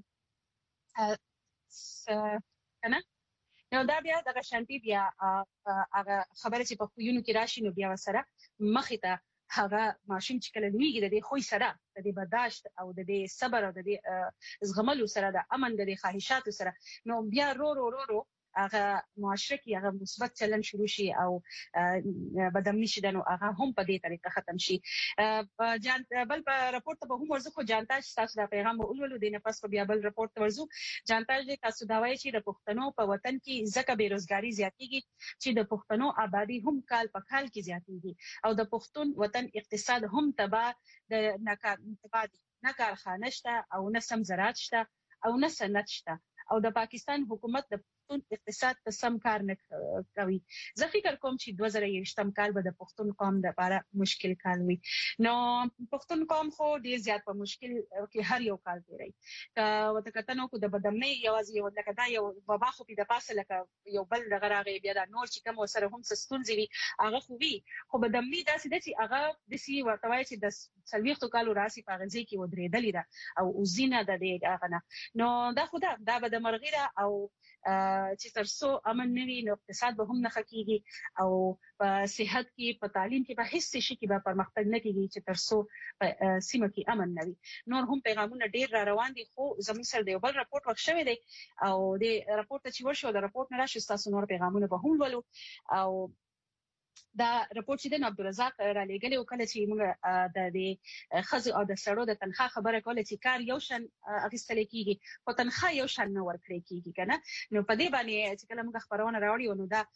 کنه نو دا بیا د شانتي بیا هغه خبره چې په خوینو کې راشي نو بیا وسره مخې ته هغه ماشوم چې کله لویږي د دې خوې سره د دې برداشت او د دې صبر او د دې زغملو سره د امن د خواهشاتو سره نو بیا رو هغه معاشره کې هغه مثبت چلن شروع شي او بدامني شي دنو هغه هم په دې طریقه ختم شي جان بل په راپورټ ته هم ورزو خو جانتاج تاسو دا پیغام ولولو دینه پس په بیا بل راپورټ ورزو جانتاج تاسو دا وایي چې د پښتنو په وطن کې ځکه بیروزګاری زیاتېږي چې د پښتنو آبادی هم کال په کال کې زیاتېږي او د پښتون وطن اقتصاد هم تباہ د نه کارخانه شته او نه سم زراعت شته او نه صنعت شته او د پاکستان حکومت د پښتون اقتصاد ته سم کار نه کوي. زه فکر کوم چې 2020 کال به د پښتون قوم لپاره مشکل کال وي. نو پښتون قوم خو ډیر زیات په مشکل کې هر یو کال دی. وته کتنو کو د بدمنۍ یوازې یو لکه دا یو وبا خو په د پاسه لکه یو بل دغراغه بیا د نور چې کوم سره هم سستونځي وي هغه خو وي، خو بدمنۍ داسې د چې هغه د سی ورتوي چې د سلويختو کالو راسي په غزي کې ودرېدلې ده او وزینه د دې هغه نو دا خدا دا به د مرغیره او چې ترسو امن نوي نو اقتصاد به هم نه خکېږي او په صحت کې په تعلیم کې به هیڅ شي کې به پرمختګ نه کیږي چې ترسو سیمه کې امن نوي. نور هم پیغامونه ډیر را روان دي، خو زموږ سره د بل راپورټ وښوي دی او د راپورټ چې ورشو د راپورټ نه راشي تاسو نور پیغامونه به هم ولو. او دا راپورټ چې د عبدالرزاق را لګلې او کله چې موږ د خزو او د سړو د تنخواه خبره کوله چې کار یو شان اخیستل کیږي او تنخواه یو شان نه ورکړي کیږي کنه، نو په دې باندې چې کله موږ خبرونه راوړي نو دا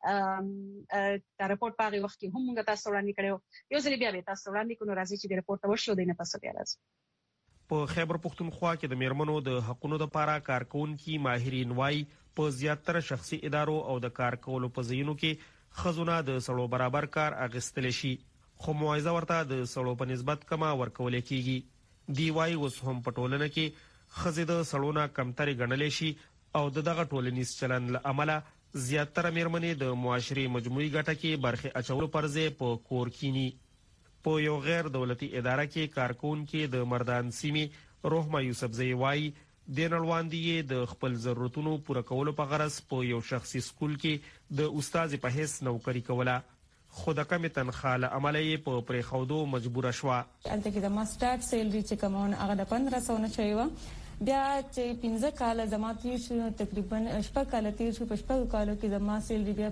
راپورټ په هغه وخت کې هم موږ تاسو وړاندې کړو. یو ځل بیا به تاسو وړاندې کوو راځي چې د راپورټ ورشو د نه پس بیا راځي. په خیبر پختونخوا کې د میرمنو د حقوقو لپاره کارکونکو ماهرین وايي په زیاتره شخصي ادارو او د کارکولو په ځایونو کې خزونه د سړو برابر کار اغستل شي، خو معاوضه ورته د سړو په نسبت کما ورکول کیږي. دی وايي اوس هم په ټولنه کې خزې د سړونه کمتري ګڼل شي او دغه ټولنیز چلن له امله زیاتره میرمنې د معاشري مجموعي ګټه کې برخه اچولو پر ځای په کور کینی. په یو غیر دولتي اداره کې کارکونکو د مردان سیمې روحما یوسفزئی وايي د نړواندې د خپل ضرورتونو پوره کولو په غرض په یو شخصي سکول کې د استاد په حیث نوکری کوله، خو د کمې تنخواه له امله یې په پرېښودو مجبوره شوه. هلته کې د ما سټارټ سیلري چې کومه هغه د 1500 نه شوی وه، بیا چې 15 کاله زما تیر شو تقریبا 6 کاله تیر شو، په 6 کالو کې زما سیلري بیا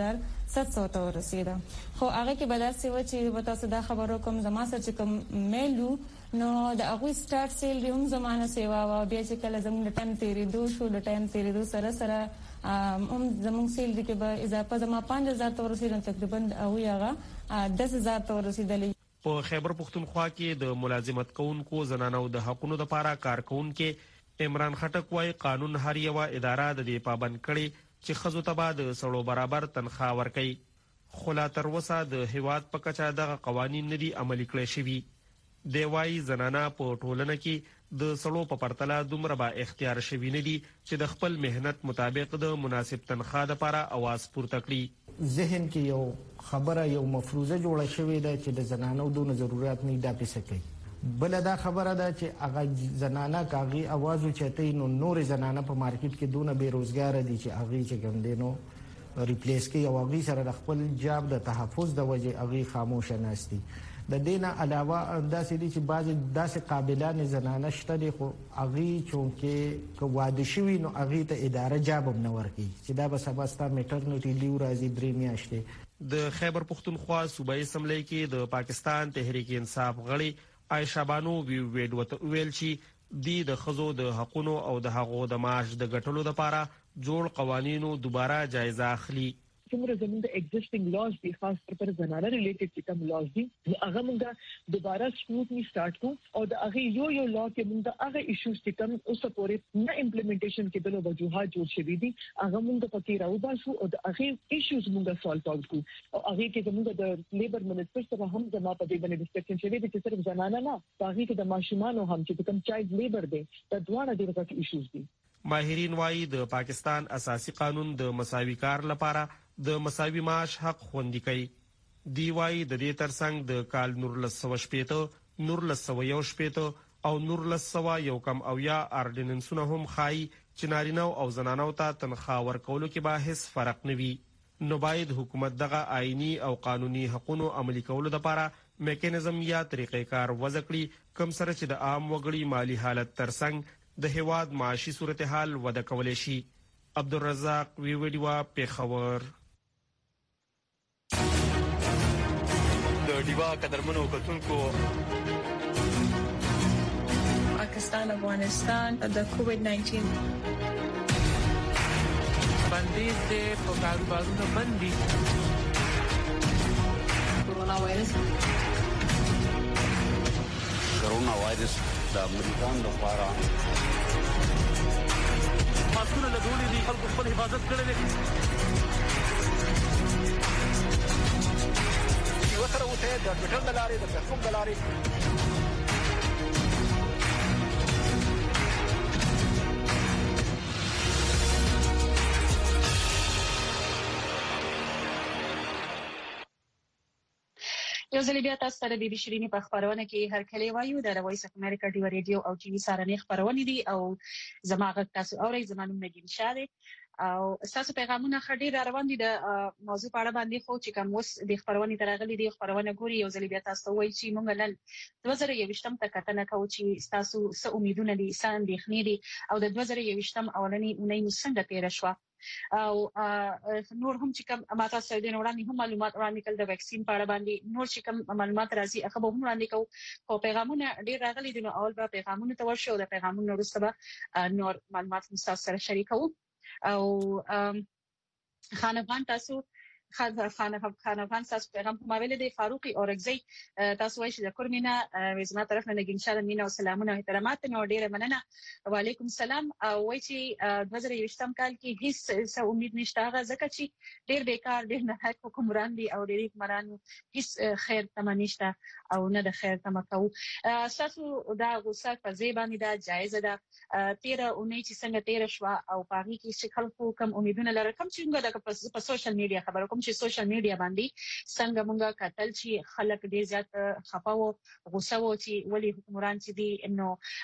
5700 ته ورسېده. خو هغه کې به داسې و چې به تاسو دا خبرو کوم زما سره چې کوم میلو نو د هغوی سټارټ سیلري هم زمانه سیوا وه، بیا چې کله زموږ د ټایم تېرېدو شو د ټایم تېرېدو سره سره هم زموږ سیلري کې به اضافه زما 5000 ته ورسېده، تقریبا هغوی هغه 10000 ته ورسېدلی. په خیبر پختونخوا کې د ملازمت کوونکو زنانو د حقوقو لپاره کارکونکو عمران خټک وايي قانون هر یو اداره د دې پابند کړي چې خزو ته به د سړو برابر تنخواه ورکړي، خو لا تر اوسه د هیواد په کچه دغه قوانین نه دي عملي کړي شوي. دی وايي زنانه په ټولنه کې د سړو په پرتله دومره با اختیار شوي نه دي چې د خپل مهنت مطابق د مناسب تنخواه لپاره اواز پورته کړي. ذهن کې یو خبره یو مفروضه جوړه شوې ده چې د زنانو دونه ضرورت نه دا پیسه کوي. بل دا خبره ده چې هغه زنانه کاغي आवाज اوچتای نو نور زنانه په مارکیټ کې دونه بیروزګار دي چې هغه چې کوم دینو ریپلیس کوي او هغه سره د خپل جاب د تحفظ د وجه هغه خاموش نهستي. د دینه علاوه داسې دي چې بعض داسې قابلان زنانه شته دي خو هغه چونکه واده شوی نو هغه ته اداره جاب هم نه ورکي چې دا به سباستا میټرنټی لیو راځي 3 میاشتې. د خیبر پختونخوا صوبایي اسمبلی کې د پاکستان تحریک انصاف غړي عائشہ بانو ویډ ویل چې د خزو د حقوقو او د هغو د معاش د ګټلو لپاره جوړ قوانینو دوباره جایزه اخلي. څومره زموږ د ایگزیسټینګ لاز دي خاص پر زنانه ریلیټډ چې کوم لاز دي هغه موږ دوباره سکروټنی سٹارټ کوو او د هغه یو لا کې موږ هغه ایشوز چې کوم اوس پورې نه امپلیمنټیشن کې بل وجوهات جوړ شوي دي هغه موږ پکې راوباسو او د هغه ایشوز موږ سولف آوټ کوو او هغه کې موږ د لیبر منسټر سره هم زما په دې باندې ډسکشن شوی دی چې صرف زنانه نه هغه کې د ماشومانو هم چې کوم چایلډ لیبر دی د دوه ډېر پکې ایشوز دي. ماهرین وايي د پاکستان اساسي قانون د مساوي کار لپاره د مساوي معاش حق خوندي کوي. دی وايي د دې ترڅنګ د کال 1960 1960 او 1901 اردیننسونه هم خای چې نارینه او زنانو ته تنخواه ورکولو کې به هیڅ فرق نه وي. نو باید حکومت دغه آئینی او قانوني حقوقو عملي کولو لپاره میکانیزم یا طریقې کار وضع کړي کوم سره چې د عام وګړي مالی حالت ترڅنګ د هیواد معاشي صورتحال وده کولای شي. عبدالرزاق ویډیو پیښور. د ډیوا قدرمنو کتونکو پاکستان افغانستان د کووډ-19 بندیز دې په کاروبارونو بندي کورونا وایرس د امریکا د لپاره ماسکونه لګولي دي خلکو خپل حفاظت کړی دی یو سره اوسئ د ټویټر د لارې د فیسبوک د لارې یو ځل بیا تاسو ته د بي بي شيريني په خبرونه کې هر کله وایو د وایس اف امریکا ډیو ریډیو او ټي وي سارنې خبرونه دي او زماغه تاسو اورئ زمانو نګین شاده او تاسو پیغامونه خډیر روان دي د موضوع په اړه باندې خو چې کوم وس د خبرونه ترغلي دي خبرونه ګوري یو ځل بیا تاسو وایي چې موږ نن 2021م ته کتنه کوو چې تاسو څه امیدونه دي څه اندېښنې دي او د 2021م اولنی اونۍ مو څنګه تیر شو او نور هم چې کوم ماته سره د وړاندې هم معلومات وړاندې کول د ویکسین په اړه باندې نور چې کوم معلومات راځي هغه به هم وړاندې کوو او پیغامونه ډیر راغلي دي نو اول به پیغامونه ته ورشو د پیغامونو وروسته به نور معلومات تاسو سره شریکو او خانوان تاسو خانوان تاسو پیغام کومه ویل دي فاروقي اورګزي تاسو وایي چې د کورمینا وزما طرف نه نګین شاله مینا او سلامونه او احترامات نو ډیره مننه وعلیکم السلام او وایي چې 2020م کال کې هیڅ امید نشته هغه ځکه چې ډیر بیکار ډیر نه حکومران دي او ډیر حکومران هیڅ خیر تمه نشته او نه د خیر تمه کوو تاسو دا غوسه په ځای باندې دا جایزه ده 13 اونۍ چې څنګه تیر شو او پاغي کې چې خلکو کم امیدونه لري کم چې موږ د په سوشل میډیا خبرو کوم چې سوشل میډیا باندې څنګه موږ کتل چې خلک ډیر زیات خپاو غوسه و چې ولې حکومران چې دي انه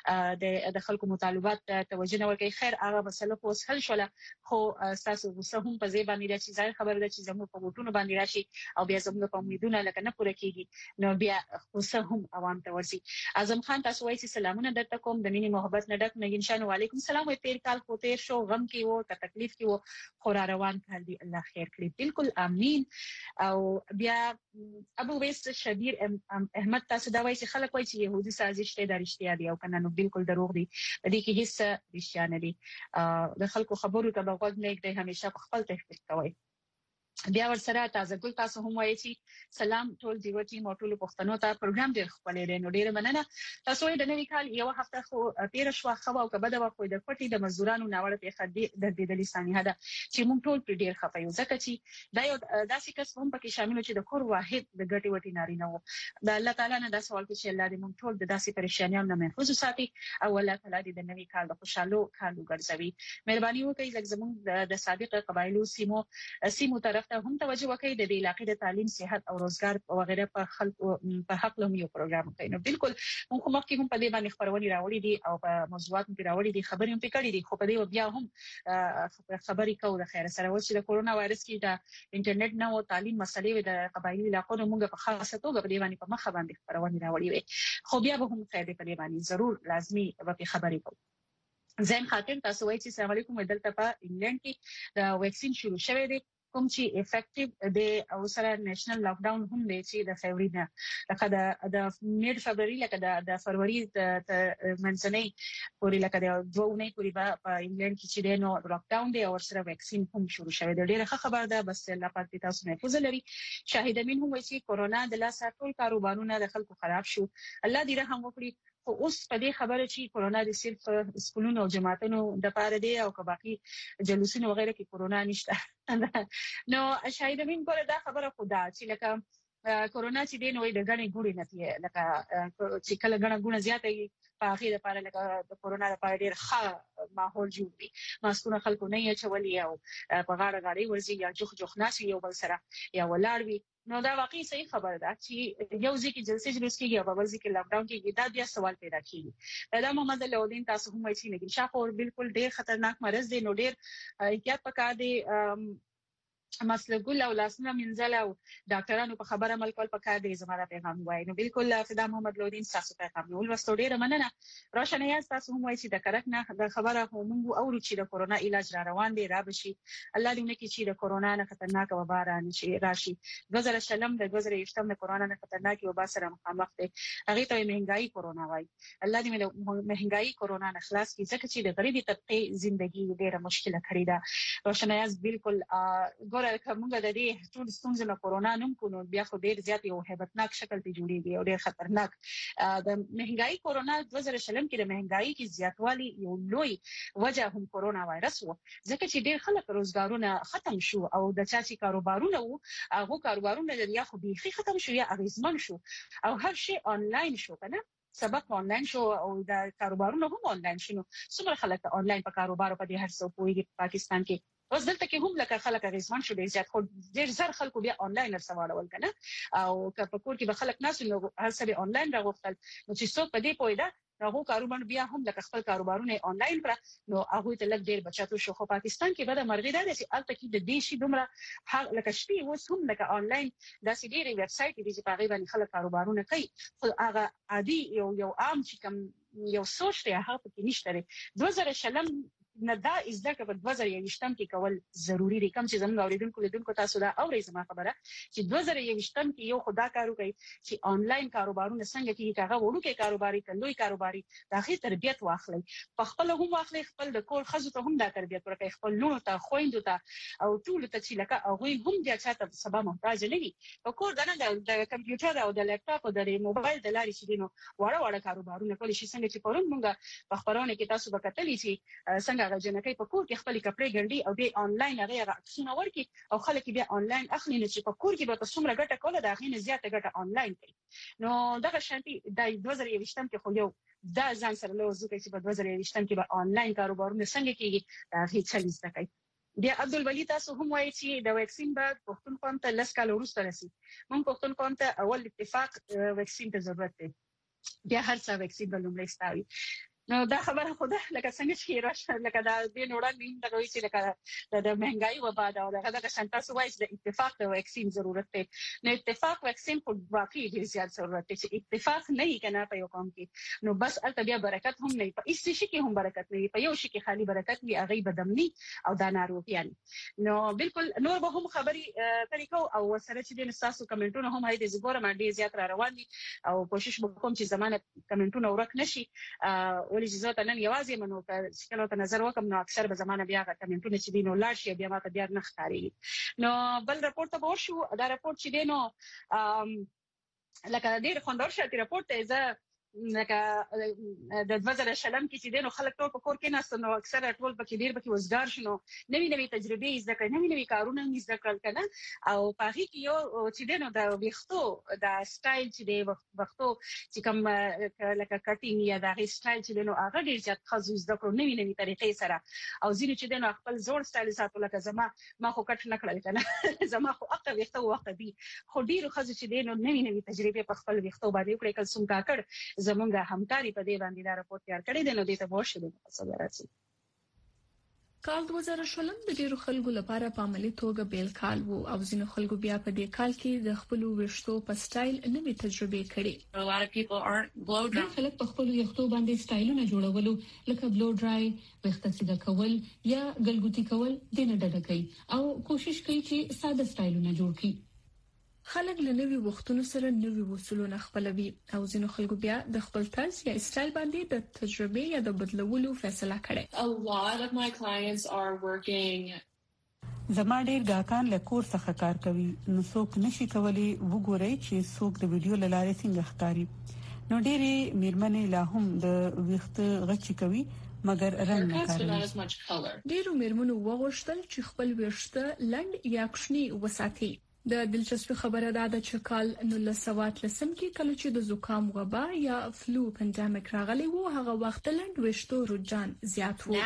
د خلکو مطالبات توجه نه ورکوي خیر هغه مسله خو حل شوله خو تاسو غوسه هم په ځای باندې چې ځای خبره ده چې زموږ په وټونو باندې راشي او بیا زموږ په امیدونه لکه نه پوره کیږي نو بیا غوسه هم عوام ته ورسي اعظم خان تاسو وایي چې سلامونه درته کوم د مینې محبت نه ډک نګین شان وعلیکم السلام وي تیر کال خو تیر شو غم کې وو تکلیف کې وو خو روان کال دی الله خیر کړي بالکل امين او بیا ابو ویس شبیر احمد تاسو دا وایي چې خلک وایي چې يهودي سازش ته د رښتیا دی او کنه نو بالکل دروغ دی د دې کې هیڅ رښتیا نه دی د خلکو خبرو ته بغوږ نه کېږي همیشه خپل تحقیق کوي بیا ورسره تازه ګل تاسو هم وایي چې سلام ټول دیو ټیم او ټول پښتنو ته پروګرام ډیر خپل دی نو ډیر مننه تاسو د نوې کال یو هفته خو تیر شو خو او کبه د خو د پټي د مزدورانو ناوړه په خدي د دې د لساني هدا چې موږ ټول پر ډیر خپایو ځکه چې دا یو داسې کس هم پکې شامل چې د کور واحد د ګټي وټي ناري نه وو د الله تعالی نه دا سوال کوي چې الله دې موږ ټول د داسې پریشانیانو نه محفوظ وساتي او الله تعالی دې د نوې کال د خوشاله کال وګرځوي مهرباني وکړئ لکه زموږ د سابق قبایلو سیمو طرف ته هم توجه وکړئ د دې علاقې د تعلیم صحت او روزګار او غیره په خلکو په حق له یو پروګرام کوي نو بالکل موږ مخکې هم په دې باندې خبرونه راوړي دي او په موضوعات هم راوړي دي خبرې هم پکړې دي خو په دې بیا هم خبرې کوو د خیر سره چې د کورونا وایرس کې د انټرنیټ نه او تعلیم مسلې د قبایلی علاقو موږ په خاصه توګه په دې باندې په مخه باندې خبرونه راوړي وي خو بیا به هم خیر په دې باندې ضرور لازمي به خبرې کوو زين خاطر تاسو وایي چې السلام علیکم دلته په انګلند کې د ویکسین شروع شوه دی کوم چې افیکټیو دی او سره نېشنل لاک ډاون هم دی چې د فبرवरी نه لکه د میډ فبرवरी لکه د فروری د منځنۍ پورې لکه د 2 اونۍ پورې په انګلند کې چې دی نو لاک ډاون دی او سره ویکسین هم شروع شوه دی ډیره خبر ده بس الله پاک دې تاسو محفوظ لري شاهد امین هم وایي چې کورونا د لاسه ټول کاروبارونه د خلکو خراب شو الله دې رحم وکړي خو اوس په دې خبره چې کورونا د صرف سکولونو او جماعتونو د پاره دی او که باقي جلوسونو وغیرہ کې کورونا نشته نو شاهد امین ګوره دا خبره خدا چې لکه کورونا چې دی نو د غنې ګوري نه دی لکه چې کله غنه ګونه زیاته په اخر لپاره لکه د کورونا لپاره ډیر ښه ماحول جوړ دی ماسکونه خلکو نه یې چولي او په غاړه غاړي ورځي یا جوخ ناس یو بل سره یا ولاړوي نو دا واقعي صحیح خبره ده چې یو ځکه جلسې جلوس کېږي او بل ځکه لاک ډاون کېږي دا بیا سوال پیدا کیږي دا محمد لودین تاسو هم وایي چې لګین شاخور بالکل ډیر خطرناک مرض دی نو ډیر احتیاط پکار دی مسلګل او لاسونه منځل او ډاکټرانو په خبره عمل کول پکار دی زموږ پیغام وایي نو بالکل فدا محمد لودین تاسو پیغام ول وستو ډیر مننه روشنه یاست تاسو هم وایي چې د کرک نه د خبره هم او چې د کورونا علاج را روان دی را بشي الله دې ونکړي چې د کورونا نه خطرناک وبا راشي 2020 د 2020 د کورونا نه خطرناک وبا سره مخامخ دي هغه ته مهنګای کورونا وایي الله دې مهنګای کورونا نه خلاص کړي ځکه چې د غریبي طبقه ژوندۍ ډیره مشکله کړې ده روشنه یاست بالکل ګور ګوره کومه د دې ټول ستونزې نه کورونا نوم کو نو بیا خو ډیر زیات یو hebatnak شکل ته جوړیږي او ډیر خطرناک د مهنګای کورونا 2020 کې د مهنګای کې زیاتوالی یو لوی وجه هم کورونا وایرس و ځکه چې ډیر خلک روزګارونه ختم شو او د چا چې کاروبارونه وو هغه کاروبارونه یا خو بيخي ختم شو یا اغیزمن شو او هر شی آنلاین شو کنه سبق آنلاین شو او د کاروبارونو هم آنلاین شنو څومره خلک آنلاین په کاروبار په دې هر څه پوهیږي پاکستان کې اوس دلته کې هم لکه خلک اغیزمن شو ډیر زیات خو ډیر زر خلکو بیا آنلاین سوالول کنه او که په کور کې به خلک ناس نو هر څه به آنلاین راغوښتل نو چې څوک په دې پوهیدا هغه کاروبار بیا هم لکه خپل کاروبارونه آنلاین کړ نو هغه ته لږ ډیر بچاتو شو خو پاکستان کې به د مرغی دا چې الته کې د دیشي دومره لکه شپې اوس هم لکه آنلاین داسې ډیره ویب سټ دي چې په هغه باندې خلک کاروبارونه کوي خو هغه عادي یو عام چې کوم یو سوچ دی هغه کې نشته 2020 نه دا ځکه په 2020 کې کول ضروری دي کوم چې زموږ اوریدونکو لیدونکو تاسو دا اوري زما خبره چې 2020 کې یو خدا کارو کوي چې آنلاین کاروبارونه څنګه کې هغه وړو کې کاروباري کلوي کاروباري داخلي تربيت واخلي په خپل هم واخلي خپل د کور خزو ته هم دا تربيت ورکړي خپل لونو ته خويندو ته او ټول ته چې لکه هغه هم د چاته سبا محتاج نه وي په کور د کمپیوټر او د لپټاپ او د موبایل د لارې چې دینو وړه کاروبارونه کولی شي څنګه چې پرون موږ په خبرونه کې تاسو وکړلی چې څنګه غجنکې په کور کې خپل کپڑے ګنډي او به آنلاین هغه عکسونه ورکي او خلک بیا آنلاین اخلي نه چې په کور کې به تاسو څومره ګټه کوله دا غینه زیاته ګټه آنلاین کوي نو دغه شانتي د 2020 کې خو یو دا ځان سره له وځي چې په 2020 کې به آنلاین کاروبارونه څنګه کیږي دا هیڅ چلیز نه کوي بیا عبدالولي تاسو هم وایي چې د ویکسین بعد پښتون قوم ته لس کال وروسته رسي مونږ پښتون قوم ته اول اتفاق ویکسین ته ضرورت دی بیا هر څه ویکسین به لومړی ستاوي نو دا خبره خدا لکه څنګه چې راشه لکه دا د نوړان نیم دغه وی چې لکه د مهنګای و بعد او دغه شانتا سوایس د اتفاق د ویکسین ضرورت دی نو اتفاق ویکسین په واقعي ډیر زیات ضرورت دی چې اتفاق نه یې کنه په یو قوم کې نو بس البته بیا برکت هم نه په هیڅ شي کې هم برکت نه په یو شي کې خالی برکت وي هغه بدمنی او دا ناروغیان نو بالکل نور به هم خبري طریقو او سره چې د تاسو کمنټونه هم هاي د زګور باندې زیات را روان دي او کوشش وکوم چې زمانه کمنټونه ورک نشي ولې چې زه ته نن یوازې منو چې کله ته نظر وکم نو اکثر به زمانه بیا کمنټونه چې دینو لاړ شي بیا ماته بیا نه ښکاري نو بل رپورت ته ورشو دا رپورت چې دینو لکه ډېر خوندور شاتي رپورت ته زه لکه د 2020 کې چې دینو خلک ټول په کور کې ناست نو اکثر ټول پکې ډیر پکې وزګار شنو نوې تجربې زده کړې نوې کارونه زده کړل کنه او په هغه کې یو چې دینو د وختو د سټایل چې د وختو چې کوم لکه کټینګ یا د هغه سټایل چې دینو هغه ډیر زیات خاص زده کړو نوې طریقې سره او ځینې چې دینو خپل زوړ سټایل ساتل لکه ما خو کټ نه کړل کنه زما خو اقا وختو وخت دی خو ډیر خاص چې دینو نوې تجربې په خپل وختو باندې وکړي کله څنګه کاکړ زمونږه همکاري په دې باندې دا راپور تیار کړی دی نو دې ته ورشي د څه راځي کال 2020 د ډیرو خلکو لپاره په عملي توګه بیل کال وو او ځینو خلکو بیا په دې کال کې د خپل وشتو په سټایل نوې تجربې کړې خلک په خپل وختو باندې سټایلونه جوړولو لکه بلو ډرای وخت سیده کول یا ګلګوتی کول د نه ډډه کوي او کوشش کوي چې ساده سټایلونه جوړ کړي خلک له نوي وختونو سره نوي وسولونه خپلوي او ځینو خلکو بیا د خپل طرز یا سټایل باندې د تجربه یا د بدلولو فیصله کړي. A lot of my clients are working. زما ډیر ګاکان له کور څخه کار کوي نو څوک نشي کولی وګوري چې څوک د ویډیو لاره څنګه ښکاري نو ډېری میرمنې لا هم د وخت غچ کوي مګر رنگ نه کاروي. ډیرو میرمنو وغوښتل چې خپل وشته لند یا کښنی وساتي. د دلچسپي خبره ده چې کال 1930 کې کله چې د زکام وبا یا فلو پاندیمیک راغلی وو هغه وخت لند وشتو رجحان زیات وو.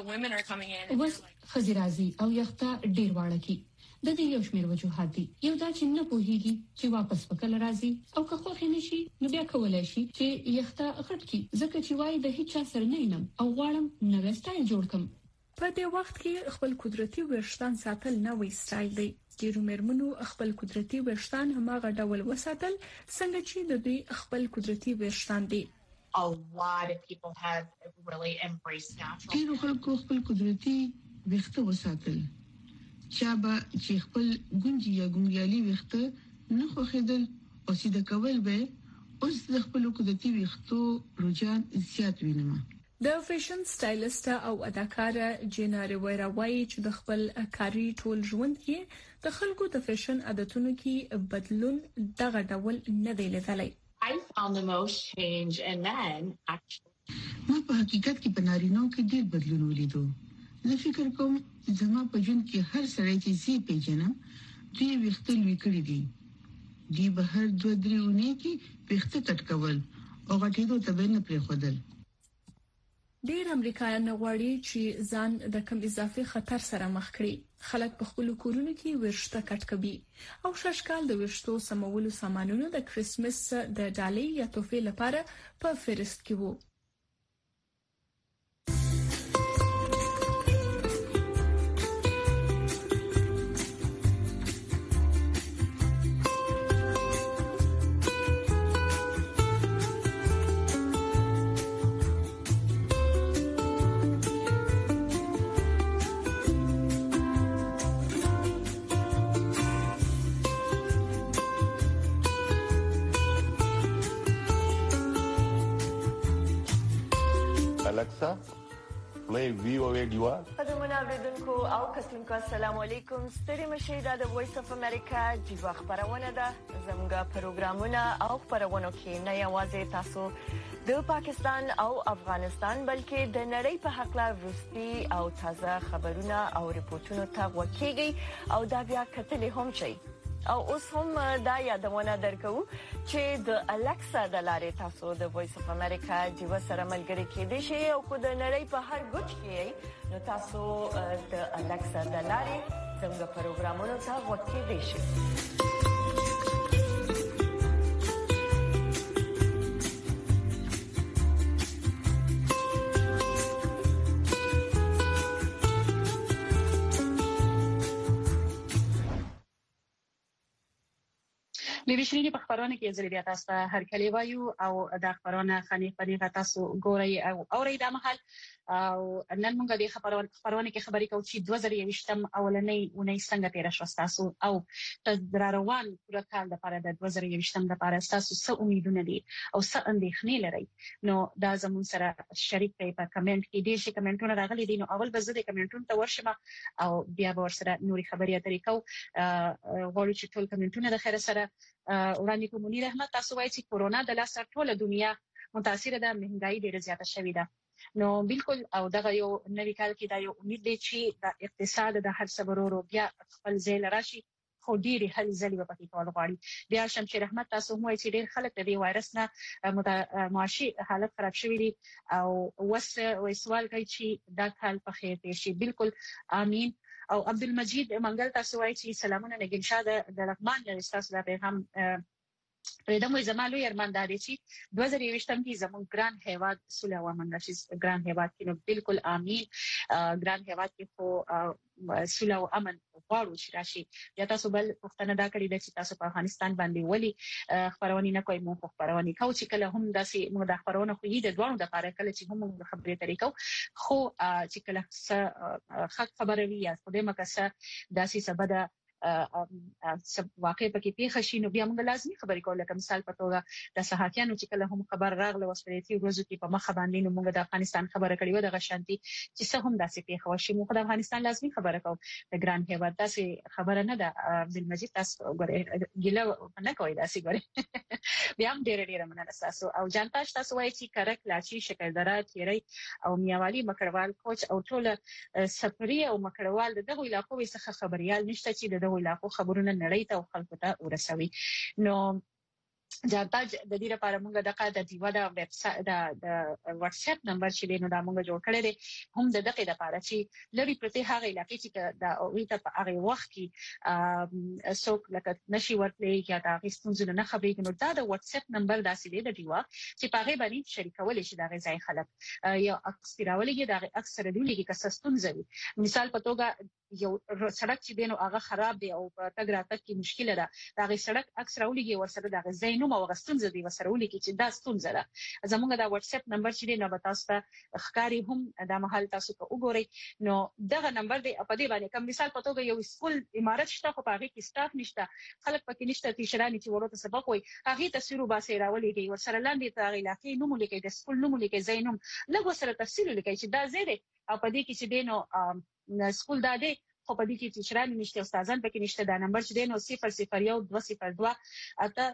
وس خزرازي او یخته ډیر واړه کی د دې یو شمېر وجوهات دي یو دا چې نه پوهیږي چې واپس وکړل راځي او که خو خنه شي نو بیا کولای شي چې یخته غټ کی ځکه چې وای د هیڅ سره نه ینم او غواړم نوې سټایل جوړ کړم. په دې وخت کې خپل قدرتي وشتان ساتل نوې سټایل دی. ډیرو میرمنو خپل قدرتي وشتان هماغه ډول وساتل څنګه چې د دوی خپل قدرتي وشتان دي. A lot of people have really embraced natural. ډیرو خلکو خپل قدرتي وخت وساتل. شابه چې خپل ګونجي یا ګونګیالي وخت نه خوخیدل او سیده کول به اوس د خپل قدرتي وختو رجحان زیات وینم. د فیشن سټایلیست او اداکاره جینا ریویرا وایي چې د خپل کاري ټول ژوند کې د خلکو د فیشن عادتونو کې بدلون دغه ډول نه دی لیدلی. I found the most change in men actually. ما په حقیقت کې په نارینو کې ډېر بدلون ولیدو. زه فکر کوم زما په ژوند کې هر سړی چې زی پیژنم دوی وختل وکړي دي. دی به هر 2-3 اونۍ کې وخت کټ کول او غټېدو ته نه پرې خودل. ډېر امریکایان غواړي چې ځان د کم اضافي خطر سره مخ کړي. خلک په خپل کورونو کې ورشته کټ کوي او شاشکال د ورشتو سمولو سامانونو د کریسمس د ډالۍ یا تحفې لپاره په فهرست کې وو. Alexa, play VOA Diva. قدمونه اوریدونکو او کتونکو السلام علیکم. ستړي مشئ د وایس اف امریکا جیوا خبرونه ده. زموږ پروګرامونه او خبرونه کې نه یوازې تاسو د پاکستان او افغانستان بلکې د نړۍ په حق لا روسي او تازه خبرونه او ریپورتونه ته وکیږي او دا بیا کتلې هم شي. او اوس هم دا یادونه درکو چې د الکسا د لارې تاسو د وایس اف امریکا جیوا سره ملګری کېدئ شئ او کو د نړۍ په هر ګوټ کې نو تاسو د الکسا د لارې څنګه پروګرامونو ته وکیدئ شئ. لویشرینی په خبرونه کې ځلې بیا تاسو ته هر کلی وایو او د خبرونه خني په تاسو ګورئ او اورئ د محل او نن موږ د خبرونه کې خبرې کوو چې 2023 اولنۍ اونۍ څنګه تیر شو تاسو او د روان پوره کال لپاره د 2023 لپاره تاسو څه امیدونه دي او څه اندېښنې لرئ نو دا زموږ سره شریک کړئ په کمنټ کې. ډېر شي کمنټونه راغلي دي نو اول به زه د کمنټونو ته ورشم او بیا به ورسره نوري خبرې اترې کوو. غواړو چې ټول کمنټونه د خیر سره وړاندې کوم. منیر احمد تاسو وایي چې کورونا د لاسه ټوله دنیا متاثر ده، مهنګای ډیره زیاته شوې ده نو بالکل او دغه یو نوی کال کې دا یو امید دی چې د اقتصاد د هر صبرورو بیا خپل ځای راشي خو ډېری هلې ځلې په پکې کول غواړي. بیا شمشیر احمد تاسو هم وایي چې ډېر خلک د دې وایرس نه معاشي حالت خراب شوی دي او سوال کوي چې دا کال په خیر تیر شي. بالکل امين. او عبدالمجید منګل تاسو وایي چې سلامونه نګین شاه د لغمان نه تاسو دا پیغام پرېدم وي. زما لوی ارمان دا دی چې 2023 کې زموږ ګران هیواد صلح او امن راشي. ګران هیواد کې نو بالکل امين. ګران هیواد کې خو صلح او امن غواړو چې راشي. یا تاسو بل پښتنه دا کړی چې تاسو په افغانستان باندې ولي خبرونه نه کوي. مو خبرونه کوي چې کله هم داسې موږ د خبرونه خو یې د دوه د لپاره کله چې هم خبرې طریقو خو چې کله حق خبره وي یا خو دې مکه داسې سبب ده واقع پکې پیښ شي نو بیا موږ لازمي خبرې کول. لکه مثال په توګه د صحافیانو چې کله هم خبر راغله وسپریتي ورځو کې په مخ باندې نو موږ د افغانستان خبره کړې و د غشانتي چې څه هم داسې پیښ وشي. موږ د افغانستان لازمي خبره کوو. د ګران هیواد داسې خبره نه ده. عبدالمجید تاسو ګورئ ګیله نه کوي داسې ګورئ بیا هم ډېر مننه تاسو. او جانتاش تاسو وایي چې کرک لاچی شکردره تیری او میاوالي مکروال کوچ او ټول سفري او مکروال دغه علاقو څخه خبريال نشته چې دغه علاقو خبرونه نړۍ ته او خلکو ته ورسوي. نو جانتاج د دې لپاره موږ د دیوا د ویب سټ د واتس اپ نمبر چې نو دا موږ جوړ کړی دی هم د دغه لپاره چې لري پرته هغه علاقې چې د اوریته په هغه وخت کې څوک لکه نشي ورتلې یا د غستونځو نه خبرې نو دا د واتس اپ نمبر داسې دی د دیوا چې په هغه باندې شریکول شي د غځای خلک یا اکثرولګي د اکثر دولګي کسستون زوي. مثال په توګه یو سړک چې دینو هغه خراب دی او په تګ راتګ کې مشکل ده دا غي سړک اکثرولګي ورسره د غځای نو کوم وغستون زدي وسرولي کې چې دا ستونزه ده زموږ دا واتس اپ نمبر چې دی نو تاسو ته ښکاری هم دا محل تاسو ته وګورئ نو دغه نمبر دی په دې باندې کوم مثال پتو یو سکول امارت شته خو پاره کې سټاف نشته خلک پکې نشته تیشرانی چې ورته سبق وي هغه تصویر باسي راولېږي ورسره لاندې ته علاقې نوم لیکي د سکول نوم لیکي زینوم لږ سره تفصیل لیکي چې دا زیاده او په دې کې چې دینو سکول دا دی خو په دې کې تیشرانی نشته استادان پکې نشته دا نمبر چې دینو 001 202 اته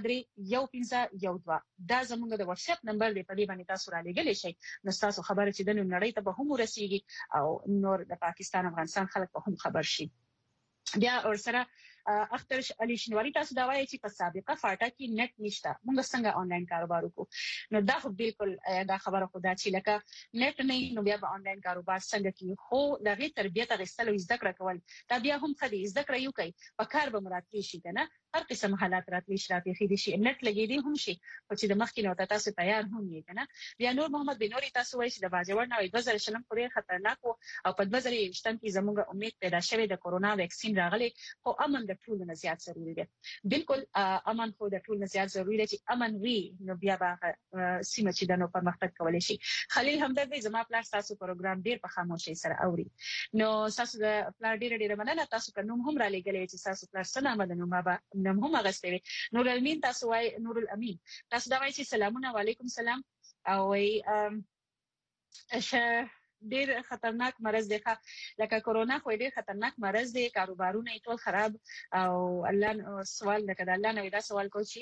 1531 دا زموږ د واتس اپ نمبر دی په دې باندې تاسو را لګلې شئ نو تاسو خبره چې د نړۍ ته به هم ورسیږي او نور د پاکستان افغانستان خلک به هم خبر شي بیا ورسره اختر علي شنواری تاسو دا وایي چې په سابقه فاټا کې نت نشته موږ څنګه آنلاین کاروبار وکړو نو دا خو بالکل دا خبره خدا چې لکه نت نه نو بیا به آنلاین کاروبار څنګه کوي خو دغه تربیت غوښتل او زده کړه کول دا بیا هم خدي زده کړه یو کوي په کار به مراتب شي کنه هر قسم حالات راتلی شراطي خېدي شي نت لګې دي هم شي او چې د مخکې نو تاسو تیار هم یې کنه بیا نور محمد بنوري تاسو وایي چې د باجوړ نه 2000 پورې خطرناک او په 2020 کې زموږ امید پیدا شوه د کورونا ویکسین راغلی خو امن د ټول نه زیات ضروری دی بالکل امن خو د ټول نه زیات ضروری دی چې امن وي نو بیا به سیمه چې د نو پرمختګ کولای شي خلیل همدردي زما پلان تاسو پروګرام ډیر په خاموشي سره اوري نو تاسو د پلان ډیر مننه تاسو کوم هم را لګلې چې تاسو پلان سره آمدنه ما به نوم هم غستوي نور الامین تاسو وای نور الامین تاسو دا وایي چې سلامونه وعلیکم سلام او ډیر خطرناک مرض دی لکه کورونا خو ډیر خطرناک مرض دی کاروبارونه ټول خراب او الله سوال لکه الله نو دا سوال کوي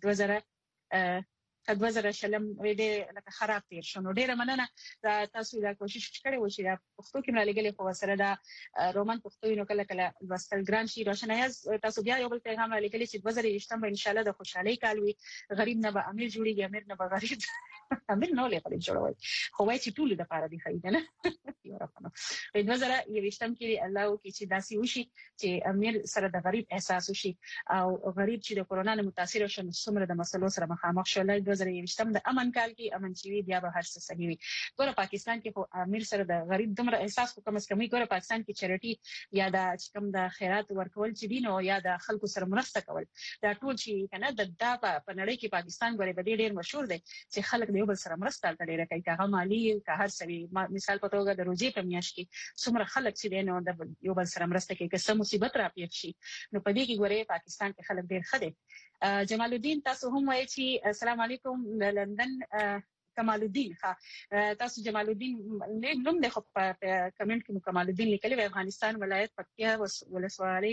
چې 2000 شلم وړي لکه خراب تیر شنو ډیره مننه تاسو دا کوشش کړی و چې دا پښتو کې ملګری خو سره دا رومان پښتو نو کله کله وستل ګران شي روشنایز تاسو بیا یو بل پیغام لګلی چې 2020 به ان شاء الله د خوشحالي کال وي غریب نه به امیر جوړیږي امیر نه به غریب امیر نو لې غریب جوړوي خو وای چې ټول د پاره دی خیر نه یو راپنو په 2020 کې الله کې چې داسي وشي چې امیر سره د غریب احساس وشي او غریب چې د کورونا نه متاثر شون څومره د مسلو سره مخامخ شول 2020 د امن کال کې امن شي بیا به هر څه صحیح وي ګوره پاکستان کې خو امیر سره د غریب دمر احساس کو کم از کم ګوره پاکستان کې چریټي یا د کم د خیرات ورکول چې دین او یا د خلکو سره مرسته کول دا ټول شي کنه د دا په نړۍ کې پاکستان ګوره به ډیر مشهور دی چې خلک یو بل سره مرسته کوي کوي هغه مالی که هر څه مثال په توګه د روزي په میاشت کې څومره خلک چې دین او د یو بل سره مرسته کوي که څه مصیبت را پیښ شي نو په دې کې ګوره پاکستان کې خلک ډیر خدي جمال الدین تاسو هم وایي چې السلام علیکم لندن کمال الدین تاسو جمال الدین نوم د خو په کمنټ کې کمال الدین لیکلی افغانستان ولایت پکتیا ولسوالۍ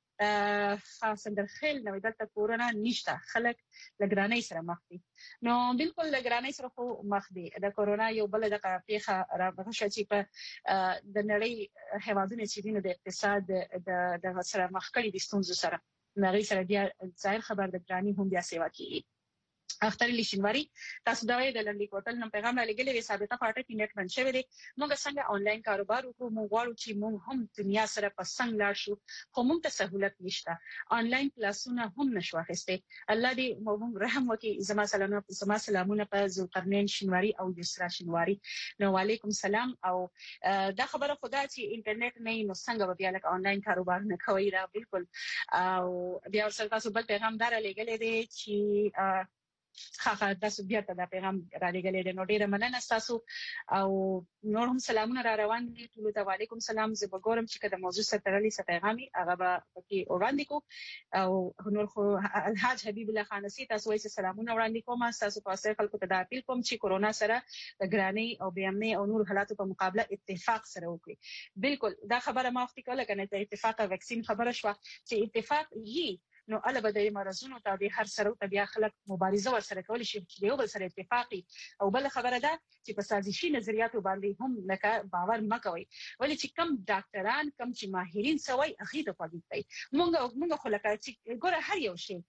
خاصندرخیل نو دلته کورونا نشته خلک لګرانۍ سره مخ دي نو بالکل لګرانۍ سره خو مخ دي د کورونا یو بل د پیښه راغښه چې په د نړۍ هیوادونو چې دینه د اقتصاد د سره مخ کړي د ستونزو سره نړۍ سره بیا ظاهر خبر د ګرانی هم بیا سیوا کوي اختر علي شنواری تاسو دا وایي د لندن کوتل نن پیغام را لګلې وي ثابته پټه کې نت بند شوی دی موږ څنګه آنلاین کاروبار وکړو موږ غواړو چې موږ هم دنیا سره په څنګه لاړ شو خو موږ ته سہولت نشته آنلاین کلاسونه هم نشو اخیسته الله دې موږ رحم وکړي زما سلامونه په ذوالقرنین شنواری او یسرا شنواری نو وعلیکم سلام او دا خبره خدا چې انټرنیټ نه نو څنګه بیا لکه آنلاین کاروبار نه کوي را بالکل او بیا سره تاسو بل پیغام دار لګلې دی چې خاخه تاسو بیا ته دا پیغام را لګلې دی نو ډیره مننه تاسو او نور هم سلامونه را روان دي ټول ته وعلیکم سلام زه وګورم چې کله موضوع سره تړلې څه پیغامي هغه به پکې وړاندې کو او نور خو الحاج حبیب الله خانسی تاسو یې سلامونه وړاندې کوم تاسو په اصل خلکو ته دا اپیل کوم چې کورونا سره د ګرانی او بیامنه او نور حالاتو په مقابله اتفاق سره وکړي بالکل دا خبره ما وختي کوله کنه ته اتفاق او ویکسین خبره شو چې اتفاق یې نو الله به د مرزونو ته به هر سره ته بیا خلک مبارزه ورسره کولی شي چې یو بل سره اتفاقي او بل خبره ده چې په سازشي نظریاتو باندې هم لکه باور مکوي ولې چې کم ډاکټران کم چې ماهرین سوي اخیده پاتې دي مونږ خو لکه چې ګوره هر یو شی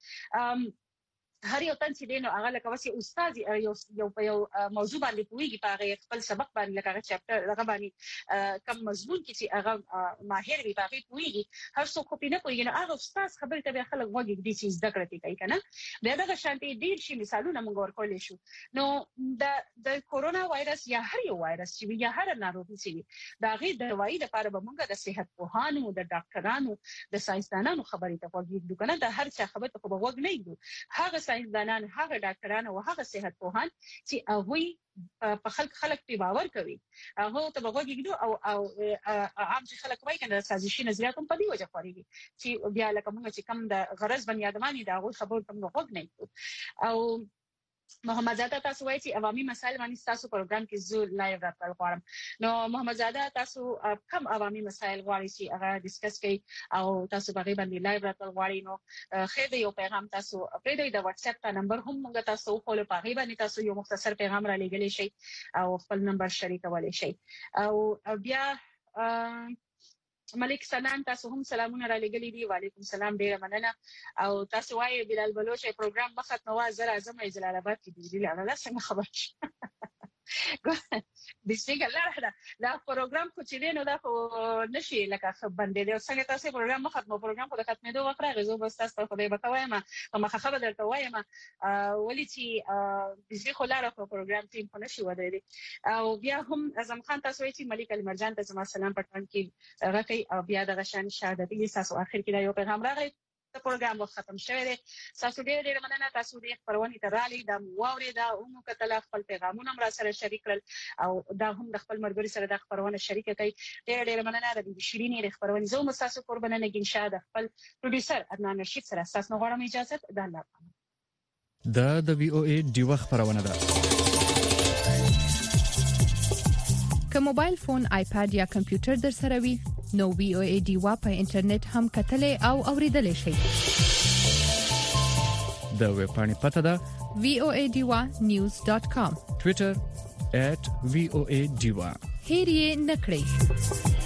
هر یو تن چې دینو هغه لکه واسي استاد یو په یو موضوع باندې پويږي په هغه خپل سبق باندې لکه چاپټر هغه باندې کم مضمون کې چې هغه ماهر وي په هغه پويږي هر څوک په نه پويږي نو هغه استاد خبرې ته به خلک وګوري دي چې زده کړې کوي کنه بیا دغه شانتي ډیر شي مثالونه موږ ورکولې شو نو د کورونا وایرس یا هر یو وایرس چې یا هر ناروغي چې دا غي د دوايي لپاره به موږ د صحت پوهانو د ډاکټرانو د ساينسدانانو خبرې ته وګورو کنه د هر څه خبرې ته وګورو نه هغه ساينسدانان هغه ډاکټران او هغه صحت پوهان چې هغه په خلک په باور کوي هغه ته وګورئ او عام خلک وایي کنه سازشي نظریات هم په دې وجه خوريږي چې بیا لکه موږ چې کم د غرض بنی ادمانی دا هغه خبر کوم وګ نه او محمد زاده تاسو وایي چې عوامي مسایل باندې تاسو پروګرام کې زو لایو راټول غواړم نو محمد زاده تاسو کم عوامي مسایل غواړئ چې هغه ډیسکس کړئ او تاسو باغې باندې لایو راټول غواړئ نو خیر یو پیغام تاسو پرې د واتس اپ نمبر هم موږ تاسو خپل باغې باندې تاسو یو مختصر پیغام را لګلی شئ او خپل نمبر شریکولی شئ او بیا ملک سنان تاسو هم سلامونه را لګلې دي وعلیکم السلام ډیره مننه او تاسو وايي بلال بلوچ پروګرام مخت نو زر اعظم جلال آباد کې دی لا څنګه خبر د څنګه لاره دا پروګرام خو چې دی نو دا خو نشي لکه خبرندې دی څنګه تاسو پروګرام مخت نو پروګرام خو د ختمېدو وخت راغی زه بس تاسو خو دې بتاوایم ما خبر درته وایم ولې چې بيزي خو لاره په پروګرام ټیم په نشي ودرې او بیا هم اعظم خان تاسو وایي چې ملک المرجان ته زما سلام پټان کې راکې او بیا د غشان شهادت یې تاسو اخر کې دا یو پیغام راغی د پروګرام ختم شوی دی تاسو ډېر مننه تاسو دې خبرونه ترالي د واوري دا عمو کتل خپل پیغامونه را سره شریک کړل او دا هم د خپل مرګري سره د خبرونه شریک کړي ډېر مننه د شیرینې د خبرونه زو تاسو قربانه نګین شاده خپل پروډوسر عدنان رشید سره تاسو غواړم اجازه د الله د وی او ای ډیوه خبرونه ده که موبایل فون آیپاد یا کمپیوټر در سره وي نو وی او ای ډیوه په انټرنیټ هم کتلې او اوریدلې شي د ویب پاڼې پته ده voadiwa.news.com ټوئیټر @voadiwa هیر یې نکړئ